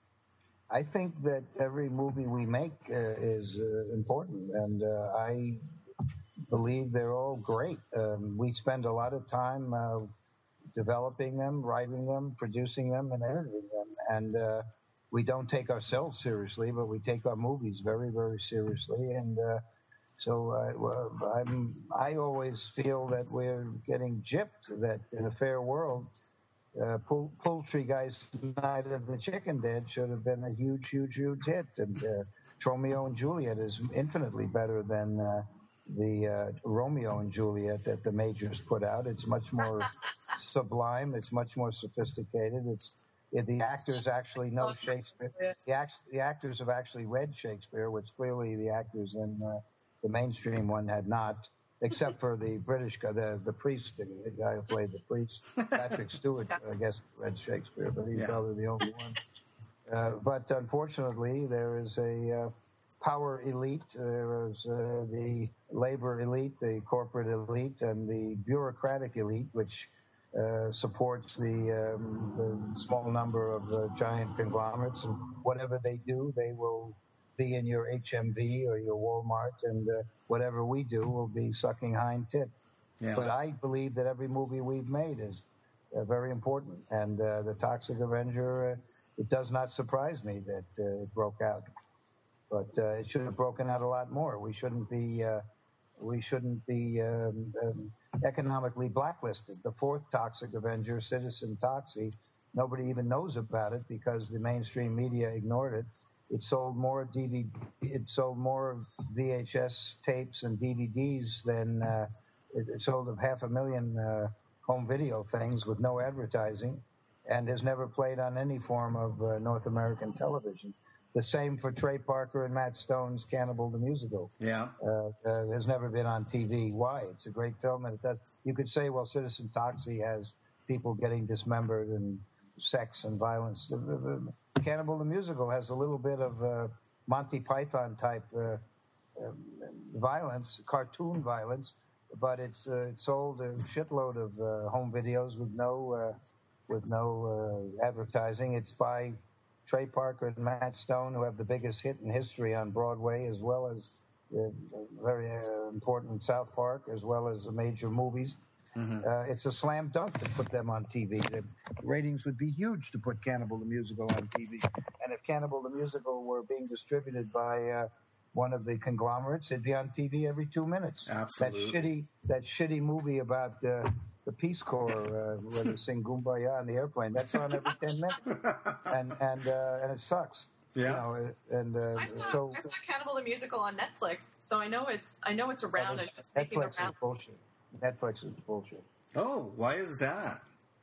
I think that every movie we make uh, is uh, important, and uh, I believe they're all great. Um, we spend a lot of time uh, developing them, writing them, producing them, and editing them. And uh, we don't take ourselves seriously, but we take our movies very, very seriously. And uh, so uh, I'm, I always feel that we're getting gypped, that in a fair world, Uh, Poul- Poultry Guy's Night of the Chicken Dead should have been a huge, huge, huge hit. And uh, Romeo and Juliet is infinitely better than uh, the uh, Romeo and Juliet that the majors put out. It's much more sublime. It's much more sophisticated. It's it, the actors actually know Shakespeare. The, act, the actors have actually read Shakespeare, which clearly the actors in uh, the mainstream one had not. Except for the British guy, the the priest, the guy who played the priest, Patrick Stewart, I guess, read Shakespeare, but he's Yeah. probably the only one. Uh, but unfortunately, there is a uh, power elite, there is uh, the labor elite, the corporate elite, and the bureaucratic elite, which uh, supports the, um, the small number of uh, giant conglomerates. And whatever they do, they will be in your H M V or your Walmart, and uh, whatever we do will be sucking hind tit. Yeah. But I believe that every movie we've made is uh, very important. And uh, the Toxic Avenger, uh, it does not surprise me that uh, it broke out. but uh, it should have broken out a lot more. We shouldn't be uh, we shouldn't be um, um, economically blacklisted. The fourth Toxic Avenger, Citizen Toxie, nobody even knows about it because the mainstream media ignored it. It sold more D V D, it sold more V H S tapes and D V Ds than uh, it, it sold of half a million uh, home video things with no advertising, and has never played on any form of uh, North American television. The same for Trey Parker and Matt Stone's Cannibal the Musical. Yeah, uh, uh, has never been on T V. Why? It's a great film, and it does. You could say, well, Citizen Toxie has people getting dismembered and sex and violence. Cannibal the Musical has a little bit of uh, Monty Python type uh, um, violence, cartoon violence, but it's uh, it sold a shitload of uh, home videos with no uh, with no uh, advertising. It's by Trey Parker and Matt Stone, who have the biggest hit in history on Broadway, as well as uh, very uh, important South Park, as well as the major movies. Mm-hmm. Uh, it's a slam dunk to put them on T V. The ratings would be huge to put Cannibal the Musical on T V. And if Cannibal the Musical were being distributed by uh, one of the conglomerates, it'd be on T V every two minutes. Absolutely. That shitty, that shitty movie about uh, the Peace Corps uh, where they sing Kumbaya on the airplane, that's on every ten minutes, and and uh, and it sucks. Yeah. You know, and uh, I saw so I saw Cannibal the Musical on Netflix, so I know it's I know it's around and it's making the Netflix is rounds. bullshit. Netflix is bullshit. Oh, why is that?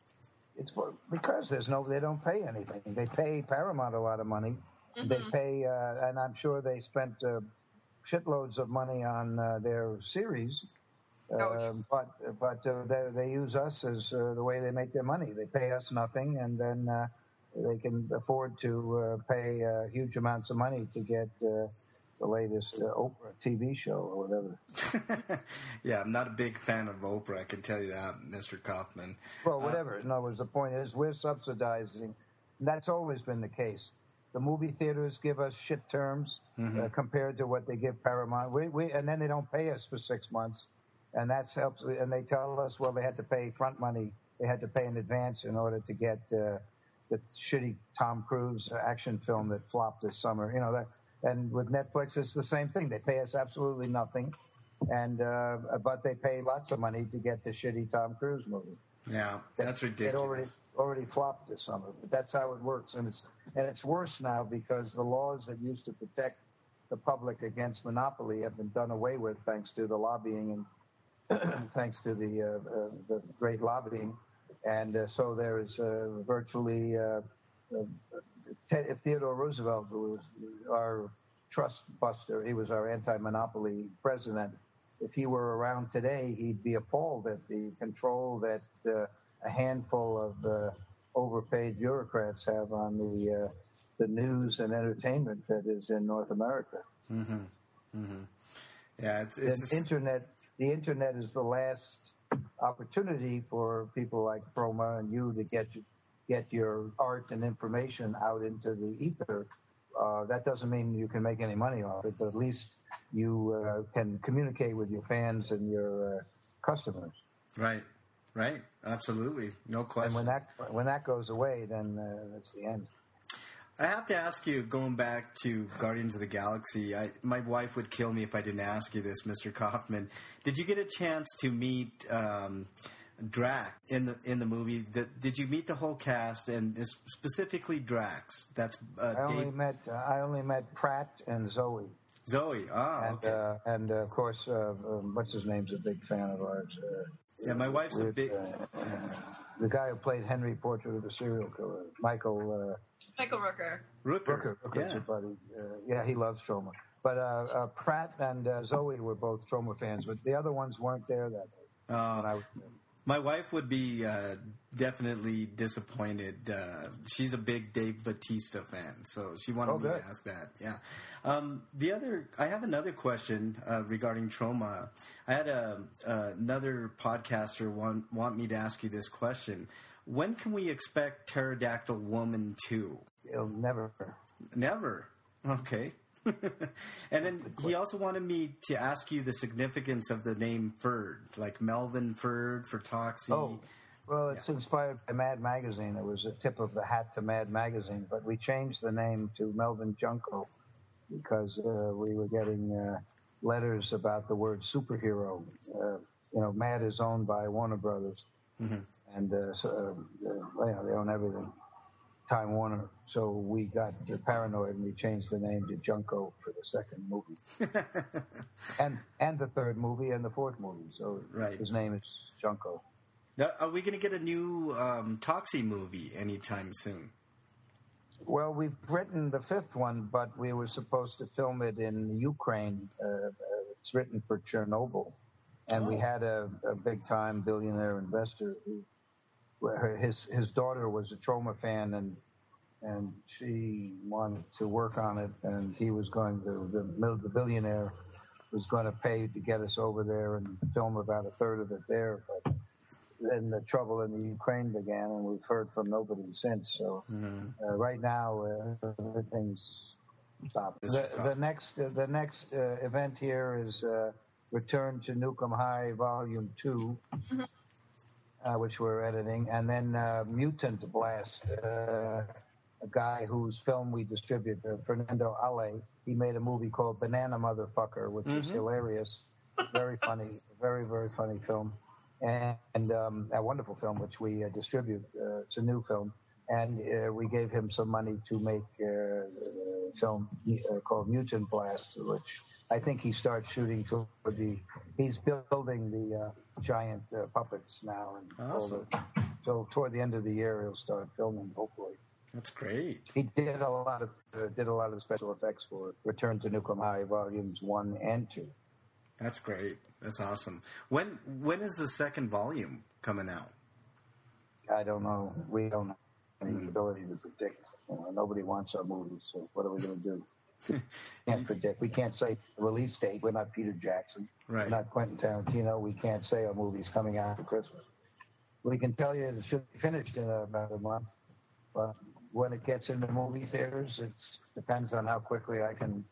It's for, because there's no, they don't pay anything. They pay Paramount a lot of money. Mm-hmm. They pay, uh, and I'm sure they spent uh, shitloads of money on uh, their series. Uh, Oh. But but uh, they, they use us as uh, the way they make their money. They pay us nothing, and then uh, they can afford to uh, pay uh, huge amounts of money to get uh, the latest uh, Oprah T V show or whatever. Yeah, I'm not a big fan of Oprah, I can tell you that, Mister Kaufman. Well, whatever. In other words, the point is we're subsidizing. That's always been the case. The movie theaters give us shit terms Mm-hmm. uh, compared to what they give Paramount. We, we, and then they don't pay us for six months. And that's helps. And they tell us, well, they had to pay front money. They had to pay in advance in order to get uh, the shitty Tom Cruise action film that flopped this summer. You know that. And with Netflix, it's the same thing. They pay us absolutely nothing, and uh, but they pay lots of money to get the shitty Tom Cruise movie. Yeah, that's It ridiculous. already already flopped this summer, but that's how it works, and it's and it's worse now because the laws that used to protect the public against monopoly have been done away with thanks to the lobbying and thanks to the uh, uh, the great lobbying, and uh, so there is uh, virtually. Uh, uh, If Theodore Roosevelt was our trust buster, he was our anti-monopoly president. If he were around today, he'd be appalled at the control that uh, a handful of uh, overpaid bureaucrats have on the uh, the news and entertainment that is in North America. Mm-hmm. Mm-hmm. Yeah, it's, it's the internet. The internet is the last opportunity for people like Chroma and you to get you. get your art and information out into the ether. Uh, that doesn't mean you can make any money off it, but at least you uh, can communicate with your fans and your uh, customers. Right, right, absolutely, no question. And when that when that goes away, then uh, that's the end. I have to ask you, going back to Guardians of the Galaxy, I, my wife would kill me if I didn't ask you this, Mister Kaufman. Did you get a chance to meet um, Drax in the in the movie? The, did you meet the whole cast and specifically Drax? That's uh, I only Dave... met uh, I only met Pratt and Zoe. Zoe, ah, and, okay. Uh, and uh, of course, uh, um, what's his name's a big fan of ours. Uh, yeah, my wife's with, a big. Uh, uh, the guy who played Henry, Portrait of a Serial Killer, Michael. Uh, Michael Rooker. Rooker, Rooker, yeah. buddy. Uh, yeah, he loves Troma. But uh, uh, Pratt and uh, Zoe were both Troma fans, but the other ones weren't there that day. Uh, when I was, My wife would be uh, definitely disappointed. Uh, she's a big Dave Bautista fan, so she wanted Oh, me good. to ask that. Yeah. Um, the other, I have another question uh, regarding Troma. I had a, uh, another podcaster want want me to ask you this question. When can we expect Pterodactyl Woman two? It'll never. Never. Okay. And then he also wanted me to ask you the significance of the name Ferd, like Melvin Ferd for Toxie. Oh, well, it's yeah. inspired by Mad Magazine. It was a tip of the hat to Mad Magazine, but we changed the name to Melvin Junko because uh, we were getting uh, letters about the word superhero. Uh, you know, Mad is owned by Warner Brothers, mm-hmm. and uh, so uh, you know, they own everything. Time Warner. So we got uh, paranoid and we changed the name to Junko for the second movie, and and the third movie and the fourth movie. So right. his name is Junko. Now, are we going to get a new um, Toxie movie anytime soon? Well, we've written the fifth one, but we were supposed to film it in Ukraine. Uh, it's written for Chernobyl, and oh. we had a, a big-time billionaire investor who. Where his his daughter was a Troma fan, and and she wanted to work on it, and he was going to the the billionaire was going to pay to get us over there and film about a third of it there. But then the trouble in the Ukraine began, and we've heard from nobody since. So mm-hmm. uh, right now uh, everything's stopped. The, the next uh, the next uh, event here is uh, Return to Nukem High Volume Two. Mm-hmm. Uh, which we're editing, and then uh, Mutant Blast, uh, a guy whose film we distribute, uh, Fernando Ale. He made a movie called Banana Motherfucker, which mm-hmm. is hilarious, very funny, very very funny film, and, and um, a wonderful film which we uh, distribute. Uh, it's a new film, and uh, we gave him some money to make uh, a film uh, called Mutant Blast, which I think he starts shooting for the. He's building the uh, giant uh, puppets now, and awesome. the, so toward the end of the year he'll start filming. Hopefully, that's great. He did a lot of uh, did a lot of special effects for Return to Nukem High Volumes One and Two. That's great. That's awesome. When when is the second volume coming out? I don't know. We don't have any mm. ability to predict. You know, nobody wants our movies, so what are we going to do? Can't predict. We can't say release date. We're not Peter Jackson. Right. We're not Quentin Tarantino. We can't say a movie's coming out for Christmas. We can tell you it should be finished in about a month. But when it gets into movie theaters, it depends on how quickly I can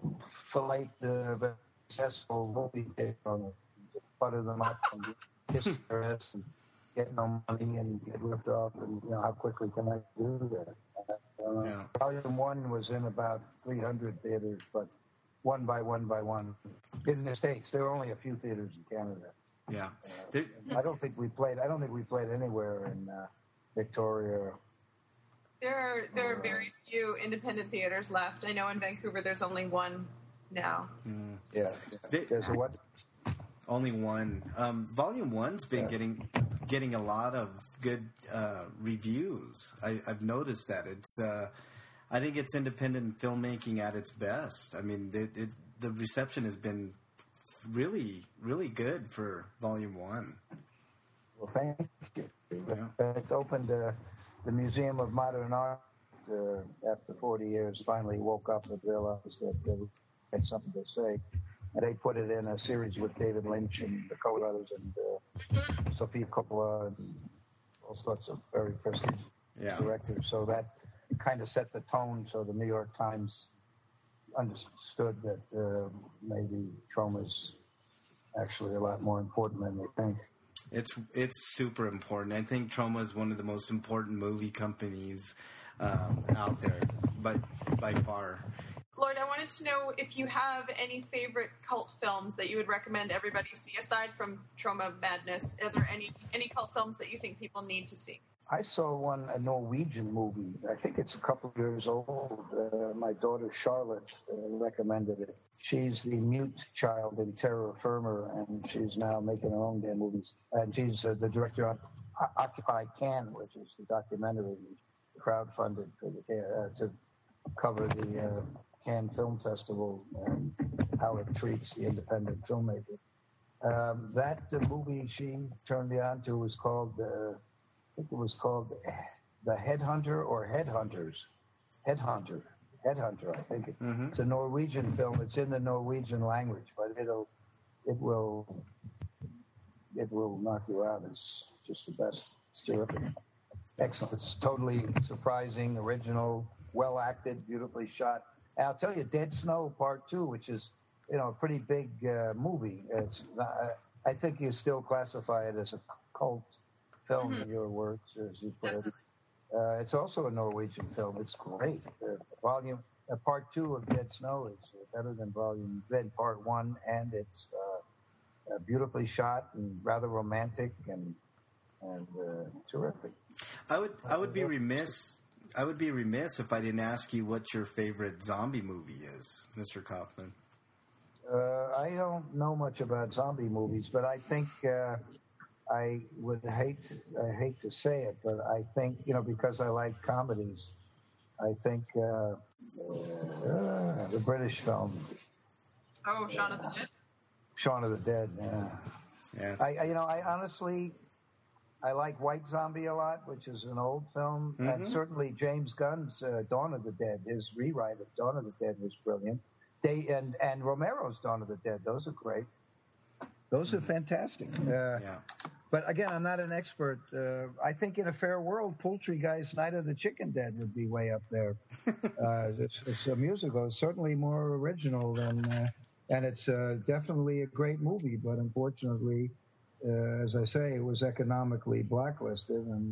fillet the successful movie theater on it, butter them up and kiss their ass and get no money and get ripped off. And you know how quickly can I do that? Uh, yeah. Volume one was in about three hundred theaters, but one by one by one. In the States, there were only a few theaters in Canada. Yeah, uh, I don't think we played. I don't think we played anywhere in uh, Victoria. There are there are very few independent theaters left. I know in Vancouver there's only one now. Mm. Yeah, They, there's a what? Only one. Um, volume one's been yeah. getting getting a lot of good uh, reviews. I, I've noticed that. It's. Uh, I think it's independent filmmaking at its best. I mean, it, it, the reception has been really, really good for volume one. Well, thank you. Yeah. It opened uh, the Museum of Modern Art uh, after forty years. Finally woke up and realized that they had something to say. And they put it in a series with David Lynch and the Coen brothers and uh, Sofia Coppola and all sorts of very prestigious yeah. directors. So that kind of set the tone. So the New York Times understood that uh, maybe Troma's actually a lot more important than they think. It's it's super important. I think Troma is one of the most important movie companies um, out there, by by far. Lord, I wanted to know if you have any favorite cult films that you would recommend everybody see, aside from Troma Madness. Are there any, any cult films that you think people need to see? I saw one, a Norwegian movie. I think it's a couple of years old. Uh, my daughter Charlotte uh, recommended it. She's the mute child in Terror Firma, and she's now making her own damn movies. And she's uh, the director on Occupy Cannes, which is the documentary crowdfunded for the, uh, to cover the uh, Cannes Film Festival and how it treats the independent filmmaker. Um, that uh, movie she turned me on to was called, uh, I think it was called The Headhunter or Headhunters. Headhunter. Headhunter, I think. It, mm-hmm. It's a Norwegian film. It's in the Norwegian language, but it'll, it will, it will knock you out. It's just the best. It's terrific. Excellent. It's totally surprising, original, well acted, beautifully shot. And I'll tell you, Dead Snow Part Two, which is, you know, a pretty big uh, movie. It's not, I think you still classify it as a cult film, mm-hmm. in your words, as you put it. Uh, it's also a Norwegian film. It's great. Uh, volume uh, part two of Dead Snow is better than volume than part one, and it's uh, uh, beautifully shot and rather romantic and and uh, terrific. I would I would be remiss I would be remiss if I didn't ask you what your favorite zombie movie is, Mister Kaufman. Uh, I don't know much about zombie movies, but I think uh, I would hate I hate to say it, but I think, you know, because I like comedies, I think uh, uh, the British film Oh, Shaun of the Dead. Shaun of the Dead. Yeah, Yeah. I, I you know I honestly I like White Zombie a lot, which is an old film, Mhm. and certainly James Gunn's uh, Dawn of the Dead, his rewrite of Dawn of the Dead was brilliant. They and and Romero's Dawn of the Dead, those are great. Those are fantastic. Uh, Yeah. But again, I'm not an expert. Uh, I think in a fair world, Poultry Guy's Night of the Chicken Dead would be way up there. uh, it's, it's a musical. It's certainly more original than, uh, and it's uh, definitely a great movie. But unfortunately, uh, as I say, it was economically blacklisted, and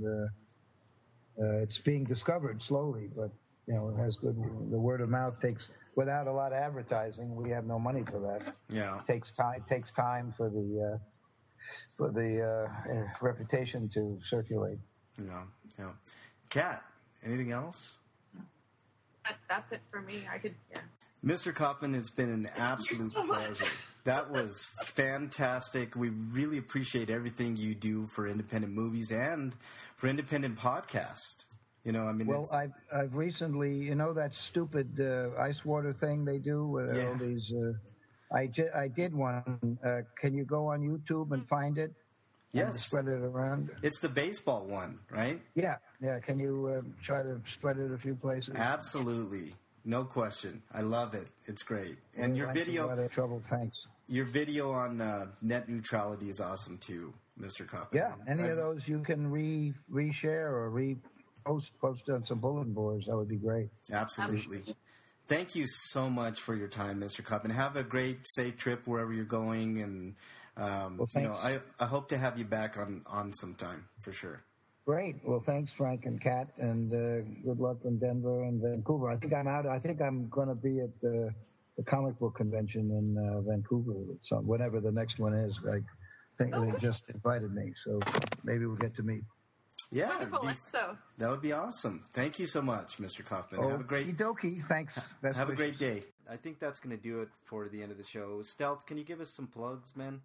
uh, uh, it's being discovered slowly. But you know, it has good. The word of mouth takes, without a lot of advertising, we have no money for that. Yeah. It takes time. It takes time for the. Uh, for the uh, reputation to circulate. Yeah. Yeah. Kat, anything else? That, that's it for me. I could, yeah. Mister Kaufman, it's been an absolute so much. pleasure. That was fantastic. We really appreciate everything you do for independent movies and for independent podcast. You know, I mean, Well, it's, I've, I've recently, you know, that stupid uh, ice water thing they do with Yeah. all these. Uh, I, j- I did one. Uh, can you go on YouTube and find it? And yes, spread it around. it's the baseball one, right? Yeah, yeah. Can you uh, try to spread it a few places? Absolutely, no question. I love it. It's great, and your Thanks for video, all that trouble. Thanks. your video on uh, net neutrality is awesome too, Mister Kaufman. Yeah, any I- of those you can re reshare or repost post on some bulletin boards. That would be great. Absolutely. Thank you so much for your time, Mister Kaufman. Have a great, safe trip wherever you're going, and um, Well, you know, thanks. I, I hope to have you back on on sometime for sure. Great. Well, thanks, Frank and Kat, and uh, good luck in Denver and Vancouver. I think I'm out. I think I'm going to be at the, the comic book convention in uh, Vancouver, some, whenever the next one is. I think Oh, they great. just invited me, so maybe we'll get to meet. Yeah, Wonderful. be- So, that would be awesome. Thank you so much, Mister Kaufman. have a great Okie dokie. Thanks. Best have a great wishes. day. I think that's going to do it for the end of the show. Stealth, can you give us some plugs, man?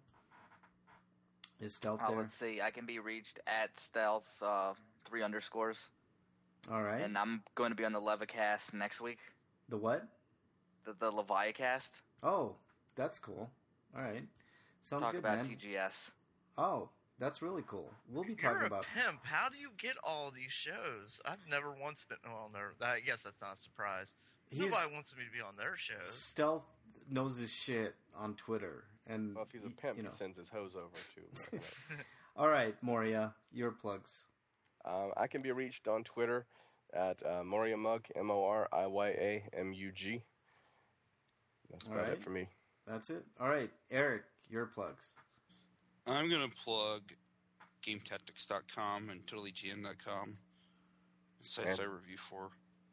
Is Stealth Oh, there? let's see. I can be reached at stealth uh, three underscores, All right. and I'm going to be on the Levicast next week. The what? The the Leviacast. Oh, that's cool. All right. Sounds Talk good, about man. T G S. Oh, that's really cool. We'll be You're talking a about. pimp. How do you get all these shows? I've never once been. Well, never. I guess that's not a surprise. He's- Nobody wants me to be on their shows. Stealth knows his shit on Twitter, and Well, if he's a y- pimp, you know. he sends his hose over to. uh, All right, Moria, your plugs. Um, I can be reached on Twitter at uh, Moria Mug, M O R I Y A M U G. That's All about right. it for me. That's it. All right, Eric, your plugs. I'm going to plug game tactics dot com and totally g n dot com, sites Okay. I review for,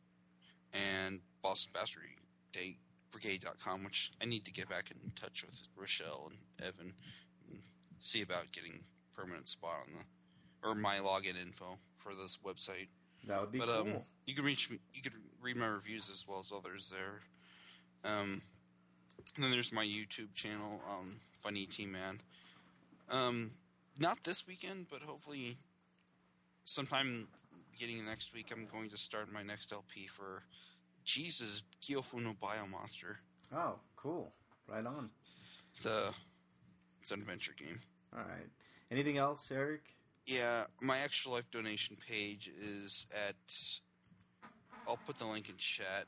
and Boston Bastard Day Brigade dot com, which I need to get back in touch with Rochelle and Evan and see about getting permanent spot on the, or my login info for this website. That would be But cool. um, you can reach me. You could read my reviews as well as others there. Um, and then there's my YouTube channel, um, Funny T Man. Um, not this weekend, but hopefully sometime beginning of next week, I'm going to start my next L P for Jesus Kyofu no Biomonster. Oh, cool. Right on. It's a it's an adventure game. All right. Anything else, Eric? Yeah, my Extra Life donation page is at. I'll put the link in chat.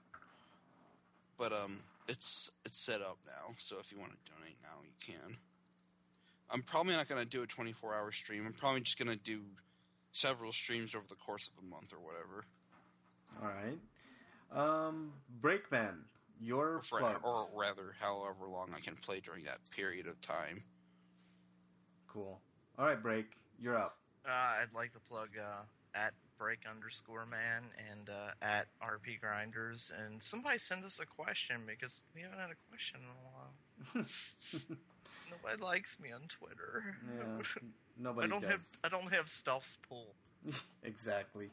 But um, it's it's set up now, so if you want to donate now, you can. I'm probably not going to do a twenty-four hour stream. I'm probably just going to do several streams over the course of a month or whatever. All right. Um, Breakman, your Or, for, plugs. or rather, however long I can play during that period of time. Cool. All right, Break, you're up. Uh, I'd like to plug uh, at break underscore man and uh, at R P Grinders, and somebody send us a question because we haven't had a question in a while. Nobody likes me on Twitter. Yeah, nobody I don't does. have I don't have Stealth's pull. Exactly.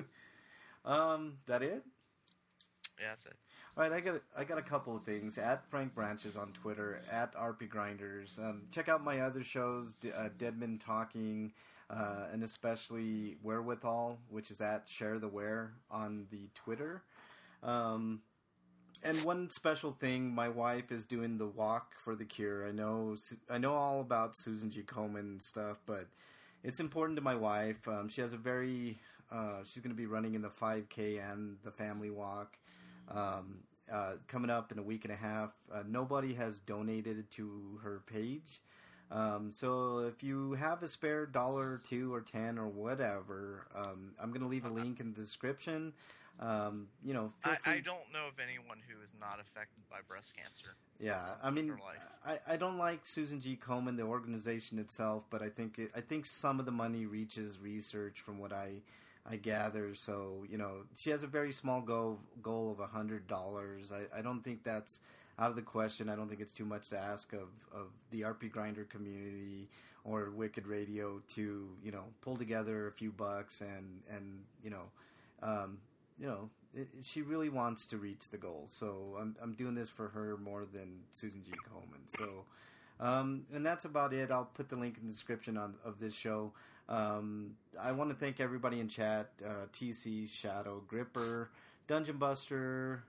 um, that it? Yeah, that's it. All right, I got I got a couple of things. At Frank Branches on Twitter, at R P Grinders. Um, check out my other shows, uh, Deadman Talking, uh, and especially Wherewithal, which is at Share the Where on the Twitter. Um, and one special thing, my wife is doing the Walk for the Cure. I know I know all about Susan G. Komen and stuff, but it's important to my wife. Um, she has a very uh, she's going to be running in the five K and the Family Walk. Um, uh, coming up in a week and a half. Uh, nobody has donated to her page. Um, so if you have a spare dollar or two or ten or whatever, um, I'm going to leave a link in the description. Um, you know, feel I, free- I don't know of anyone who is not affected by breast cancer. Yeah, Some I mean, in their life. I, I don't like Susan G. Komen, the organization itself, but I think it, I think some of the money reaches research from what I I gather. So, you know, she has a very small goal goal of a hundred dollars. I, I don't think that's out of the question. I don't think it's too much to ask of, of the R P Grinder community or Wicked Radio to, you know, pull together a few bucks and, and you know, um, you know, it, she really wants to reach the goal. So I'm I'm doing this for her more than Susan G. Komen. So, um, and that's about it. I'll put the link in the description on, of this show. Um, I want to thank everybody in chat, uh, T C, Shadow, Gripper, Dungeon Buster,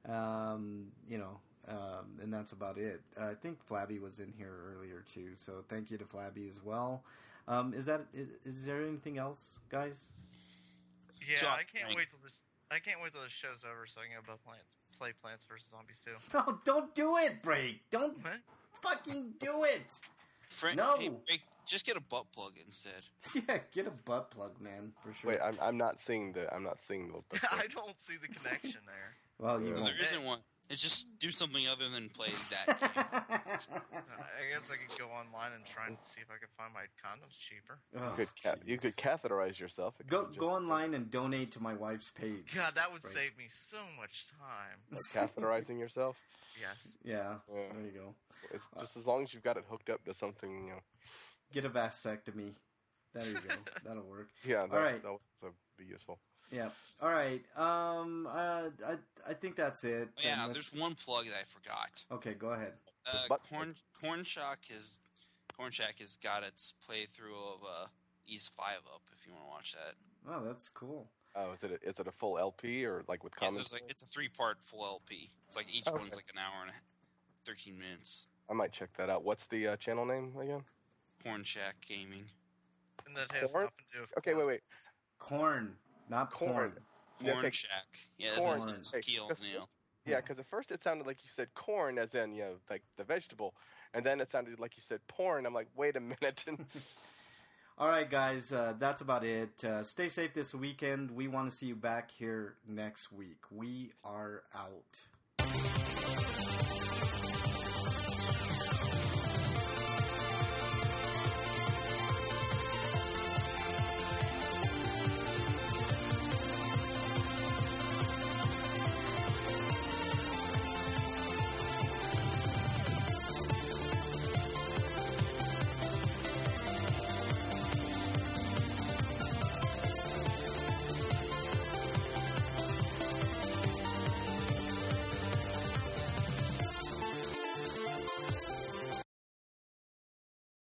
um, you know, um, and that's about it. Uh, I think Flabby was in here earlier too, so thank you to Flabby as well. Um, is that is, is there anything else, guys? Yeah, Jock, I can't Frank. wait till this. I can't wait till this show's over so I can go play, play Plants versus Zombies too. No, don't do it, Break. Don't What? fucking do it. Frank, No. hey, Frank, just get a butt plug instead. Yeah, get a butt plug, man, for sure. Wait, I'm I'm not seeing the I'm not seeing the. the I don't see the connection there. well, you No, No, won't. there isn't one. It's just do something other than play that game. Uh, I guess I could go online and try and see if I can find my condoms cheaper. You Oh, could ca- you jeez. could catheterize yourself. It Go could just- go online and donate to my wife's page. God, that would Right. save me so much time. Like catheterizing yourself. Yes. Yeah, Yeah. there you go. It's just as long as you've got it hooked up to something, you know. Get a vasectomy. There you go. That'll work. Yeah, that, All right. that would be useful. Yeah. All right. Um. Uh. I. I think that's it. Oh, yeah, Then there's let's- one plug that I forgot. Okay. Go ahead. Uh, butt Corn Corn Shock is Corn Shack has got its playthrough of uh, East Five up. If you want to watch that, Oh, that's cool. Oh, is it a, is it a full L P or like with yeah, comments? there's like it's a three part full L P. It's like each Okay. one's like an hour and a, thirteen minutes. I might check that out. What's the uh, channel name again? Corn Shack Gaming. And that has Corn? nothing to do with Okay, wait, wait. Corn, not Corn. porn. Yeah, Corn okay. Shack. Yeah, Corn. that's it's Hey, Keel that's- Neil. Yeah, because at first it sounded like you said corn, as in you know, like the vegetable, and then it sounded like you said porn. I'm like, wait a minute. All right, guys. Uh, that's about it. Uh, stay safe this weekend. We want to see you back here next week. We are out.